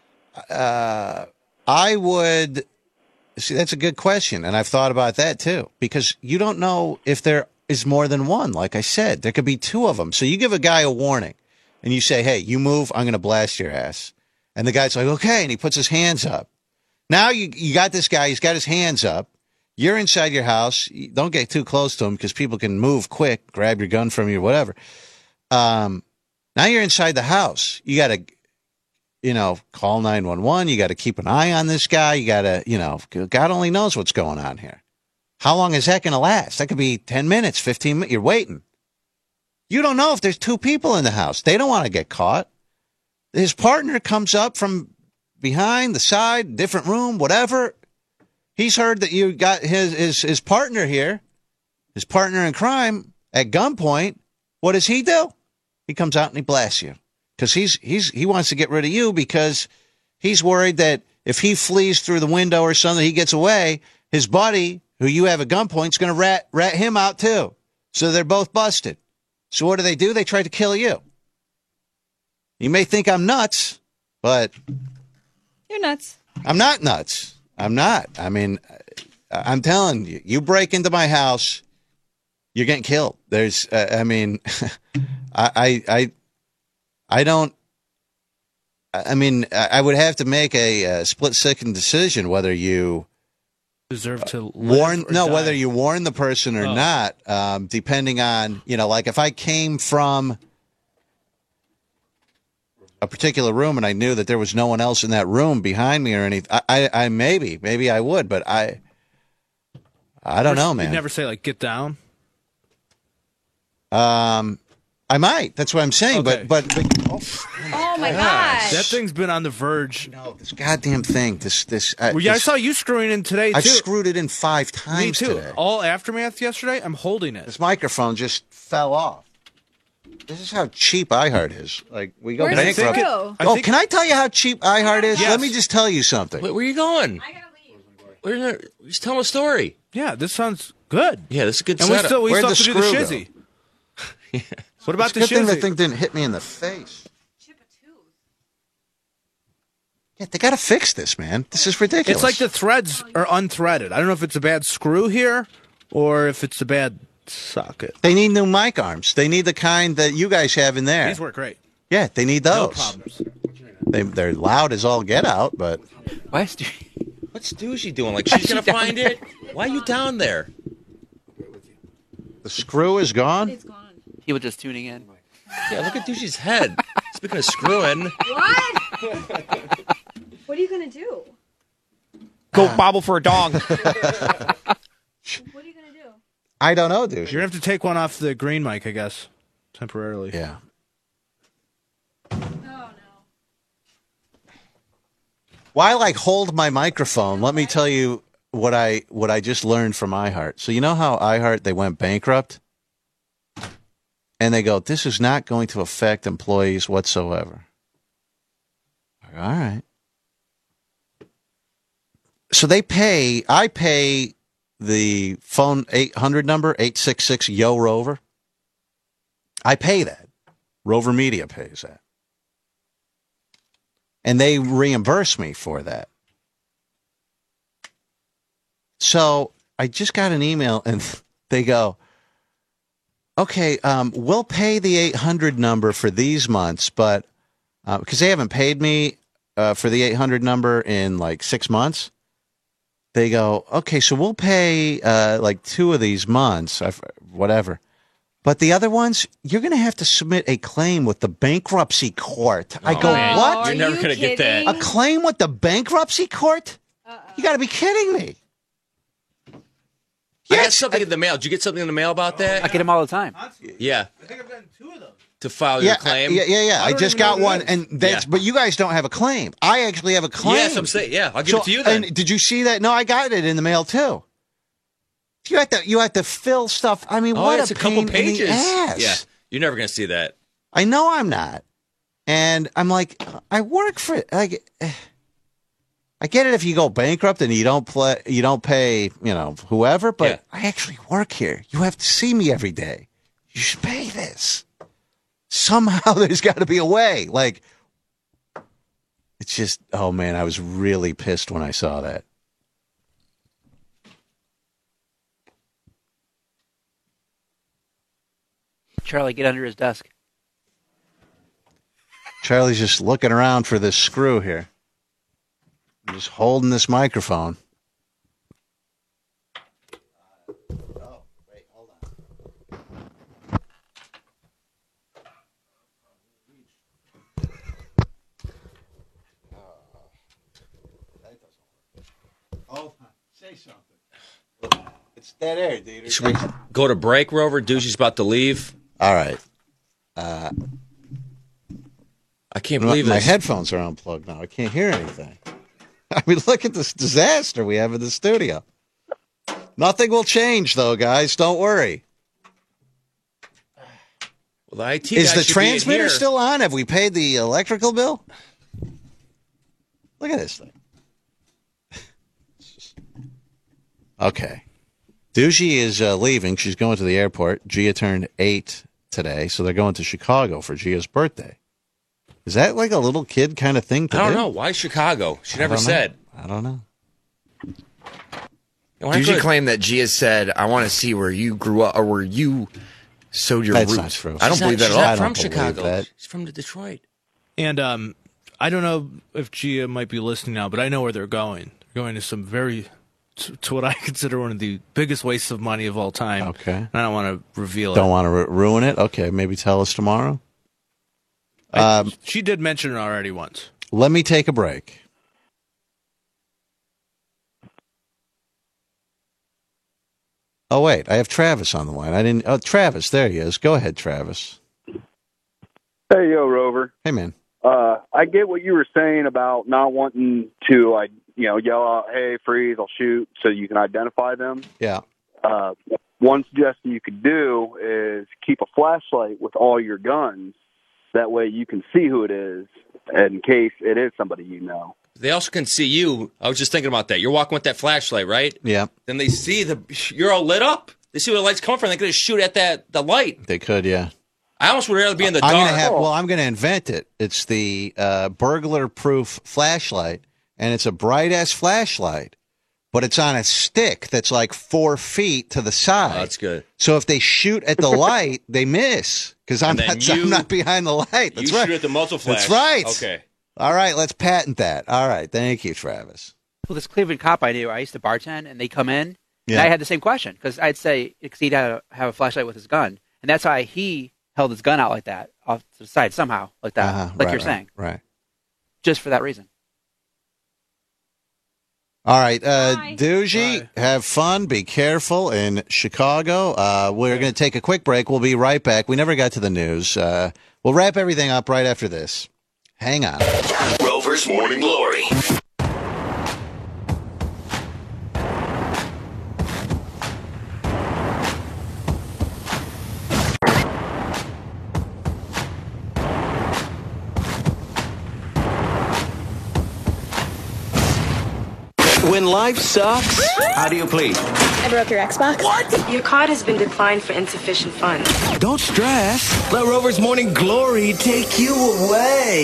Uh, I would. See, that's a good question, and I've thought about that too, because you don't know if there is more than one. Like I said, there could be two of them. So you give a guy a warning, and you say, "Hey, you move, I'm going to blast your ass," and the guy's like, "Okay," and he puts his hands up. Now you you got this guy. He's got his hands up. You're inside your house. You don't get too close to him because people can move quick, grab your gun from you, whatever. Um, now you're inside the house. You got to, you know, call nine one one. You got to keep an eye on this guy. You got to, you know, God only knows what's going on here. How long is that going to last? That could be ten minutes, fifteen minutes. You're waiting. You don't know if there's two people in the house. They don't want to get caught. His partner comes up from behind, the side, different room, whatever. He's heard that you got his, his, his partner here, his partner in crime at gunpoint. What does he do? He comes out and he blasts you because he's, he's, he wants to get rid of you because he's worried that if he flees through the window or something, he gets away, his buddy who you have at gunpoint is going to rat, rat him out too. So they're both busted. So what do they do? They try to kill you. You may think I'm nuts, but You're nuts. I'm not nuts. I'm not. I mean, I'm telling you, you break into my house, you're getting killed. There's, uh, I mean, I, I, I, I don't. I mean, I would have to make a, a split-second decision whether you Deserve to warn. live or No, die. whether you warn the person or Oh. not, um, depending on, you know, like if I came from a particular room and I knew that there was no one else in that room behind me or anything, I, I, I maybe, maybe I would, but I, I don't know, man. You'd never say like get down. Um, I might. That's what I'm saying. Okay. But, but, but Oh my gosh. That thing's been on the verge. No, this goddamn thing. This, this. Uh, Well, yeah, I this- saw you screwing in today too. I screwed it in five Me times too. today. All aftermath yesterday. I'm holding it. This microphone just fell off. This is how cheap iHeart is. Like we go Where's the bankrupt. screw? I Oh, think- can I tell you how cheap iHeart is? Yes. Let me just tell you something. Wait, where are you going? I gotta leave. Where's there, just tell him a story. Yeah, this sounds good. Yeah, this is a good And we setup. still we Where'd still the have to do the screw shizzy. What about It's the a good thing that shizzy? thing didn't hit me in the face. Yeah, they got to fix this, man. This is ridiculous. It's like the threads are unthreaded. I don't know if it's a bad screw here or if it's a bad socket. They need new mic arms. They need the kind that you guys have in there. These work great. Yeah, they need No those. problems. They, they're loud as all get out, but Why is What's Doozy doing? Like, she's going to find it? Why are you down there? the screw is gone. It's gone. he was just tuning in? Yeah, look at Doozy's head. Speaking of screwing. What? What are you gonna do? Go bobble for a dog. What are you gonna do? I don't know, dude. You're gonna have to take one off the green mic, I guess, temporarily. Yeah. Oh no. While I hold my microphone, let me tell you what I what I just learned from iHeart. So you know how iHeart they went bankrupt, and they go, "This is not going to affect employees whatsoever." all right. So they pay, I pay the phone eight hundred number, eight six six, Y O Rover. I pay that. Rover Media pays that. And they reimburse me for that. So I just got an email and they go, okay, um, we'll pay the eight hundred number for these months, but uh, because they haven't paid me uh, for the eight hundred number in like six months, they go, okay, so we'll pay uh, like two of these months, whatever. But the other ones, you're going to have to submit a claim with the bankruptcy court. I go, man. what? You're never going to get that. A claim with the bankruptcy court? Uh-uh. You got to be kidding me. I got something in the mail. Did you get something in the mail about that? I get them all the time. Yeah. I think I've gotten two of those. To file yeah, your claim? Yeah, yeah, yeah. I, I just got one, and that's, yeah. but you guys don't have a claim. I actually have a claim. Yes, I'm saying, yeah, I'll give so, it to you then. And did you see that? No, I got it in the mail too. You have to, you have to fill stuff. I mean, oh, what it's a, a couple pain pages. In the ass. Yeah, you're never going to see that. I know I'm not, and I'm like, I work for it. Like, I get it if you go bankrupt and you don't play, you don't pay, you know, whoever. But yeah. I actually work here. You have to see me every day. You should pay this. Somehow there's got to be a way. Like, it's just, oh man, I was really pissed when I saw that. Charlie, get under his desk. Charlie's just looking around for this screw here. I'm just holding this microphone. Oh, wait, hold on. Hold on. Say something. It's dead air, dude. Should we go to break, Rover? Doozy's about to leave. All right. Uh, I can't believe my this. headphones are unplugged now. I can't hear anything. I mean, look at this disaster we have in the studio. Nothing will change, though, guys. Don't worry. Well, the I T Is guy the should be in transmitter here. still on? Have we paid the electrical bill? Look at this thing. Okay. Doogie is uh, leaving. She's going to the airport. Gia turned eight today, so they're going to Chicago for Gia's birthday. Is that like a little kid kind of thing to I don't do? know. Why Chicago? She I never don't know. said. I don't know. Usually claim that Gia said, I want to see where you grew up or where you sowed your That's roots. not true. I don't She's believe not, that she's at all. not I don't from believe Chicago. that. She's from Detroit. And um, I don't know if Gia might be listening now, but I know where they're going. They're going to some very, to, to what I consider one of the biggest wastes of money of all time. Okay. And I don't want to reveal Don't it. want to ru- ruin it? Okay, maybe tell us tomorrow. I, Um, she did mention it already once. Let me take a break. Oh, wait. I have Travis on the line. I didn't. Oh, Travis. There he is. Go ahead, Travis. Hey, yo, Rover. Hey, man. Uh, I get what you were saying about not wanting to, like, you know, yell out, hey, freeze, I'll shoot, so you can identify them. Yeah. Uh, one suggestion you could do is keep a flashlight with all your guns. That way you can see who it is in case it is somebody you know. They also can see you. I was just thinking about that. You're walking with that flashlight, right? Yeah. Then they see the you're all lit up. They see where the lights come from. They could just shoot at that the light. They could, yeah. I almost would rather be in the I'm dark. gonna have, well, I'm going to invent it. It's the uh, burglar-proof flashlight, and it's a bright-ass flashlight, but it's on a stick that's like four feet to the side. Oh, that's good. So if they shoot at the light, they miss because I'm, And then not- you- I'm not behind the light. That's you right. shoot at the muzzle flash. That's right. Okay. All right, let's patent that. All right, thank you, Travis. Well, this Cleveland cop I knew, I used to bartend, and they come in, Yeah. and I had the same question because I'd say because he'd have a, have a flashlight with his gun, and that's why he held his gun out like that off to the side somehow, like that, Uh-huh, like right, you're right, saying, right. just for that reason. All right, uh, Doogie, have fun. Be careful in Chicago. Uh, we're going to take a quick break. We'll be right back. We never got to the news. Uh, we'll wrap everything up right after this. Hang on. Rover's Morning Glory. When life sucks, how do you plead? I broke your Xbox. What? Your card has been declined for insufficient funds. Don't stress. Let Rover's Morning Glory take you away.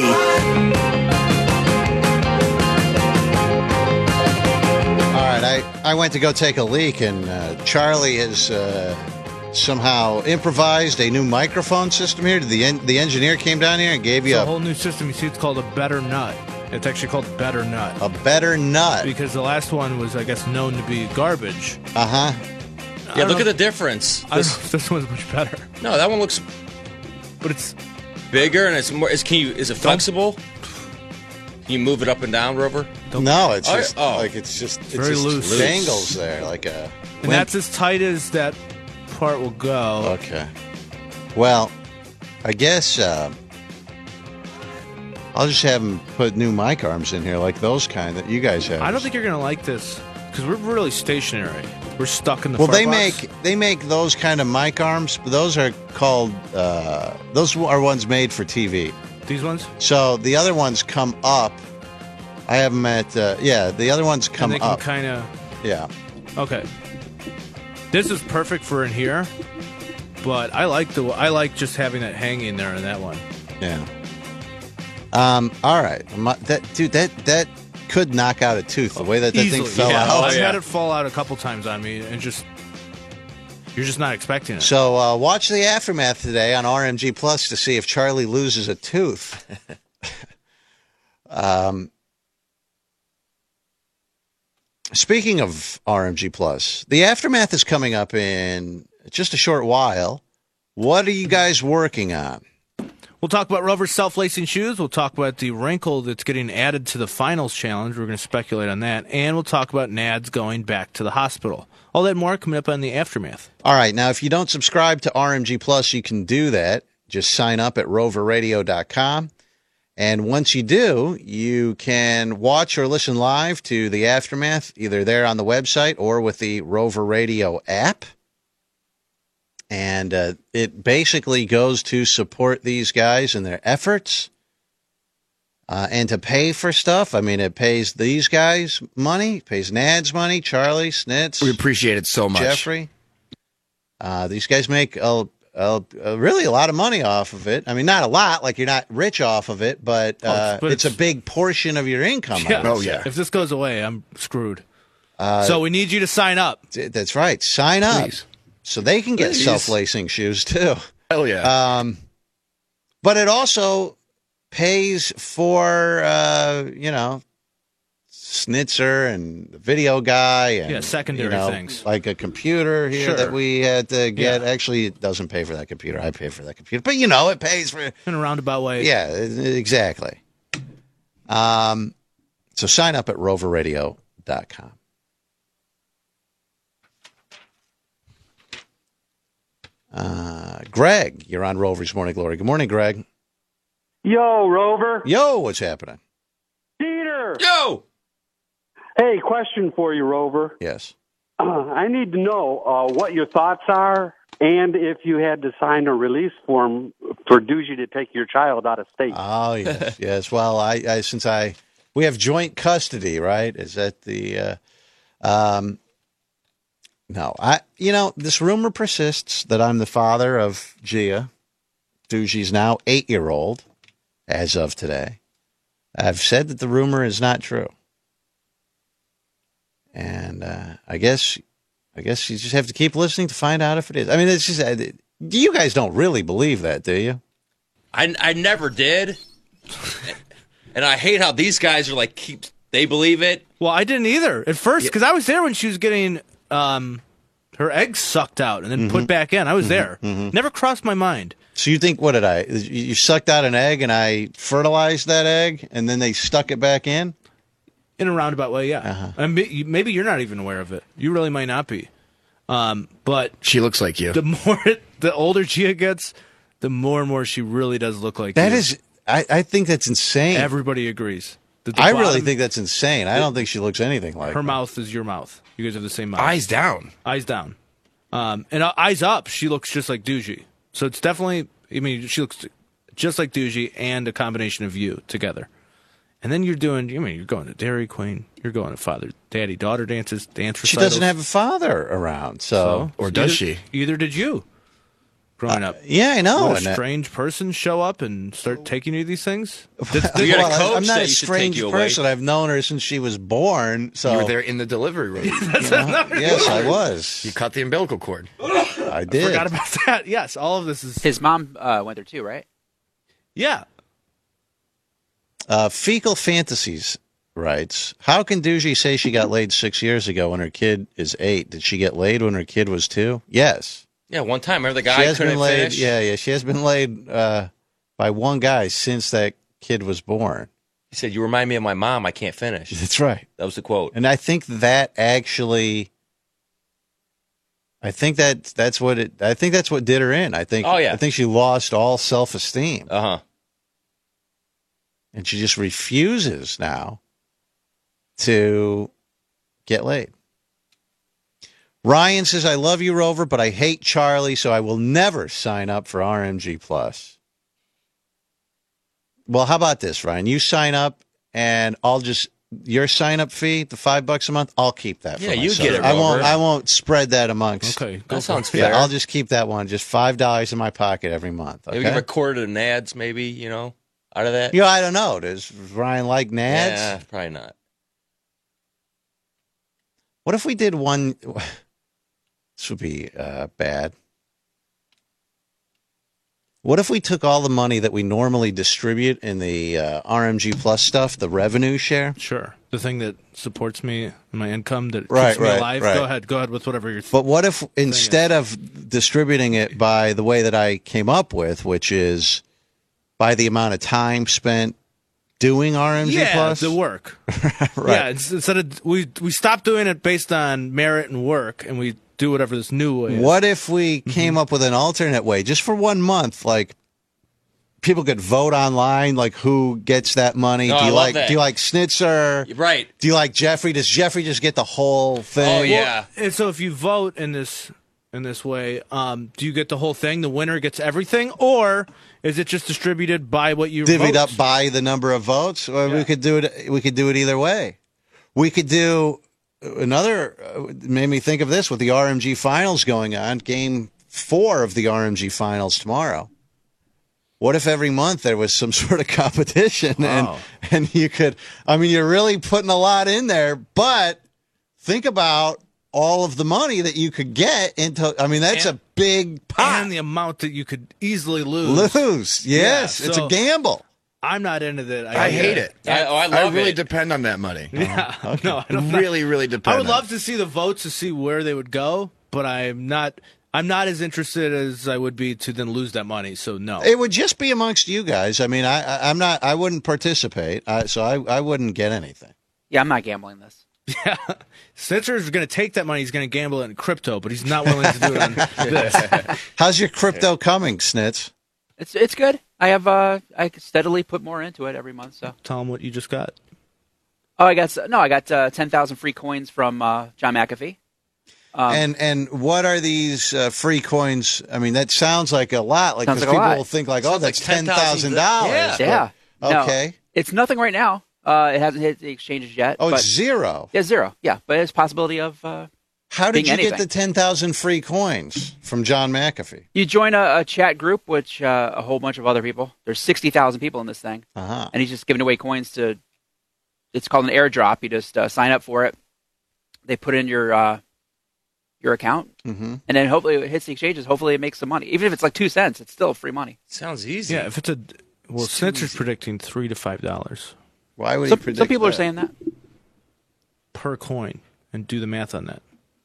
All right, I, I went to go take a leak, and uh, Charlie has uh, somehow improvised a new microphone system here. The en- the engineer came down here and gave you It's a a, whole new system. You see, it's called a Better Nut. It's actually called Better Nut. a better nut. Because the last one was, I guess, known to be garbage. Uh-huh. Yeah, look at the difference. I don't know if this one's much better. No, that one looks But it's bigger and it's more. Is can you? Is it flexible? Can you move it up and down, Rover? No, it's Oh, just oh. like it's just it's Very just loose. dangles there like a. And limp- that's as tight as that part will go. Okay. Well, I guess uh, I'll just have them put new mic arms in here, like those kind that you guys have. I don't think you're going to like this because we're really stationary. We're stuck in the Well, fart they box. make they make those kind of mic arms, but those are called uh, those are ones made for T V. These ones? So the other ones come up. I have them at uh, yeah. The other ones come and they up. can kind of. Yeah. Okay. This is perfect for in here, but I like the I like just having it hanging there in that one. Yeah. Um. All right. My- That dude. That that could knock out a tooth. The way that that Easily, thing fell yeah. out. I've had it fall out a couple times on me, and just you're just not expecting it. So uh, watch the aftermath today on R M G Plus to see if Charlie loses a tooth. um. Speaking of R M G Plus, the aftermath is coming up in just a short while. What are you guys working on? We'll talk about Rover's self-lacing shoes. We'll talk about the wrinkle that's getting added to the finals challenge. We're going to speculate on that. And we'll talk about Nads going back to the hospital. All that more coming up on the aftermath. All right. Now, if you don't subscribe to R M G Plus, you can do that. Just sign up at rover radio dot com. And once you do, you can watch or listen live to the aftermath, either there on the website or with the Rover Radio app. And uh, it basically goes to support these guys in their efforts uh, and to pay for stuff. I mean, it pays these guys money, pays Nads money, Charlie, Snitz. We appreciate it so much. Jeffrey. Uh, these guys make a, a, a really a lot of money off of it. I mean, not a lot, like you're not rich off of it, but, uh, Oh, but it's, a it's- big portion of your income. I Yeah. would say. If this goes away, I'm screwed. Uh, so we need you to sign up. That's right. Sign up. Please. So they can get Please. self-lacing shoes too. Hell yeah. Um, but it also pays for, uh, you know, Snitzer and the video guy. And, Yeah, secondary you know, things. Like a computer here Sure. that we had to get. Yeah. Actually, it doesn't pay for that computer. I pay for that computer. But, you know, it pays for. In a roundabout way. Yeah, exactly. Um, so sign up at rover radio dot com. Uh, Greg, you're on Rover's Morning Glory. Good morning, Greg. Yo, Rover. Yo, what's happening? Peter. Yo. Hey, question for you, Rover. Yes. Uh, I need to know uh, what your thoughts are and if you had to sign a release form for Doogie to take your child out of state. Oh, yes, yes. Well, I, I since I we have joint custody, right? Is that the uh, um no, I you know, this rumor persists that I'm the father of Gia. Doogie's now eight-year-old as of today. I've said that the rumor is not true. And uh, I guess I guess you just have to keep listening to find out if it is. I mean, it's just uh, you guys don't really believe that, do you? I, I never did. And I hate how these guys are like, keep, they believe it. Well, I didn't either at first because I was there when she was getting um, her eggs sucked out and then put back in. I was there. Never crossed my mind. So you think, what did I, you sucked out an egg and I fertilized that egg and then they stuck it back in? In a roundabout way, yeah. Uh-huh. And may- you- maybe you're not even aware of it. You really might not be. Um, but she looks like you. The more, the older Gia gets, the more and more she really does look like That you. is, I, I think that's insane. Everybody agrees. That the I really bottom- think that's insane. I don't think she looks anything like her her. mouth is your mouth. You guys have the same mouth. Eyes down. Eyes down. Um, and uh, eyes up, she looks just like Doogie. So it's definitely, I mean, she looks just like Doogie and a combination of you together. And then you're doing, I mean, you're going to Dairy Queen, you're going to father, daddy, daughter dances, dance recitals. She doesn't have a father around, so, So, Or does either, she? Either did you. Growing up, yeah, I know. Would and a that- strange person show up and start taking you to these things? Did- You got a Well, coach I'm not that a used to take strange you away. person. I've known her since she was born. So You were there in the delivery room. you know, yes, I was. You cut the umbilical cord. I did. Forgot about that. Yes, all of this is His mom uh, went there too, right? yeah. Uh, Fecal Fantasies writes, how can Doogie say she got laid six years ago when her kid is eight? Did she get laid when her kid was two? Yes. Yeah, one time, remember the She guy has couldn't been laid. finish? Yeah, yeah. She has been laid uh, by one guy since that kid was born. He said, "You remind me of my mom. I can't finish." That's right. That was the quote. And I think that actually, I think that that's what it. I think that's what did her in. I think. Oh, yeah. I think she lost all self esteem, Uh huh. and she just refuses now to get laid. Ryan says, I love you, Rover, but I hate Charlie, so I will never sign up for R M G Plus. Well, how about this, Ryan? You sign up, and I'll just, your sign-up fee, the five bucks a month, I'll keep that for Yeah, you myself. get it, I won't, Rover. I won't spread that amongst. Okay, That sounds Yeah, fair. I'll just keep that one, just five dollars in my pocket every month. Maybe Okay? we recorded an ads, maybe, you know, out of that. You know, I don't know. Does Ryan like nads? Yeah, probably not. What if we did one? This would be uh, bad. What if we took all the money that we normally distribute in the uh, R M G Plus stuff, the revenue share? Sure. The thing that supports me and my income that Right, keeps me right, alive. right. Go ahead. Go ahead with whatever you're But what if instead of distributing it by the way that I came up with, which is by the amount of time spent doing R M G yeah, Plus? the work. Right. Yeah, it's, instead of we we stopped doing it based on merit and work, and we do whatever this new way is. What if we came up with an alternate way, just for one month? Like people could vote online, like who gets that money? No, do I you love like that. do you like Snitzer? Right. Do you like Jeffrey? Does Jeffrey just get the whole thing? Oh, yeah. And so if you vote in this in this way, um, do you get the whole thing? The winner gets everything, or is it just distributed by what you Divvied vote? up by the number of votes. Well, We could do it. We could do it either way. We could do another. Uh, made me think of this with the R M G finals going on. Game four of the R M G finals tomorrow. What if every month there was some sort of competition Wow. and and you could? I mean, you're really putting a lot in there, but think about all of the money that you could get into. I mean, that's And- a big pot. and the amount that you could easily lose. Lose, yes, Yeah, it's so a gamble. I'm not into that. I hate it. I, oh, I love really it. depend on that money. Yeah, no, I don't. Really, really depend I would on love to see the votes to see where they would go, but I'm not. I'm not as interested as I would be to then lose that money. So no. It would just be amongst you guys. I mean, I, I I'm not. I wouldn't participate. I, so I I wouldn't get anything. Yeah, I'm not gambling this. Yeah, Snitzer's going to take that money. He's going to gamble it in crypto, but he's not willing to do it on this. How's your crypto coming, Snitz? It's it's good. I have uh I steadily put more into it every month. So Tell him what you just got. oh, I got s- no, I got uh, ten thousand free coins from uh, John McAfee. Um, and and what are these uh, free coins? I mean, that sounds like a lot. Like Sounds because like a people lot. will think like, oh, Sounds that's like ten thousand dollars. Yeah. yeah. No, Okay. it's nothing right now. Uh, it hasn't hit the exchanges yet. Oh, but, it's zero. yeah, zero. Yeah, but it's a possibility of. Uh, How did being you anything. get the ten thousand free coins from John McAfee? You join a, a chat group, which uh, a whole bunch of other people. There's sixty thousand people in this thing, Uh-huh. and he's just giving away coins to. It's called an airdrop. You just uh, sign up for it. They put in your uh, your account, Mm-hmm. and then hopefully it hits the exchanges. Hopefully it makes some money. Even if it's like two cents, it's still free money. Sounds easy. Yeah, if it's a well, It's too Snitzer's easy. predicting three to five dollars Why would Some, he predict some people are that? saying that. per coin, and do the math on that.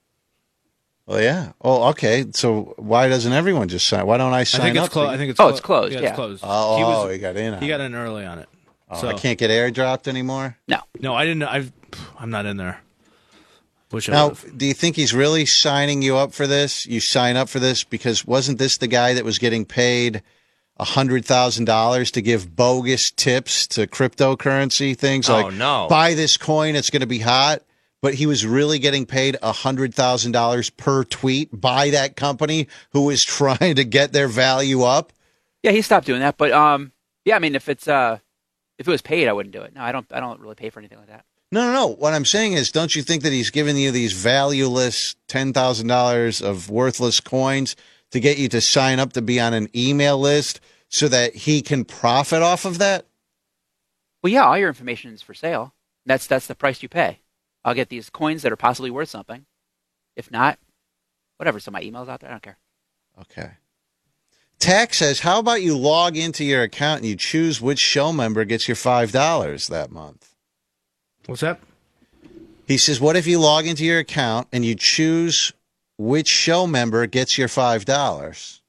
Well, yeah. Oh, okay. So why doesn't everyone just sign? Why don't I I sign think up? it's closed. for- I think it's Oh, clo- it's closed, Yeah, yeah. it's closed. Oh, he, was, he got in on he got it. in early on it. Oh, so I can't get airdropped anymore. No, no, I didn't. I've, I'm not in there. Wish I Now, would've. do you think he's really signing you up for this? You sign up for this because wasn't this the guy that was getting paid a hundred thousand dollars to give bogus tips to cryptocurrency things? Oh, Like, no. buy this coin, it's going to be hot. But he was really getting paid a hundred thousand dollars per tweet by that company who was trying to get their value up. yeah, he stopped doing that. But um, yeah, I mean, if it's uh, If it was paid, I wouldn't do it. No, I don't. I don't really pay for anything like that. No, no, no. What I'm saying is, don't you think that he's giving you these valueless ten thousand dollars of worthless coins to get you to sign up to be on an email list so that he can profit off of that? Well, yeah, all your information is for sale. That's that's the price you pay. I'll get these coins that are possibly worth something. If not, whatever. So my email's out there. I don't care. Okay. Tax says, how about you log into your account and you choose which show member gets your five dollars that month? What's that? He says, what if you log into your account and you choose which show member gets your five dollars?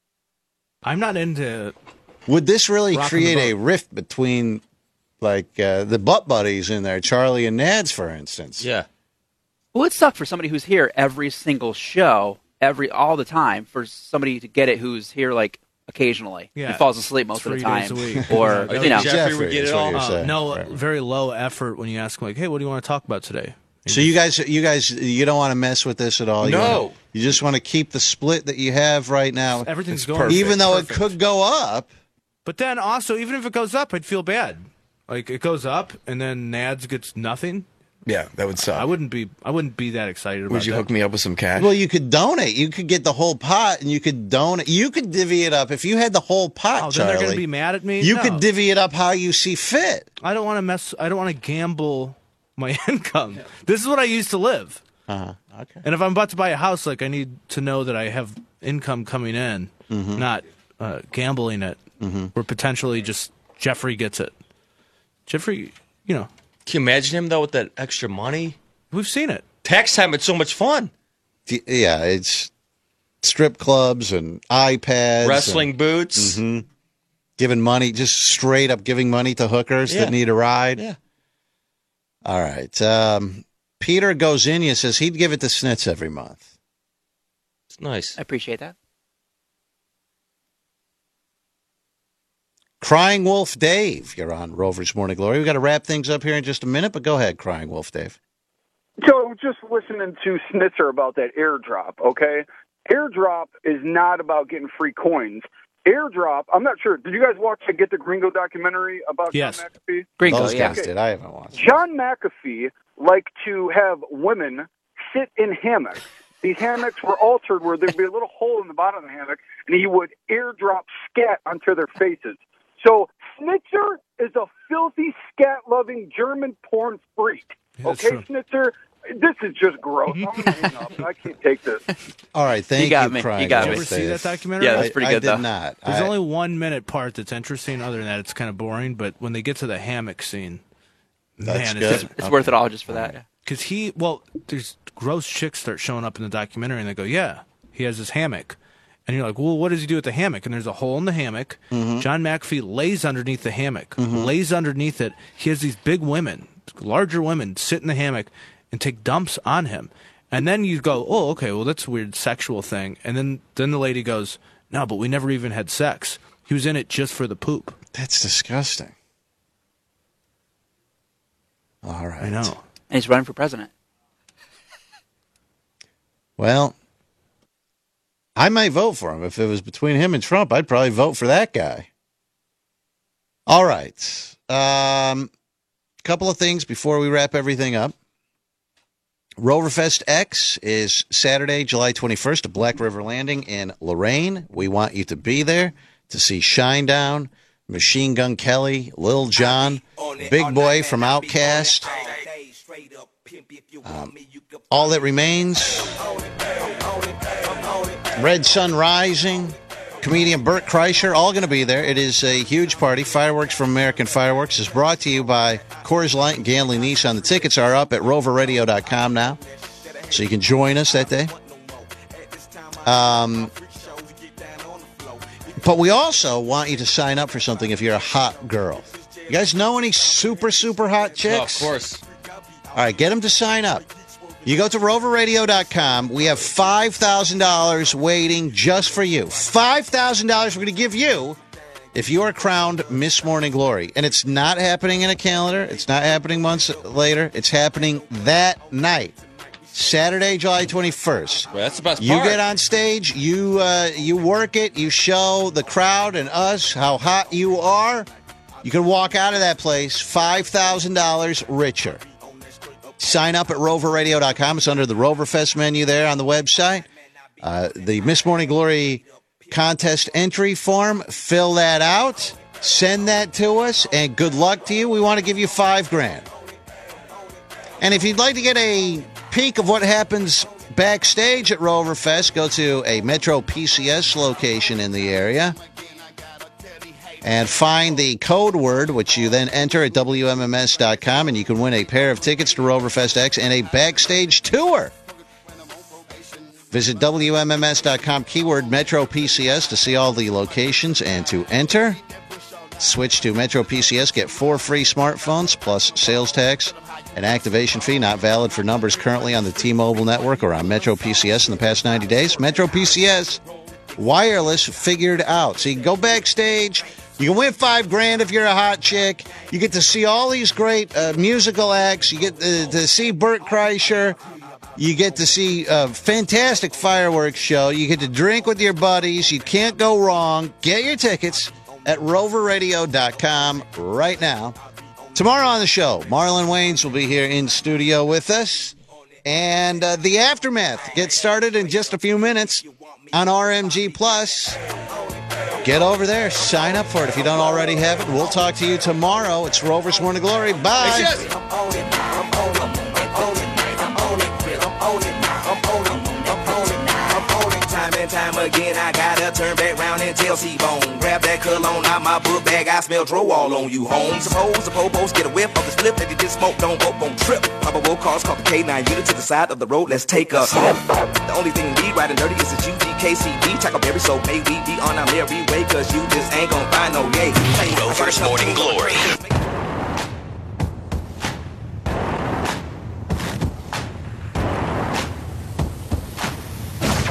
I'm not into... Would this really Rocking create the a rift between, like, uh, the butt buddies in there, Charlie and Nads, for instance? Yeah. Well, it sucked for somebody who's here every single show, every all the time, for somebody to get it who's here like occasionally. Yeah. He falls asleep most of Three the time, days a week. or Yeah. you know, Jeffrey would get it all. Uh, no, very low effort when you ask him, like, hey, what do you want to talk about today? So you guys, you guys, you don't want to mess with this at all. You No. wanna- you just want to keep the split that you have right now. Everything's It's going perfect. even though perfect. it could go up. But then also, even if it goes up, I'd feel bad. Like, it goes up, and then Nads gets nothing. Yeah, that would suck. I wouldn't be. I wouldn't be that excited about Would you that. hook me up with some cash? Well, you could donate. You could get the whole pot, and you could donate. You could divvy it up if you had the whole pot. Oh, then Charlie, they're going to be mad at me. You No. could divvy it up how you see fit. I don't want to mess. I don't want to gamble my income. This is what I used to live. Uh huh. Okay. And if I'm about to buy a house, like I need to know that I have income coming in, Mhm. not uh, gambling it, Mhm. where potentially just Jeffrey gets it. Jeffrey, you know, Can you imagine him, though, with that extra money? we've seen it. Tax time, it's so much fun. D- Yeah, it's strip clubs and iPads, Wrestling and, boots. Mhm. Giving money, just straight up giving money to hookers Yeah. that need a ride. Yeah. All right. Um, Peter Gozinia says he'd give it to Snitz every month. It's nice. I appreciate that. Crying Wolf Dave, you're on Rover's Morning Glory. We've got to wrap things up here in just a minute, but go ahead, Crying Wolf Dave. So just listening to Snitzer about that airdrop, okay? Airdrop is not about getting free coins. Airdrop, I'm not sure. Did you guys watch the Get the Gringo documentary about Yes. John McAfee? Gringo, Those yeah. guys did. I haven't watched. John McAfee liked to have women sit in hammocks. These hammocks were altered where there'd be a little hole in the bottom of the hammock, and he would airdrop scat onto their faces. So Snitzer is a filthy, scat-loving German porn freak. That's Okay, true. Snitzer? This is just gross. I'm gonna hang up. I can't take this. All right, thank You got you, me. Crying You got Did me. you Wolf ever see Dave. that documentary? Yeah, that's I- pretty I good, did though. not. There's I- only one minute part that's interesting. Other than that, it's kind of boring. But when they get to the hammock scene, That's man, good. it's It's worth it all just for that. Yeah. because he. Well, there's gross chicks start showing up in the documentary, and they go, "Yeah, he has his hammock." And you're like, well, what does he do with the hammock? And there's a hole in the hammock. Mm-hmm. John McAfee lays underneath the hammock, lays underneath it. He has these big women, larger women, sit in the hammock and take dumps on him. And then you go, oh, okay, well, that's a weird sexual thing. And then, then the lady goes, no, but we never even had sex. He was in it just for the poop. That's disgusting. All right. I know. And he's running for president. Well, I might vote for him. If it was between him and Trump, I'd probably vote for that guy. All right. Um, couple of things before we wrap everything up. Roverfest X is Saturday, July twenty-first at Black River Landing in Lorain. We want you to be there to see Shinedown, Machine Gun Kelly, Lil Jon, Big Boy from Outkast, um, All That Remains, Red Sun Rising, comedian Bert Kreischer, all going to be there. It is a huge party. Fireworks from American Fireworks is brought to you by Coors Light and Ganley Nissan. The tickets are up at rover radio dot com now, so you can join us that day. Um, but we also want you to sign up for something if you're a hot girl. You guys know any super, super hot chicks? Oh, of course. All right, get them to sign up. You go to rover radio dot com. We have five thousand dollars waiting just for you. five thousand dollars we're going to give you if you are crowned Miss Morning Glory. And it's not happening in a calendar. It's not happening months later. It's happening that night, Saturday, July twenty-first. Well, that's the best You part. get on stage, you uh, you work it, you show the crowd and us how hot you are. You can walk out of that place five thousand dollars richer. Sign up at rover radio dot com. It's under the Roverfest menu there on the website. Uh, the Miss Morning Glory contest entry form, fill that out, send that to us, and good luck to you. We want to give you five grand. And if you'd like to get a peek of what happens backstage at Roverfest, go to a Metro P C S location in the area and find the code word, which you then enter at W M M S dot com, and you can win a pair of tickets to Roverfest X and a backstage tour. Visit W M M S dot com, keyword Metro P C S, to see all the locations and to enter. Switch to Metro P C S, get four free smartphones plus sales tax and activation fee, not valid for numbers currently on the T-Mobile network or on Metro P C S in the past ninety days. Metro P C S, wireless figured out. So you can go backstage. You can win five grand if you're a hot chick. You get to see all these great uh, musical acts. You get to, to see Bert Kreischer. You get to see a fantastic fireworks show. You get to drink with your buddies. You can't go wrong. Get your tickets at rover radio dot com right now. Tomorrow on the show, Marlon Wayans will be here in studio with us. And uh, the Aftermath gets started in just a few minutes on R M G Plus. Get over there. Sign up for it if you don't already have it. We'll talk to you tomorrow. It's Rover's Morning Glory. Bye. Time again, I gotta turn back round and tell C-Bone. Grab that cologne out my book bag, I smell drywall on you, home. Suppose the popos get a whiff of the slip that you just smoke, don't go, don't trip. Probable cause, call the K nine unit to the side of the road, let's take a sip. The only thing we riding dirty is the U G K C D. Tackleberry, so may we be on our merry way, cause you just ain't gonna find no yay. Rover's Morning Glory.